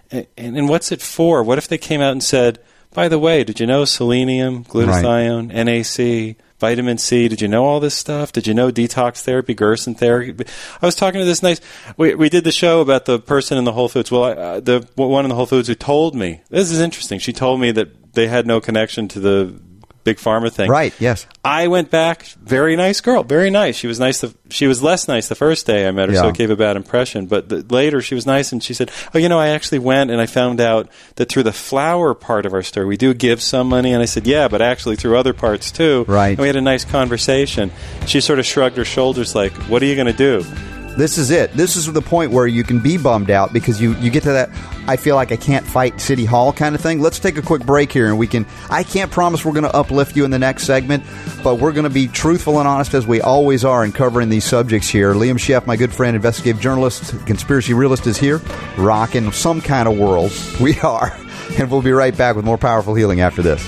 Speaker 6: And what's it for? What if they came out and said, by the way, did you know selenium, glutathione, NAC, vitamin C, did you know all this stuff? Did you know detox therapy, Gerson therapy? I was talking to this we did the show about the person in the Whole Foods. Well, the one in the Whole Foods who told me, this is interesting, she told me that they had no connection to the big pharma thing.
Speaker 14: Right, yes.
Speaker 6: I went back, very nice girl, very nice. She was nice. She was less nice the first day I met her, so it gave a bad impression. But later she was nice, and she said, I actually went and I found out that through the flour part of our store, we do give some money. And I said, yeah, but actually through other parts too.
Speaker 14: Right.
Speaker 6: And we had a nice conversation. She sort of shrugged her shoulders like, what are you going to do?
Speaker 14: This is it. This is the point where you can be bummed out because you get to that, I feel like I can't fight City Hall kind of thing. Let's take a quick break here, and I can't promise we're going to uplift you in the next segment, but we're going to be truthful and honest as we always are in covering these subjects here. Liam Sheff, my good friend, investigative journalist, conspiracy realist, is here, rocking some kind of world. We are. And we'll be right back with more Powerful Healing after this.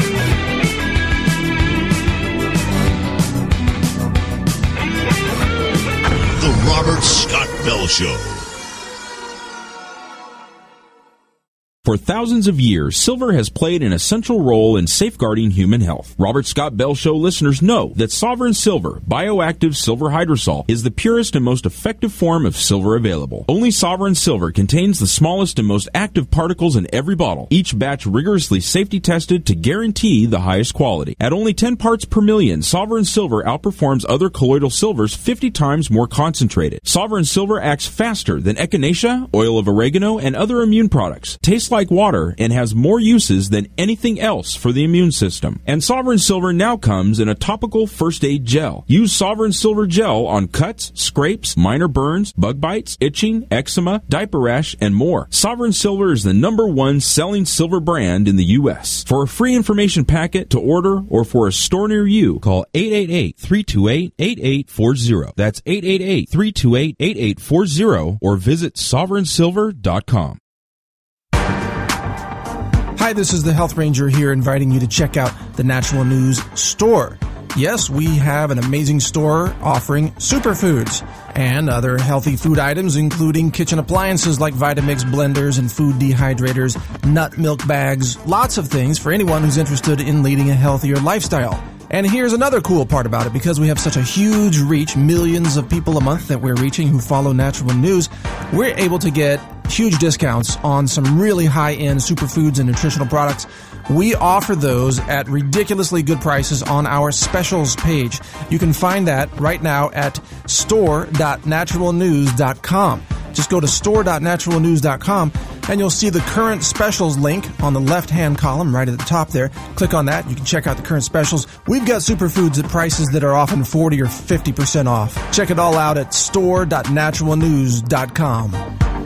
Speaker 1: Robert Scott Bell Show.
Speaker 20: For thousands of years, silver has played an essential role in safeguarding human health. Robert Scott Bell Show listeners know that Sovereign Silver, bioactive silver hydrosol, is the purest and most effective form of silver available. Only Sovereign Silver contains the smallest and most active particles in every bottle, each batch rigorously safety tested to guarantee the highest quality. At only 10 parts per million, Sovereign Silver outperforms other colloidal silvers 50 times more concentrated. Sovereign Silver acts faster than echinacea, oil of oregano, and other immune products. Tastes like water and has more uses than anything else for the immune system. And Sovereign Silver now comes in a topical first aid gel. Use Sovereign Silver gel on cuts, scrapes, minor burns, bug bites, itching, eczema, diaper rash, and more. Sovereign Silver is the #1 selling silver brand in the U.S. For a free information packet to order or for a store near you, call 888-328-8840. That's 888-328-8840 or visit sovereignsilver.com.
Speaker 8: Hi, this is the Health Ranger here, inviting you to check out the Natural News store. Yes, we have an amazing store offering superfoods and other healthy food items, including kitchen appliances like Vitamix blenders and food dehydrators, nut milk bags, lots of things for anyone who's interested in leading a healthier lifestyle. And here's another cool part about it. Because we have such a huge reach, millions of people a month that we're reaching who follow Natural News, we're able to get huge discounts on some really high-end superfoods and nutritional products. We offer those at ridiculously good prices on our specials page. You can find that right now at store.naturalnews.com. Just go to store.naturalnews.com and you'll see the current specials link on the left-hand column right at the top there. Click on that. You can check out the current specials. We've got superfoods at prices that are often 40 or 50% off. Check it all out at store.naturalnews.com.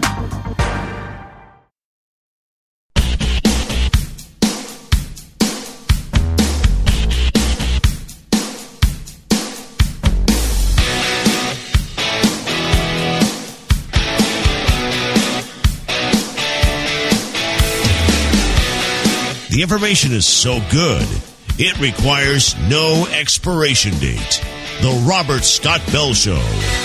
Speaker 1: The information is so good, it requires no expiration date. The Robert Scott Bell Show.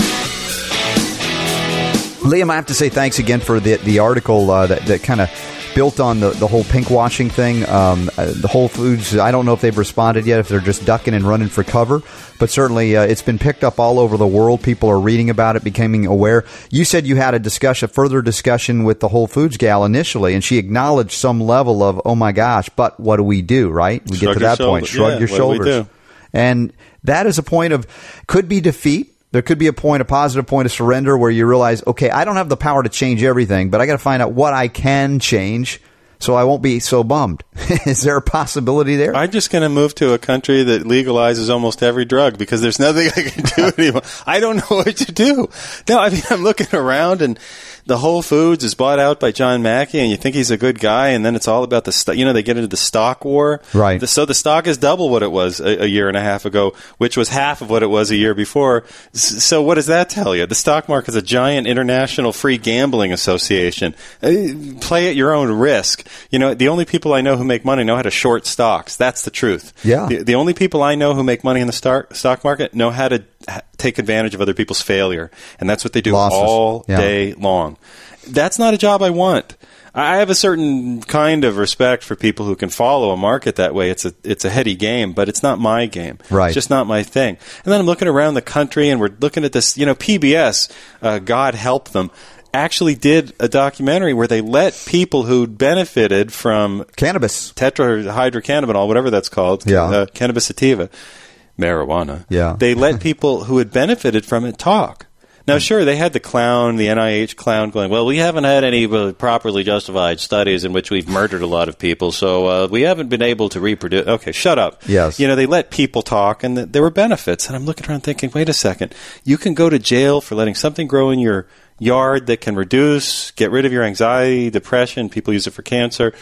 Speaker 14: Liam, I have to say thanks again for the article that kind of built on the whole pink washing thing. The Whole Foods, I don't know if they've responded yet, if they're just ducking and running for cover, but certainly it's been picked up all over the world. People are reading about it, becoming aware. You said you had a further discussion with the Whole Foods gal initially, and she acknowledged some level of, oh my gosh, but what do we do, right? We get to that point, shrug your shoulders. And that is a point of, could be defeat. There could be a positive point of surrender where you realize, okay, I don't have the power to change everything, but I got to find out what I can change so I won't be so bummed. Is there a possibility there?
Speaker 6: I'm just going to move to a country that legalizes almost every drug because there's nothing I can do anymore. I don't know what to do. No, I mean, I'm looking around and the Whole Foods is bought out by John Mackey, and you think he's a good guy, and then it's all about the they get into the stock war.
Speaker 14: Right.
Speaker 6: So the stock is double what it was a year and a half ago, which was half of what it was a year before. So what does that tell you? The stock market is a giant international free gambling association. Play at your own risk. The only people I know who make money know how to short stocks. That's the truth.
Speaker 14: Yeah.
Speaker 6: The only people I know who make money in the stock market know how to take advantage of other people's failure, and that's what they do all day long. That's not a job I want. I have a certain kind of respect for people who can follow a market that way. It's a heady game, but it's not my game.
Speaker 14: Right.
Speaker 6: It's just not my thing. And then I'm looking around the country, and we're looking at this. PBS, God help them, actually did a documentary where they let people who benefited from
Speaker 14: cannabis,
Speaker 6: tetrahydrocannabinol, whatever that's called, cannabis sativa, marijuana.
Speaker 14: Yeah.
Speaker 6: They let people who had benefited from it talk. Now, sure, they had the NIH clown going, well, we haven't had any properly justified studies in which we've murdered a lot of people, so we haven't been able to reproduce. Okay, shut up.
Speaker 14: Yes.
Speaker 6: They let people talk, and there were benefits. And I'm looking around thinking, wait a second, you can go to jail for letting something grow in your yard that can get rid of your anxiety, depression, people use it for cancer,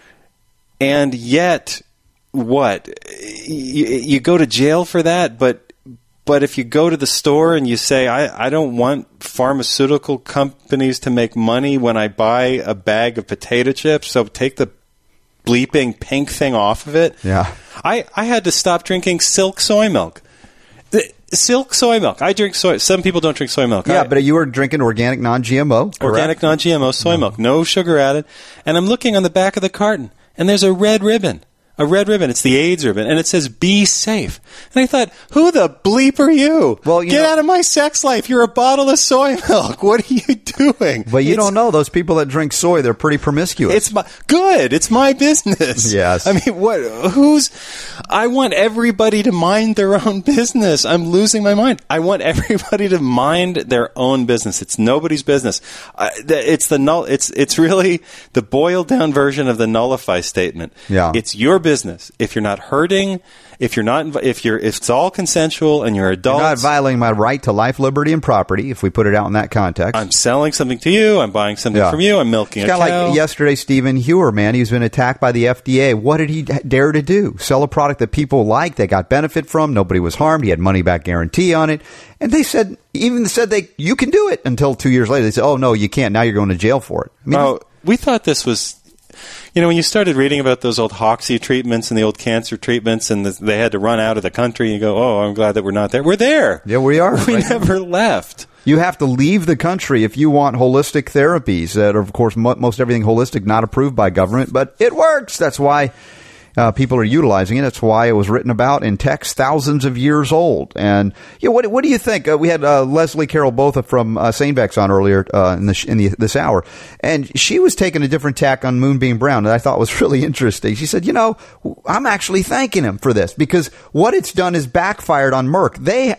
Speaker 6: and yet... What? You go to jail for that, but if you go to the store and you say, I don't want pharmaceutical companies to make money when I buy a bag of potato chips, so take the bleeping pink thing off of it.
Speaker 14: Yeah.
Speaker 6: I had to stop drinking Silk soy milk. Silk soy milk. I drink soy. Some people don't drink soy milk.
Speaker 14: Yeah, but you were drinking organic non-GMO. Correct?
Speaker 6: Organic non-GMO soy milk. No sugar added. And I'm looking on the back of the carton, and there's a red ribbon a red ribbon. It's the AIDS ribbon, and it says "Be safe." And I thought, who the bleep are you?
Speaker 14: Well,
Speaker 6: get out of my sex life. You're a bottle of soy milk. What are you doing?
Speaker 14: But you don't know those people that drink soy. They're pretty promiscuous.
Speaker 6: It's my business.
Speaker 14: Yes.
Speaker 6: I mean, I want everybody to mind their own business. I'm losing my mind. I want everybody to mind their own business. It's nobody's business. It's really the boiled down version of the nullify statement.
Speaker 14: Yeah.
Speaker 6: It's your business. If you're not hurting, if it's all consensual and you're adults.
Speaker 14: You're not violating my right to life, liberty, and property, if we put it out in that context.
Speaker 6: I'm selling something to you. I'm buying something from you. I'm milking a cow.
Speaker 14: It's kind of like yesterday, Stephen Hewer, man. He's been attacked by the FDA. What did he dare to do? Sell a product that people like, they got benefit from. Nobody was harmed. He had money-back guarantee on it. And they said you can do it, until 2 years later. They said, oh, no, you can't. Now you're going to jail for it.
Speaker 6: We thought this was... when you started reading about those old Hoxsey treatments and the old cancer treatments, and they had to run out of the country, you go, oh, I'm glad that we're not there. We're there.
Speaker 14: Yeah, we are.
Speaker 6: We never left.
Speaker 14: You have to leave the country if you want holistic therapies that are, of course, most everything holistic, not approved by government, but it works. That's why people are utilizing it. That's why it was written about in texts thousands of years old. And what do you think? We had Leslie Carol Botha from Sanebeck's on earlier in this hour, and she was taking a different tack on Moonbeam Brown that I thought was really interesting. She said, I'm actually thanking him for this, because what it's done is backfired on Merck. They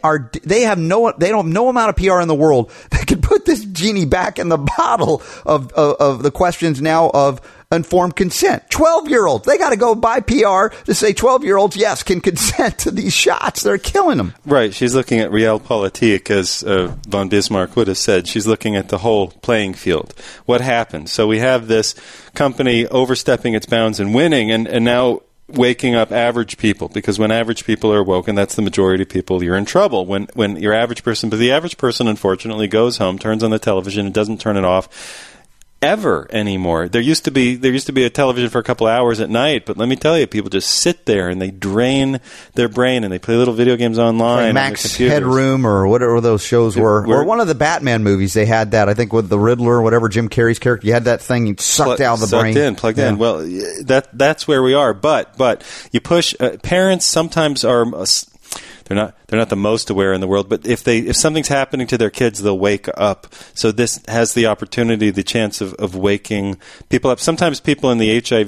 Speaker 14: don't have no amount of PR in the world that can put this genie back in the bottle of the questions now of informed consent. 12-year-olds, they got to go buy PR to say 12-year-olds, yes, can consent to these shots. They're killing them.
Speaker 6: Right. She's looking at realpolitik, as von Bismarck would have said. She's looking at the whole playing field. What happened? So we have this company overstepping its bounds and winning, and now waking up average people, because when average people are woken, that's the majority of people, you're in trouble. When your average person, but the average person, unfortunately, goes home, turns on the television, and doesn't turn it off ever anymore. There used to be a television for a couple hours at night, but let me tell you, people just sit there and they drain their brain and they play little video games online.
Speaker 14: Like Max Headroom or whatever those shows were. Or one of the Batman movies, they had that, I think, with the Riddler or whatever, Jim Carrey's character. You had that thing sucked out of the brain.
Speaker 6: Plugged in. Well, that's where we are. But you push, parents sometimes are... They're not the most aware in the world, but if something's happening to their kids, they'll wake up. So this has the opportunity, the chance of waking people up. Sometimes people in the HIV,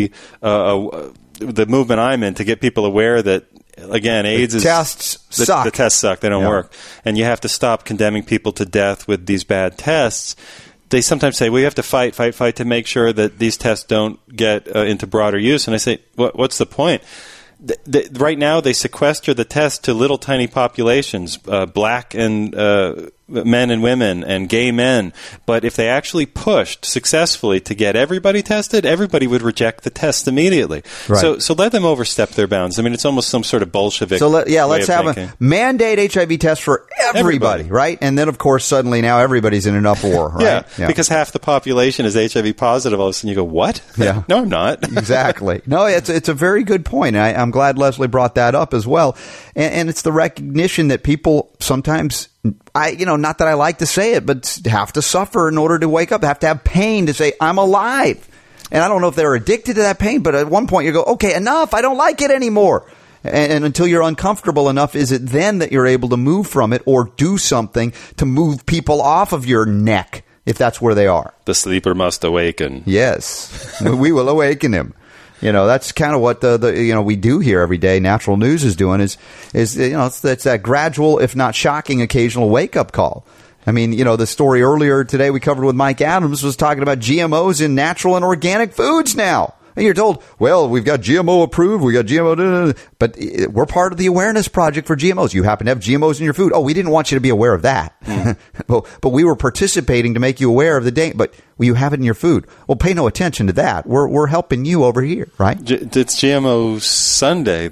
Speaker 6: the movement I'm in, to get people aware that, again, AIDS
Speaker 14: the tests suck.
Speaker 6: The tests suck. They don't work. And you have to stop condemning people to death with these bad tests. They sometimes say, we have to fight to make sure that these tests don't get into broader use. And I say, what's the point? Right now, they sequester the test to little tiny populations, black and men and women and gay men. But if they actually pushed successfully to get everybody tested, everybody would reject the test immediately.
Speaker 14: Right.
Speaker 6: So let them overstep their bounds. I mean, it's almost some sort of Bolshevik.
Speaker 14: So let's have a mandate HIV test for everybody, right? And then, of course, suddenly now everybody's in an uproar, right?
Speaker 6: Yeah, because half the population is HIV positive. All of a sudden, you go, what?
Speaker 14: Yeah.
Speaker 6: No, I'm not.
Speaker 14: Exactly. No, it's a very good point. I'm glad Leslie brought that up as well. And it's the recognition that people sometimes, not that I like to say it, but have to suffer in order to wake up, have to have pain to say, I'm alive. And I don't know if they're addicted to that pain, but at one point you go, okay, enough, I don't like it anymore. And until you're uncomfortable enough, is it then that you're able to move from it or do something to move people off of your neck, if that's where they are?
Speaker 6: The sleeper must awaken.
Speaker 14: Yes, we will awaken him. That's kind of what we do here every day. Natural News is doing is it's that gradual, if not shocking, occasional wake up call. I mean, the story earlier today we covered with Mike Adams was talking about GMOs in natural and organic foods now. And you're told, well, we've got GMO approved, we got GMO, but we're part of the awareness project for GMOs. You happen to have GMOs in your food. Oh, we didn't want you to be aware of that. But we were participating to make you aware of the danger. But you have it in your food. Well, pay no attention to that. We're helping you over here, right?
Speaker 6: It's GMO Sunday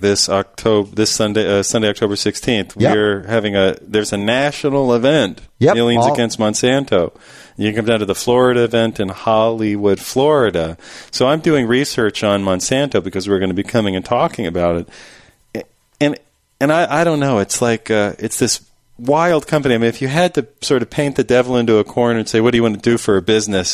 Speaker 6: Sunday, October 16th.
Speaker 14: Yep.
Speaker 6: We're having there's a national event, Millions Against Monsanto. You can come down to the Florida event in Hollywood, Florida. So I'm doing research on Monsanto because we're going to be coming and talking about it. And I don't know. It's like it's this wild company. I mean, if you had to sort of paint the devil into a corner and say, what do you want to do for a business?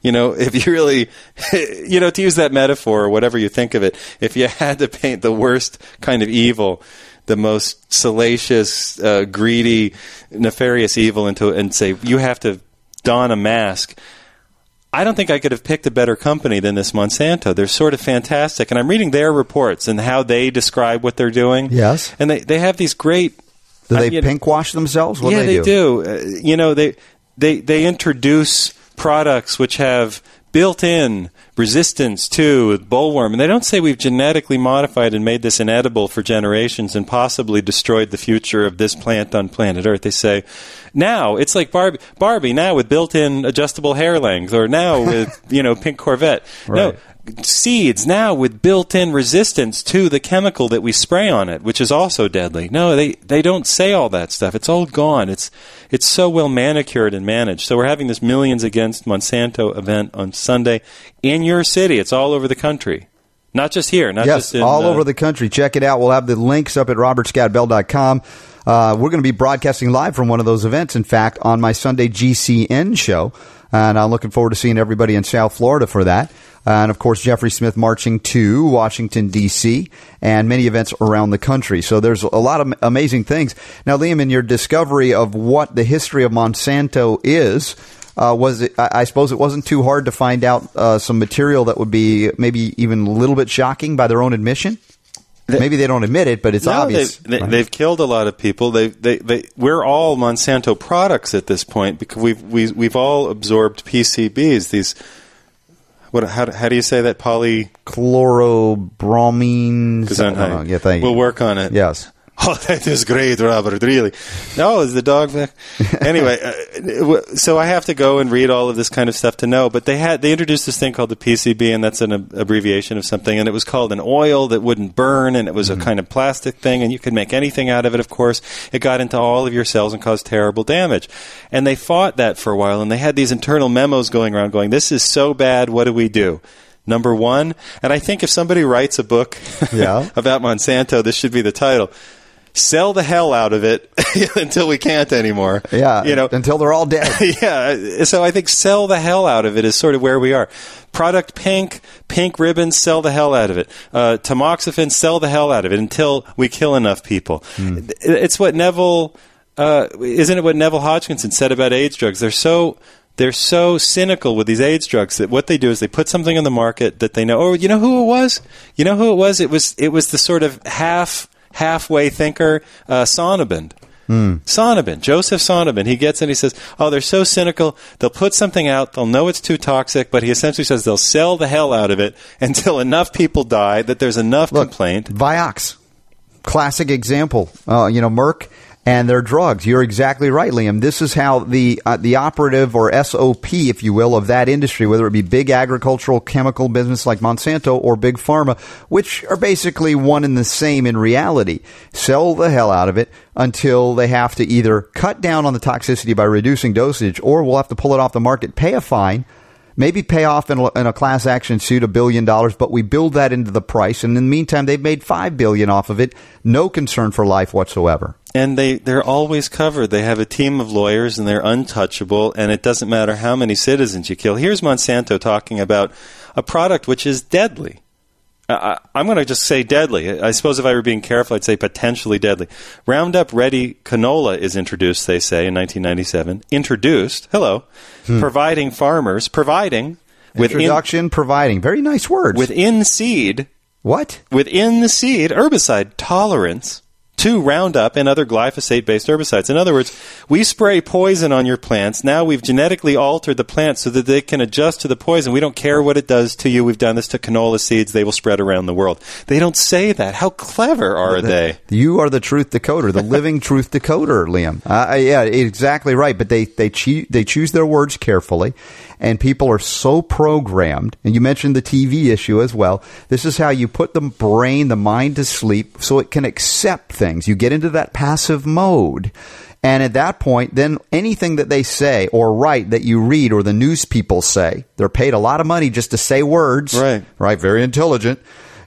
Speaker 6: if you really, to use that metaphor or whatever you think of it, if you had to paint the worst kind of evil, the most salacious, greedy, nefarious evil and say, you have to don a mask, I don't think I could have picked a better company than this Monsanto. They're sort of fantastic. And I'm reading their reports and how they describe what they're doing.
Speaker 14: Yes.
Speaker 6: And they have these great...
Speaker 14: Do they pink wash themselves? What
Speaker 6: do
Speaker 14: they
Speaker 6: do. They introduce products which have built-in resistance to bollworm. And they don't say we've genetically modified and made this inedible for generations and possibly destroyed the future of this plant on planet Earth. They say, now, it's like Barbie now with built-in adjustable hair length, or now with, pink Corvette.
Speaker 14: Right.
Speaker 6: No, seeds now with built-in resistance to the chemical that we spray on it, which is also deadly. No, they don't say all that stuff. It's all gone. It's so well manicured and managed. So we're having this Millions Against Monsanto event on Sunday in your city. It's all over the country. Not just here. Just in,
Speaker 14: all over the country. Check it out. We'll have the links up at robertscottbell.com. We're going to be broadcasting live from one of those events, in fact, on my Sunday GCN show. And I'm looking forward to seeing everybody in South Florida for that. And, of course, Jeffrey Smith marching to Washington, D.C., and many events around the country. So there's a lot of amazing things. Now, Liam, in your discovery of what the history of Monsanto is, I suppose it wasn't too hard to find out some material that would be maybe even a little bit shocking by their own admission? Maybe they don't admit it, but it's obvious.
Speaker 6: They've killed a lot of people. We're all Monsanto products at this point because we've all absorbed PCBs. These, how do you say that?
Speaker 14: Polychlorobromine.
Speaker 6: Yeah, thank you. We'll work on it.
Speaker 14: Yes.
Speaker 6: Oh, that is great, Robert, really. No, is the dog back? Anyway, so I have to go and read all of this kind of stuff to know. But they introduced this thing called the PCB, and that's an abbreviation of something. And it was called an oil that wouldn't burn, and it was a kind of plastic thing, and you could make anything out of it, of course. It got into all of your cells and caused terrible damage. And they fought that for a while, and they had these internal memos going around going, this is so bad, what do we do? Number one, and I think if somebody writes a book about Monsanto, this should be the title. Sell the hell out of it until we can't anymore.
Speaker 14: Yeah, until they're all dead.
Speaker 6: Yeah, so I think sell the hell out of it is sort of where we are. Product pink ribbons, sell the hell out of it. Tamoxifen, sell the hell out of it until we kill enough people. It's what isn't it what Neville Hodgkinson said about AIDS drugs? They're so cynical with these AIDS drugs that what they do is they put something on the market that they know. Oh, you know who it was? It was the sort of halfway thinker, Sonnabend. Sonnabend, Joseph Sonnabend. He gets in, he says, oh, they're so cynical, they'll put something out, they'll know it's too toxic, but he essentially says they'll sell the hell out of it until enough people die that there's enough complaint.
Speaker 14: Vioxx, classic example. Merck and their drugs. You're exactly right, Liam. This is how the operative, or SOP, if you will, of that industry, whether it be big agricultural chemical business like Monsanto or big pharma, which are basically one and the same in reality, sell the hell out of it until they have to either cut down on the toxicity by reducing dosage, or we'll have to pull it off the market, pay a fine, maybe pay off in a class action suit $1 billion, but we build that into the price. And in the meantime, they've made $5 billion off of it. No concern for life whatsoever.
Speaker 6: And they're always covered. They have a team of lawyers, and they're untouchable, and it doesn't matter how many citizens you kill. Here's Monsanto talking about a product which is deadly. I'm going to just say deadly. I suppose if I were being careful, I'd say potentially deadly. Roundup Ready canola is introduced, they say, in 1997. Introduced, providing farmers, providing.
Speaker 14: Providing. Very nice words.
Speaker 6: Within seed.
Speaker 14: What?
Speaker 6: Within the seed, herbicide tolerance to Roundup and other glyphosate-based herbicides. In other words, we spray poison on your plants. Now we've genetically altered the plants so that they can adjust to the poison. We don't care what it does to you. We've done this to canola seeds. They will spread around the world. They don't say that. How clever are they?
Speaker 14: You are the truth decoder, the living truth decoder, Liam. Yeah, exactly right. But they choose their words carefully. And people are so programmed, and you mentioned the TV issue as well. This is how you put the brain, the mind to sleep so it can accept things. You get into that passive mode. And at that point, then anything that they say or write that you read or the news people say, they're paid a lot of money just to say words.
Speaker 6: Right.
Speaker 14: Very intelligent.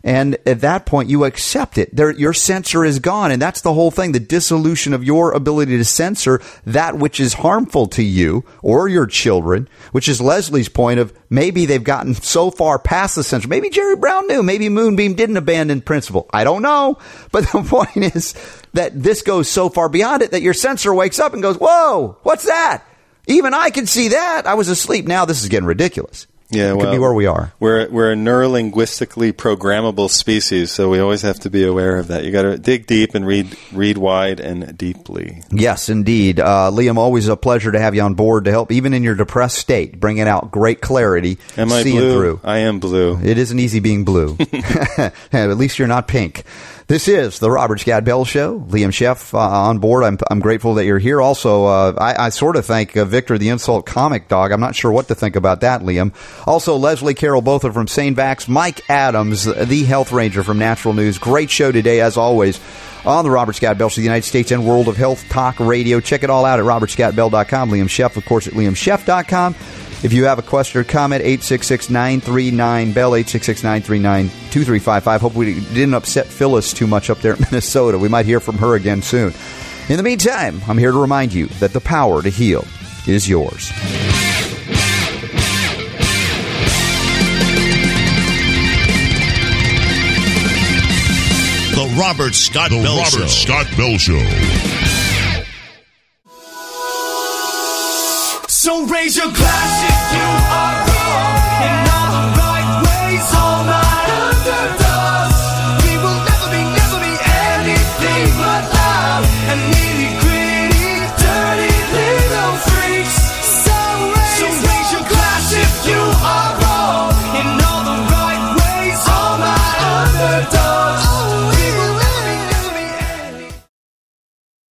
Speaker 14: And at that point, you accept it. Your censor is gone. And that's the whole thing, the dissolution of your ability to censor that which is harmful to you or your children, which is Leslie's point of maybe they've gotten so far past the censor. Maybe Jerry Brown knew. Maybe Moonbeam didn't abandon principle. I don't know. But the point is that this goes so far beyond it that your censor wakes up and goes, whoa, what's that? Even I can see that. I was asleep. Now this is getting ridiculous.
Speaker 6: Yeah,
Speaker 14: it could be where we are.
Speaker 6: We're a neurolinguistically programmable species, so we always have to be aware of that. You got to dig deep and read wide and deeply.
Speaker 14: Yes, indeed. Liam, always a pleasure to have you on board to help, even in your depressed state, bringing out great clarity.
Speaker 6: Am I
Speaker 14: seeing
Speaker 6: blue?
Speaker 14: Through.
Speaker 6: I am blue.
Speaker 14: It isn't easy being blue. At least you're not pink. This is the Robert Scott Bell Show. Liam Sheff on board. I'm grateful that you're here. Also, I sort of thank Victor the Insult Comic Dog. I'm not sure what to think about that, Liam. Also, Leslie Carroll, both are from Sane Vax. Mike Adams, the Health Ranger from Natural News. Great show today, as always, on the Robert Scott Bell Show, the United States and World of Health Talk Radio. Check it all out at robertscottbell.com. Liam Sheff, of course, at liamsheff.com. If you have a question or comment, 866-939-BELL, 866-939-2355. Hope we didn't upset Phyllis too much up there in Minnesota. We might hear from her again soon. In the meantime, I'm here to remind you that the power to heal is yours.
Speaker 1: The Robert Scott Bell Show.
Speaker 9: Scott Bell Show.
Speaker 11: So raise your glasses.